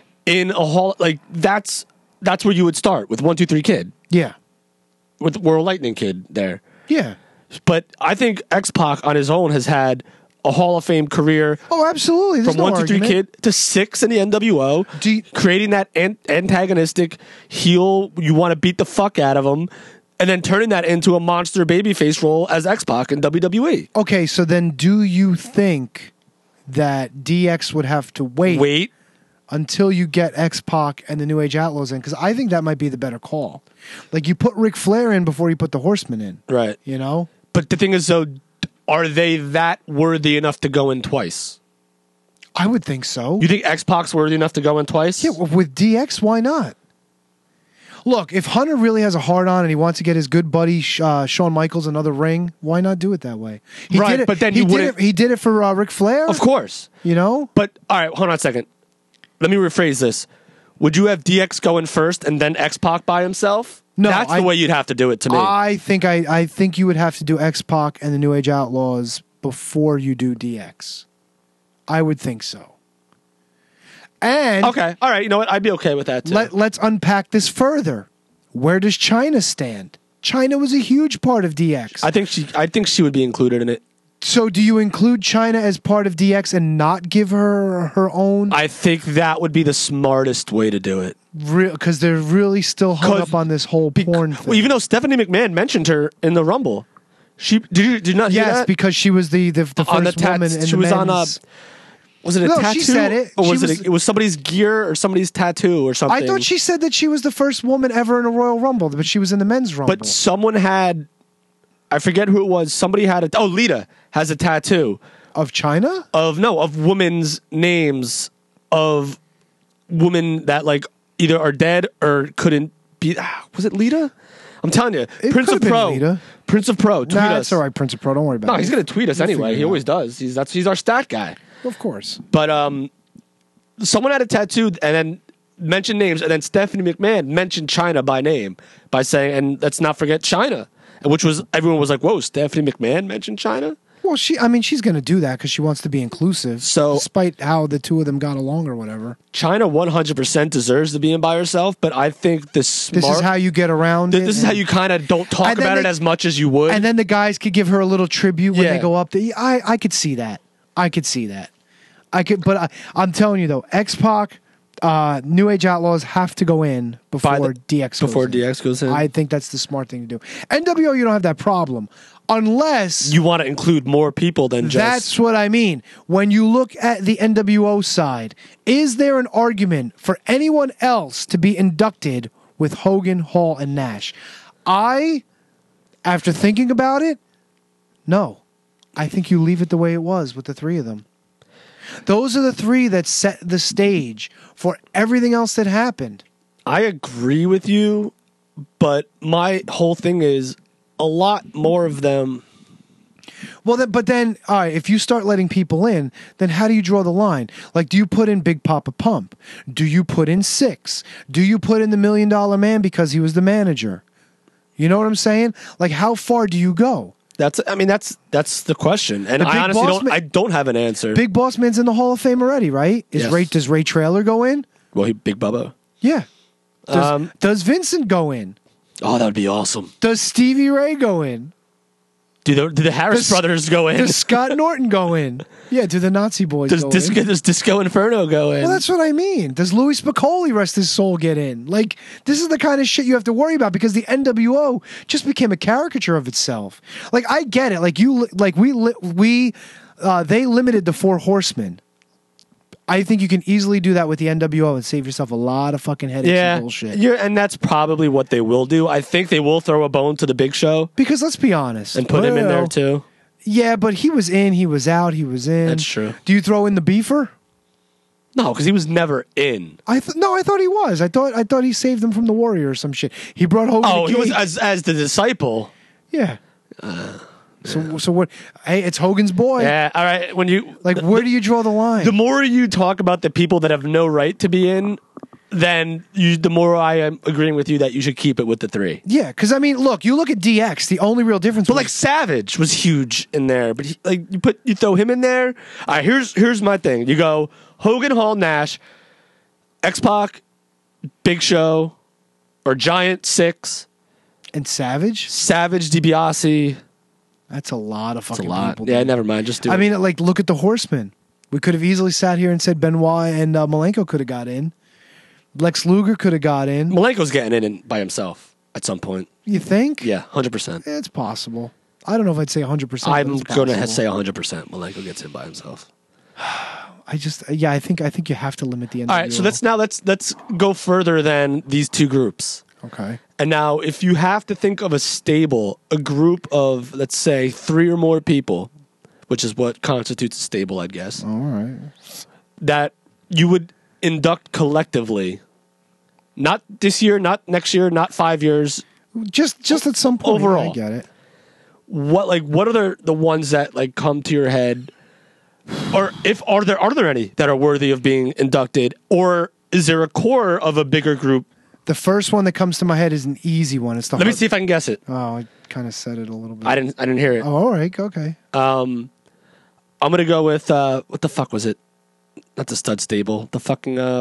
in a hall, like that's that's where you would start with one two three Kid, Yeah. with World Lightning Kid there. Yeah. But I think X-Pac on his own has had a Hall of Fame career. Oh, absolutely. There's From no one two three argument. Kid to six in the N W O, Do you- creating that an- antagonistic heel, you want to beat the fuck out of him, and then turning that into a monster babyface role as X-Pac in W W E. Okay, so then do you think that D X would have to wait, Wait, until you get X-Pac and the New Age Outlaws in? Because I think that might be the better call. Like, you put Ric Flair in before you put the Horsemen in. right. You know? But the thing is, though, are they that worthy enough to go in twice? I would think so. You think X-Pac's worthy enough to go in twice? Yeah, well, with D X, why not? Look, if Hunter really has a hard on and he wants to get his good buddy uh, Shawn Michaels another ring, why not do it that way? He Right, did it, but then he you did wouldn't- it, he did it for uh, Ric Flair. Of course. You know? But, all right, hold on a second. Let me rephrase this. Would you have D X going first and then X-Pac by himself? No, That's I- the way you'd have to do it to me. I think I, I think you would have to do X-Pac and the New Age Outlaws before you do D X. I would think so. And okay, all right, you know what? I'd be okay with that, too. let, let's unpack this further. Where does China stand? China was a huge part of D X. I think she I think she would be included in it. So do you include China as part of D X and not give her her own? I think that would be the smartest way to do it. Because they're really still hung 'Cause- up on this whole porn thing. Well, even though Stephanie McMahon mentioned her in the Rumble. She did you did you not hear yes, that? because she was the the, the first on the tat- woman in she the was on a men's- was it a No, tattoo? she said it. Or was She it was- a, it was somebody's gear or somebody's tattoo or something. I thought she said that she was the first woman ever in a Royal Rumble, but she was in the men's Rumble. But someone had I forget who it was. Somebody had a oh Lita has a tattoo of China? Of no, of women's names of women that like either are dead or couldn't beat. Ah, was it Lita? I'm telling you, It Prince could of have been Pro, Lita. Prince of Pro, tweet Nah, us. it's all right, Prince of Pro. Don't worry about No, it. he's gonna tweet us We'll anyway. figure it He out. always does. He's that's he's our stat guy. Of course. But um, someone had a tattoo and then mentioned names, and then Stephanie McMahon mentioned China by name by saying, and let's not forget China, which was everyone was like, "Whoa, Stephanie McMahon mentioned China." Well, she. I mean, she's going to do that because she wants to be inclusive. So, despite how the two of them got along or whatever, China one hundred percent deserves to be in by herself. But I think the smart. this is how you get around th- it. This is and- how you kind of don't talk And then about it they- as much as you would. And then the guys could give her a little tribute when Yeah. they go up there. I, I could see that. I could see that. I could, but I, I'm telling you though, X-Pac, uh, New Age Outlaws have to go in before the- D X goes before in. D X goes in. I think that's the smart thing to do. N W O, you don't have that problem. Unless you want to include more people than just. That's what I mean. When you look at the N W O side, is there an argument for anyone else to be inducted with Hogan, Hall, and Nash? I, after thinking about it, no. I think you leave it the way it was with the three of them. Those are the three that set the stage for everything else that happened. I agree with you, but my whole thing is a lot more of them. Well, then, but then, all right, if you start letting people in, then how do you draw the line? Like, do you put in Big Papa Pump? Do you put in Six? Do you put in the Million Dollar Man because he was the manager? You know what I'm saying? Like, how far do you go? That's, I mean, that's that's the question, and The I Big honestly Boss don't. Man- I don't have an answer. Big Boss Man's in the Hall of Fame already, right? Is Yes. Ray does Ray Traylor go in? Well, he Big Bubba. Yeah. Does, Um, does Vincent go in? Oh, that would be awesome. Does Stevie Ray go in? Do the do the Harris Does- brothers go in? Does Scott Norton go in? Yeah, do the Nazi boys Does go Disco, in? does Disco Inferno go in? Well, that's what I mean. Does Louis Spicoli, rest his soul, get in? Like, this is the kind of shit you have to worry about because the N W O just became a caricature of itself. Like, I get it. Like you, like we, li- we, uh, they limited the Four Horsemen. I think you can easily do that with the N W O and save yourself a lot of fucking headaches yeah, and bullshit. You're, and that's probably what they will do. I think they will throw a bone to the Big Show Because let's be honest, and put him in there well, too. Yeah, but he was in, he was out, he was in. That's true. Do you throw in the Beefer? No, because he was never in. I th- no, I thought he was. I thought I thought he saved them from the Warrior or some shit. He brought Hogan. Oh, to he was Gate. as as the disciple. Yeah. So so what? Hey, it's Hogan's boy. Yeah. All right. When you Like, where do you draw the line? the more you talk about the people that have no right to be in, then you the more I am agreeing with you that you should keep it with the three. yeah, because I mean, look, you look at D X. The only real difference, But was, like Savage was huge in there. But he, like you put you throw him in there. All right. Here's here's my thing. You go Hogan, Hall, Nash, X-Pac, Big Show, or Giant Six, and Savage. Savage, DiBiase. That's a lot of It's a fucking lot. people. Yeah. dude. Never mind. Just do I it. mean, like, look at the Horsemen. We could have easily sat here and said Benoit and uh, Malenko could have got in. Lex Luger could have got in. Malenko's getting in, in by himself at some point. You think? Yeah, hundred percent. It's possible. I don't know if I'd say one hundred percent. I'm going to say hundred percent. Malenko gets in by himself. I just, yeah, I think I think you have to limit the N W O. All right, so let's now let's let's go further than these two groups. Okay. And now, if you have to think of a stable, a group of let's say three or more people, which is what constitutes a stable, I guess. All right. That you would induct collectively, not this year, not next year, not five years. Just just at some point. Overall. I get it. What like what are the the ones that like come to your head, or if are there are there any that are worthy of being inducted, or is there a core of a bigger group? The first one that comes to my head is an easy one. It's the Let me hard- see if I can guess it. Oh, I kind of said it a little bit. I didn't I didn't hear it. Oh, all right. Okay. Um, I'm gonna go with uh, what the fuck was it? Not the Stud Stable. The fucking uh,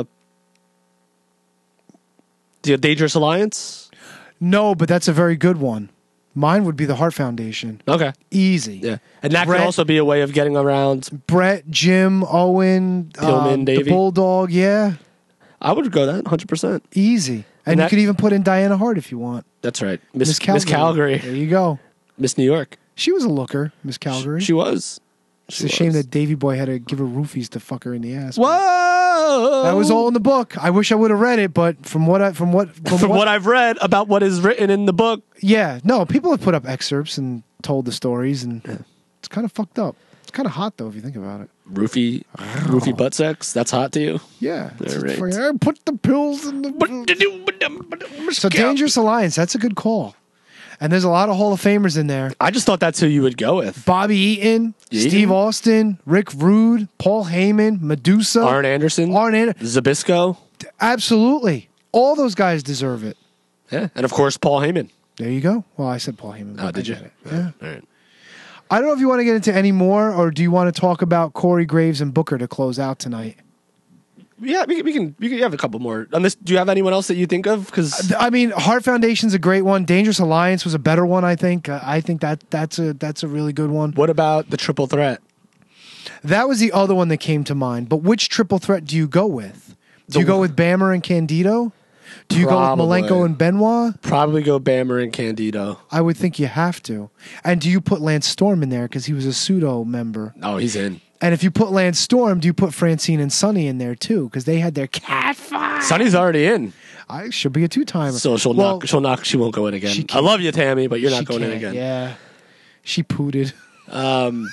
the Dangerous Alliance. No, but that's a very good one. Mine would be the Heart Foundation. Okay, Easy. yeah, and that Brett- could also be a way of getting around. Brett, Jim, Owen, Pillman, um, the Davey. Bulldog. Yeah. I would go that one hundred percent. Easy. And, And you that- could even put in Diana Hart if you want. That's right, Miss Miss Calgary. Miss Calgary, There you go. Miss New York. She was a looker, Miss Calgary. She was. it's She a shame was. that Davy Boy had to give her roofies to fuck her in the ass. Whoa! That was all in the book. I wish I would have read it, but from what I from what from, From what, what I've read about what is written in the book. yeah, no, people have put up excerpts and told the stories, and it's kind of fucked up. It's kind of hot though if you think about it. roofie, roofie butt sex. That's hot to you? Yeah. All right. For- I put the pills in the. So Dangerous Alliance. That's a good call. And there's a lot of Hall of Famers in there. I just thought that's who you would go with. Bobby Eaton, Eaton? Steve Austin, Rick Rude, Paul Heyman, Medusa, Arn Anderson, Arn Anderson, Zabisco. Absolutely, all those guys deserve it. Yeah, and of course Paul Heyman. There you go. Well, I said Paul Heyman. Oh, did you? It. Yeah. All right. I don't know if you want to get into any more, or do you want to talk about Corey Graves and Booker to close out tonight? Yeah, we, we can. We can have a couple more. On this, do you have anyone else that you think of? Because I mean, Heart Foundation's a great one. Dangerous Alliance was a better one. I think. Uh, I think that that's a that's a really good one. What about the Triple Threat? That was the other one that came to mind. But which Triple Threat do you go with? Do The- you go with Bammer and Candido? Do you Probably. go with Malenko and Benoit? Probably go Bammer and Candido. I would think you have to. And do you put Lance Storm in there because he was a pseudo member? Oh, he's in. And if you put Lance Storm, do you put Francine and Sonny in there too? Because they had their cat fight. Sonny's already in. I should be a two timer. So she'll Well, knock. She'll knock. She won't go in again. she I can't. love you, Tammy, but you're not she going in can't, again. Yeah, she pooted. Um.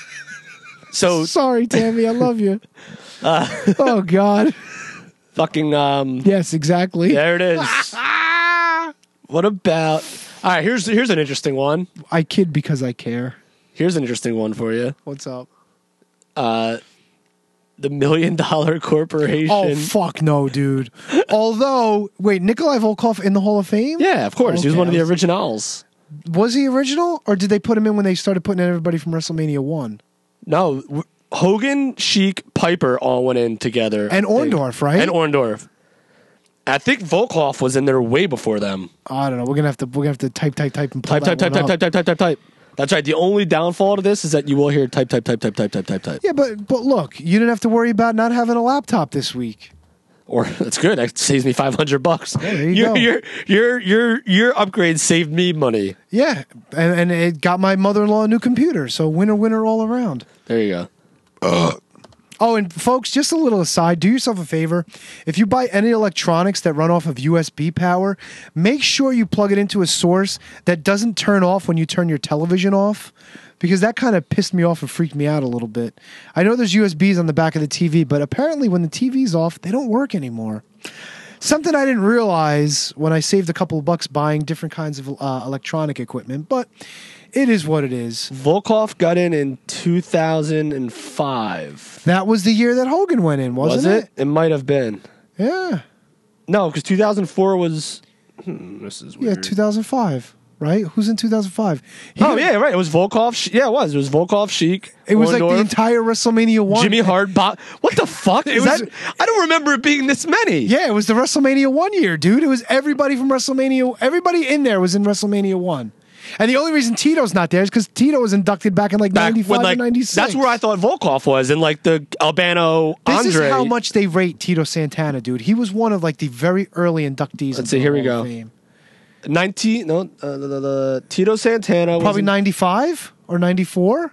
So Sorry, Tammy. I love you. Uh, Oh God. fucking. Um. Yes, exactly. There it is. What about? All right. Here's here's an interesting one. I kid because I care. Here's an interesting one for you. What's up? Uh, the Million Dollar Corporation. Oh fuck no, dude. Although, wait, Nikolai Volkov in the Hall of Fame? Yeah, of course. He was Okay, one of the I was- originals. Was he original, or did they put him in when they started putting in everybody from WrestleMania One? No, w- Hogan, Sheik, Piper all went in together. And Orndorff, right? And Orndorff. I think Volkov was in there way before them. I don't know. We're gonna have to. We're gonna have to type, type, type, and pull Type, type, that type, type, one type, up. type, type, type, type. That's right. The only downfall to this is that you will hear type, type, type, type, type, type, type, type. Yeah, but but look, you didn't have to worry about not having a laptop this week. Or that's good. That saves me five hundred bucks. Yeah, there you your, go. your your your your upgrade saved me money. Yeah, and and it got my mother-in-law a new computer. So winner, winner all around. There you go. Oh, and folks, just a little aside, do yourself a favor. If you buy any electronics that run off of U S B power, make sure you plug it into a source that doesn't turn off when you turn your television off, because that kind of pissed me off and freaked me out a little bit. I know there's U S Bs on the back of the T V, but apparently when the T V's off, they don't work anymore. Something I didn't realize when I saved a couple of bucks buying different kinds of uh, electronic equipment, but it is what it is. Volkov got in in two thousand five. That was the year that Hogan went in, wasn't Was it? it? It might have been. Yeah. No, because two thousand four was. Hmm, this is Yeah, weird. two thousand five, right? Who's in two thousand five? Oh yeah, right. It was Volkov. She- yeah, it was. It was Volkov, Sheik. It was like the Orndorff, entire WrestleMania one. Jimmy Hart. Bob. What the fuck It is was- that? I don't remember it being this many. Yeah, it was the WrestleMania one year, dude. It was everybody from WrestleMania. Everybody in there was in WrestleMania one. And the only reason Tito's not there is because Tito was inducted back in like Back ninety-five when, like, or ninety-six. that's where I thought Volkov was, in like the Albano This Andre. is how much they rate Tito Santana, dude. He was one of like the very early inductees. Let's into see. the Here we Hall of go. Fame. Nineteen. No, uh, the, the, the Tito Santana. Was Probably in- ninety-five or ninety-four.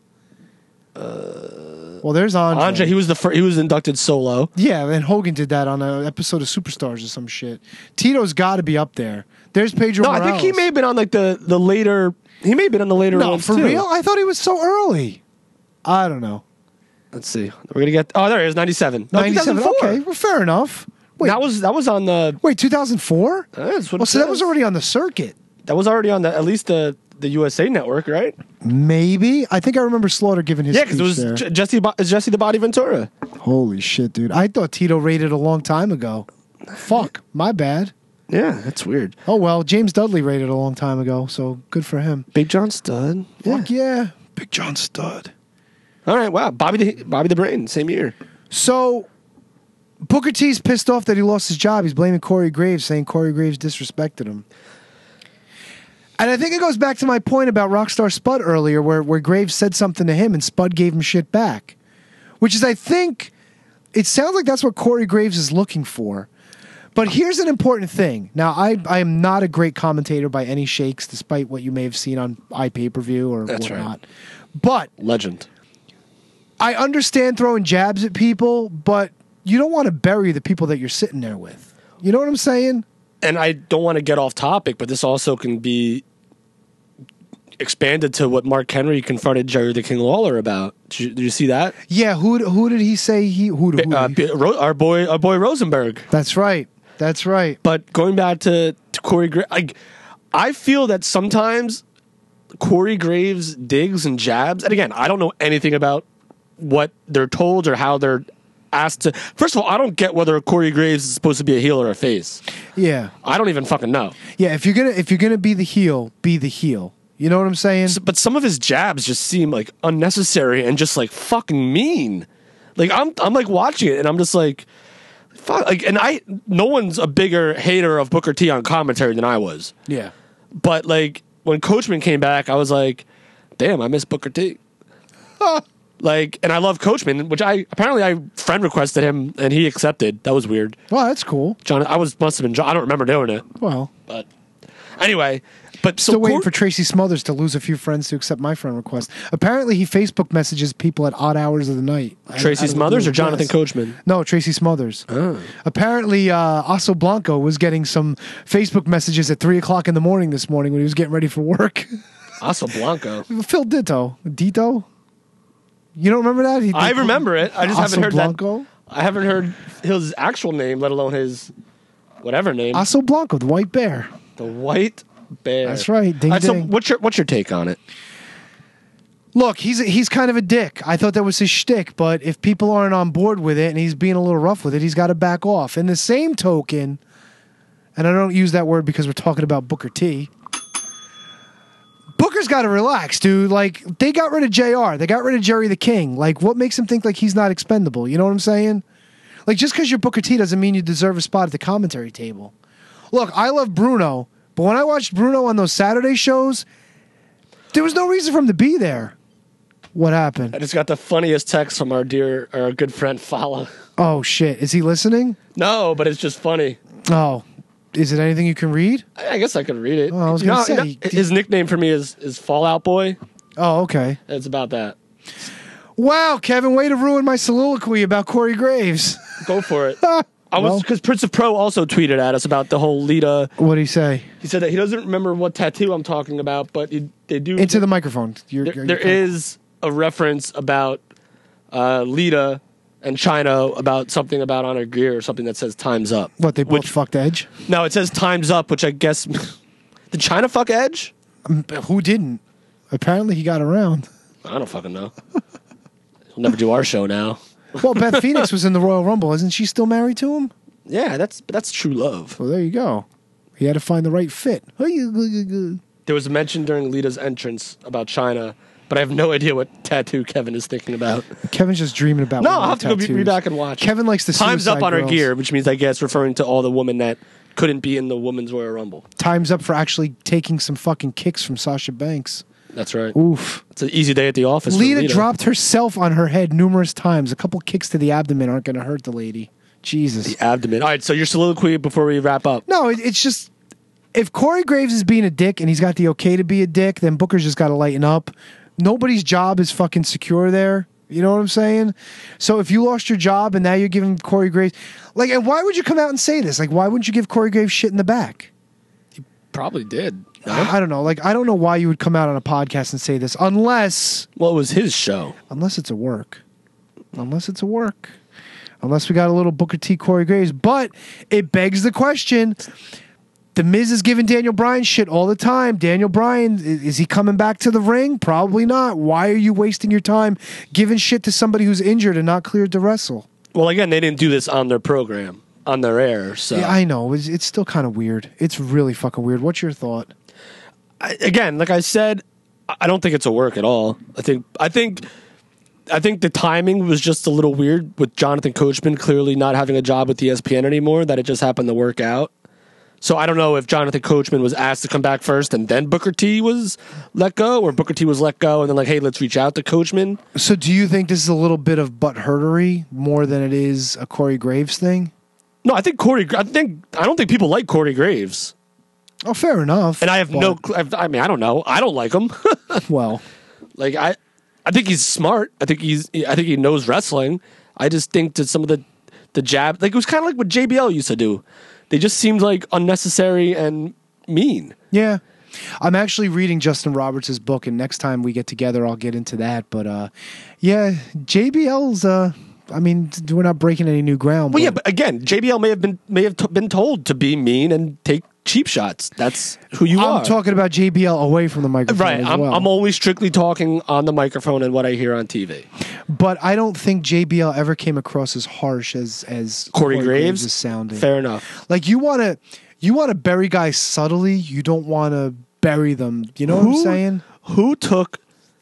Uh, well, there's Andre. Andre. He was the fir- he was inducted solo. Yeah, and Hogan did that on an episode of Superstars or some shit. Tito's got to be up there. There's Pedro No, I Morales. think he may have been on like the the later. He may have been on the later No, ones for too. real? I thought he was so early. I don't know. Let's see. We're gonna get. Oh, there he is. Ninety-seven. No, ninety-seven. two thousand four. Okay, well, fair enough. Wait, That was that was on the. wait, two thousand four? That's what Oh, it so that was says. already on the circuit. That was already on the at least the the U S A network, right? Maybe. I think I remember Slaughter giving his Yeah, because it was speech there. J- Jesse Bo- Jesse the Body Ventura. Holy shit, dude. I thought Tito rated a long time ago. Fuck, my bad. Yeah, that's weird. Oh, well, James Dudley rated a long time ago, so good for him. Big John Stud. Yeah. Fuck yeah. Big John Stud. All right. Wow. Bobby the Bobby the Brain. Same year. So, Booker T's pissed off that he lost his job. He's blaming Corey Graves, saying Corey Graves disrespected him. And I think it goes back to my point about Rockstar Spud earlier, where, where Graves said something to him and Spud gave him shit back. Which is, I think, it sounds like that's what Corey Graves is looking for. But here's an important thing. Now, I I am not a great commentator by any shakes, despite what you may have seen on iPay-per-view or That's whatnot. right. But Legend. I understand throwing jabs at people, but you don't want to bury the people that you're sitting there with. You know what I'm saying? And I don't want to get off topic, but this also can be expanded to what Mark Henry confronted Jerry the King Lawler about. Did you, did you see that? Yeah, who who did he say he who, who uh, Ro- our boy our boy Rosenberg. That's right. That's right. But going back to, to Corey Graves, like, I feel that sometimes Corey Graves digs and jabs, and again, I don't know anything about what they're told or how they're asked to. First of all, I don't get whether Corey Graves is supposed to be a heel or a face. Yeah, I don't even fucking know. Yeah, if you're gonna if you're gonna be the heel, be the heel. You know what I'm saying? So, but some of his jabs just seem like unnecessary and just like fucking mean. Like I'm I'm like watching it and I'm just like, fuck. Like, and I no one's a bigger hater of Booker T on commentary than I was. Yeah, but like when Coachman came back, I was like, damn, I miss Booker T. Like, and I love Coachman, which I apparently I friend requested him and he accepted. That was weird. Well, that's cool. John, I was must have been. I don't remember doing it. Well, but anyway, but still so waiting Cor- for Tracy Smothers to lose a few friends to accept my friend request. Apparently, he Facebook messages people at odd hours of the night. Tracy Smothers or Jonathan Coachman? No, Tracy Smothers. Oh. Apparently, uh, Oso Blanco was getting some Facebook messages at three o'clock in the morning this morning when he was getting ready for work. Oso Blanco. Phil Ditto. Ditto. You don't remember that? He, I remember it. I just Oso haven't heard Blanco? that. I haven't heard his actual name, let alone his whatever name. Oso Blanco, the white bear. The white bear. That's right. Ding, All right, so ding. what's your what's your take on it? Look, he's he's kind of a dick. I thought that was his shtick, but if people aren't on board with it and he's being a little rough with it, he's got to back off. In the same token, and I don't use that word because we're talking about Booker T. Booker's got to relax, dude. Like, they got rid of J R. They got rid of Jerry the King. Like, what makes him think like he's not expendable? You know what I'm saying? Like, just because you're Booker T doesn't mean you deserve a spot at the commentary table. Look, I love Bruno, but when I watched Bruno on those Saturday shows, there was no reason for him to be there. What happened? I just got the funniest text from our dear, our good friend Fala. Oh, shit. Is he listening? No, but it's just funny. Oh. Is it anything you can read? I guess I could read it. Oh, I was You gonna know- say, you know, his nickname for me is, is Fallout Boy. Oh, okay. It's about that. Wow, Kevin, way to ruin my soliloquy about Corey Graves. Go for it. I was because Prince of Pro also tweeted at us about the whole Lita. What did he say? He said that he doesn't remember what tattoo I'm talking about, but he, they do. Into the microphone. You're, there you're- there is a reference about uh, Lita and China about something about on her gear or something that says "Time's Up." What, they both Which- fucked Edge? No, it says "Time's Up," which I guess did China fuck Edge? Um, who didn't? Apparently he got around. I don't fucking know. We'll never do our show now. Well, Beth Phoenix was in the Royal Rumble. Isn't she still married to him? Yeah, that's that's true love. Well, there you go. He had to find the right fit. There was a mention during Lita's entrance about China, but I have no idea what tattoo Kevin is thinking about. Kevin's just dreaming about No, women I'll have with to go be, tattoos. be back and watch. Kevin likes the Time's up Suicide on her Girls. gear, which means I guess referring to all the women that couldn't be in the Women's Royal Rumble. Time's up for actually taking some fucking kicks from Sasha Banks. That's right. Oof. It's an easy day at the office. for Lita Lita dropped herself on her head numerous times. A couple kicks to the abdomen aren't going to hurt the lady. Jesus. the abdomen. All right, so your soliloquy before we wrap up. No, it, it's just if Corey Graves is being a dick and he's got the okay to be a dick, then Booker's just got to lighten up. Nobody's job is fucking secure there. You know what I'm saying? So if you lost your job and now you're giving Corey Graves, like, and why would you come out and say this? Like, why wouldn't you give Corey Graves shit in the back? Probably did. I don't know. Like, I don't know why you would come out on a podcast and say this unless, well, it was his show. Unless it's a work. Unless it's a work. Unless we got a little Booker T. Corey Graves. But it begs the question. The Miz is giving Daniel Bryan shit all the time. Daniel Bryan, i- is he coming back to the ring? Probably not. Why are you wasting your time giving shit to somebody who's injured and not cleared to wrestle? Well, again, they didn't do this on their program, on their air. So Yeah, I know. It's, it's still kind of weird. It's really fucking weird. What's your thought? I, again, like I said, I I don't think it's a work at all. I think I think I think the timing was just a little weird with Jonathan Coachman clearly not having a job with E S P N anymore, that it just happened to work out. So I don't know if Jonathan Coachman was asked to come back first and then Booker T was let go, or Booker T was let go and then like, hey, let's reach out to Coachman. So do you think this is a little bit of butthurtery more than it is a Corey Graves thing? No, I think Corey. I think I don't think people like Corey Graves. Oh, fair enough. And I have no. cl- I mean, I don't know. I don't like him. Well, like I, I think he's smart. I think he's. I think he knows wrestling. I just think that some of the, the jab, like it was kind of like what J B L used to do. They just seemed like unnecessary and mean. Yeah. I'm actually reading Justin Roberts' book, and next time we get together, I'll get into that. But uh, yeah, J B L's. Uh, I mean, we're not breaking any new ground. Well, yeah, but again, J B L may have been may have t- been told to be mean and take cheap shots. That's who you I'm are. I'm talking about J B L away from the microphone. Right. as I'm, well. I'm only strictly talking on the microphone and what I hear on T V. But I don't think J B L ever came across as harsh as as Corey, Graves is sounding. Fair enough. Like you want to you want to bury guys subtly. You don't want to bury them. You know who, what I'm saying? Who took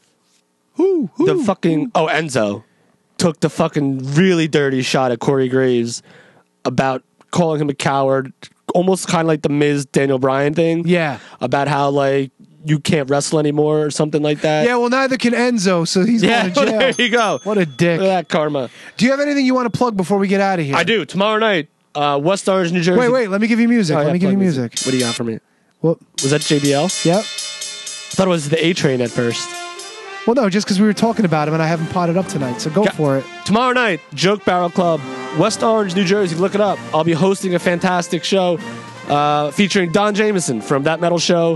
who, who the fucking oh Enzo took the fucking really dirty shot at Corey Graves about calling him a coward, almost kind of like the Miz Daniel Bryan thing. Yeah, about how like you can't wrestle anymore or something like that. Yeah, well, neither can Enzo, so he's yeah, going to jail. There you go. What a dick. Look at that karma. Do you have anything you want to plug before we get out of here? I do. Tomorrow night, uh, West Orange, New Jersey. Wait, wait. Let me give you music. Oh, let yeah, me give you plug music. What do you got for me? What was that? J B L? Yep. I thought it was the A Train at first. Well, no, just because we were talking about him and I haven't potted up tonight, so go Yeah. for it. Tomorrow night, Joke Barrel Club, West Orange, New Jersey. Look it up. I'll be hosting a fantastic show uh, featuring Don Jameson from That Metal Show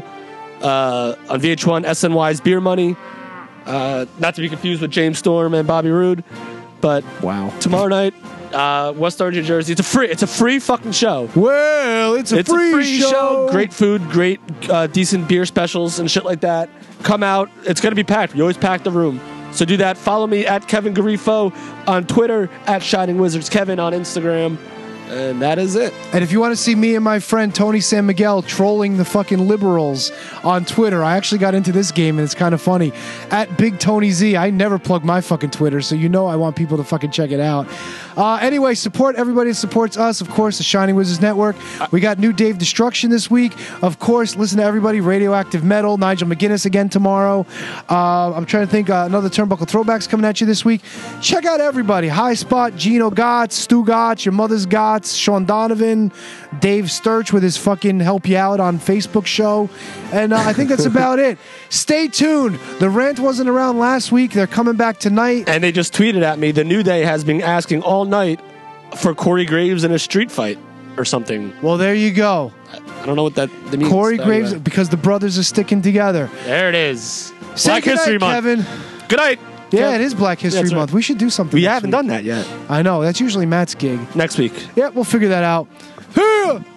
uh, on V H one, S N Y's Beer Money. Uh, not to be confused with James Storm and Bobby Roode, but wow, tomorrow night, uh, West Orange, New Jersey. It's a free. It's a free fucking show. Well, it's a, it's free, a free show. show. Great food, great uh, decent beer specials and shit like that. Come out. It's gonna be packed. We always pack the room. So do that. Follow me at Kevin Garifo on Twitter, at Shining Wizards Kevin on Instagram. And that is it. And if you want to see me and my friend Tony San Miguel trolling the fucking liberals on Twitter, I actually got into this game and it's kind of funny. At Big Tony Z, I never plug my fucking Twitter, so you know I want people to fucking check it out. Uh, anyway, support everybody that supports us. Of course, the Shining Wizards Network. We got new Dave Destruction this week. Of course, listen to everybody. Radioactive Metal, Nigel McGuinness again tomorrow. Uh, I'm trying to think uh, another Turnbuckle Throwbacks coming at you this week. Check out everybody. High Spot, Gino Gotts, Stu Gotts, Your Mother's Gotts, Sean Donovan, Dave Sturch with his fucking Help You Out on Facebook show. And uh, I think that's about it. Stay tuned. The Rant wasn't around last week. They're coming back tonight. And they just tweeted at me, the New Day has been asking all night for Corey Graves in a street fight or something. Well, there you go. I don't know what that means. Corey Graves, Anyway. because the brothers are sticking together. There it is. Say Black good History night, Month. Kevin. Good night. Yeah, Kev. it is Black History That's right. Month. We should do something. We next haven't week. done that yet. I know. That's usually Matt's gig. Next week. Yeah, we'll figure that out.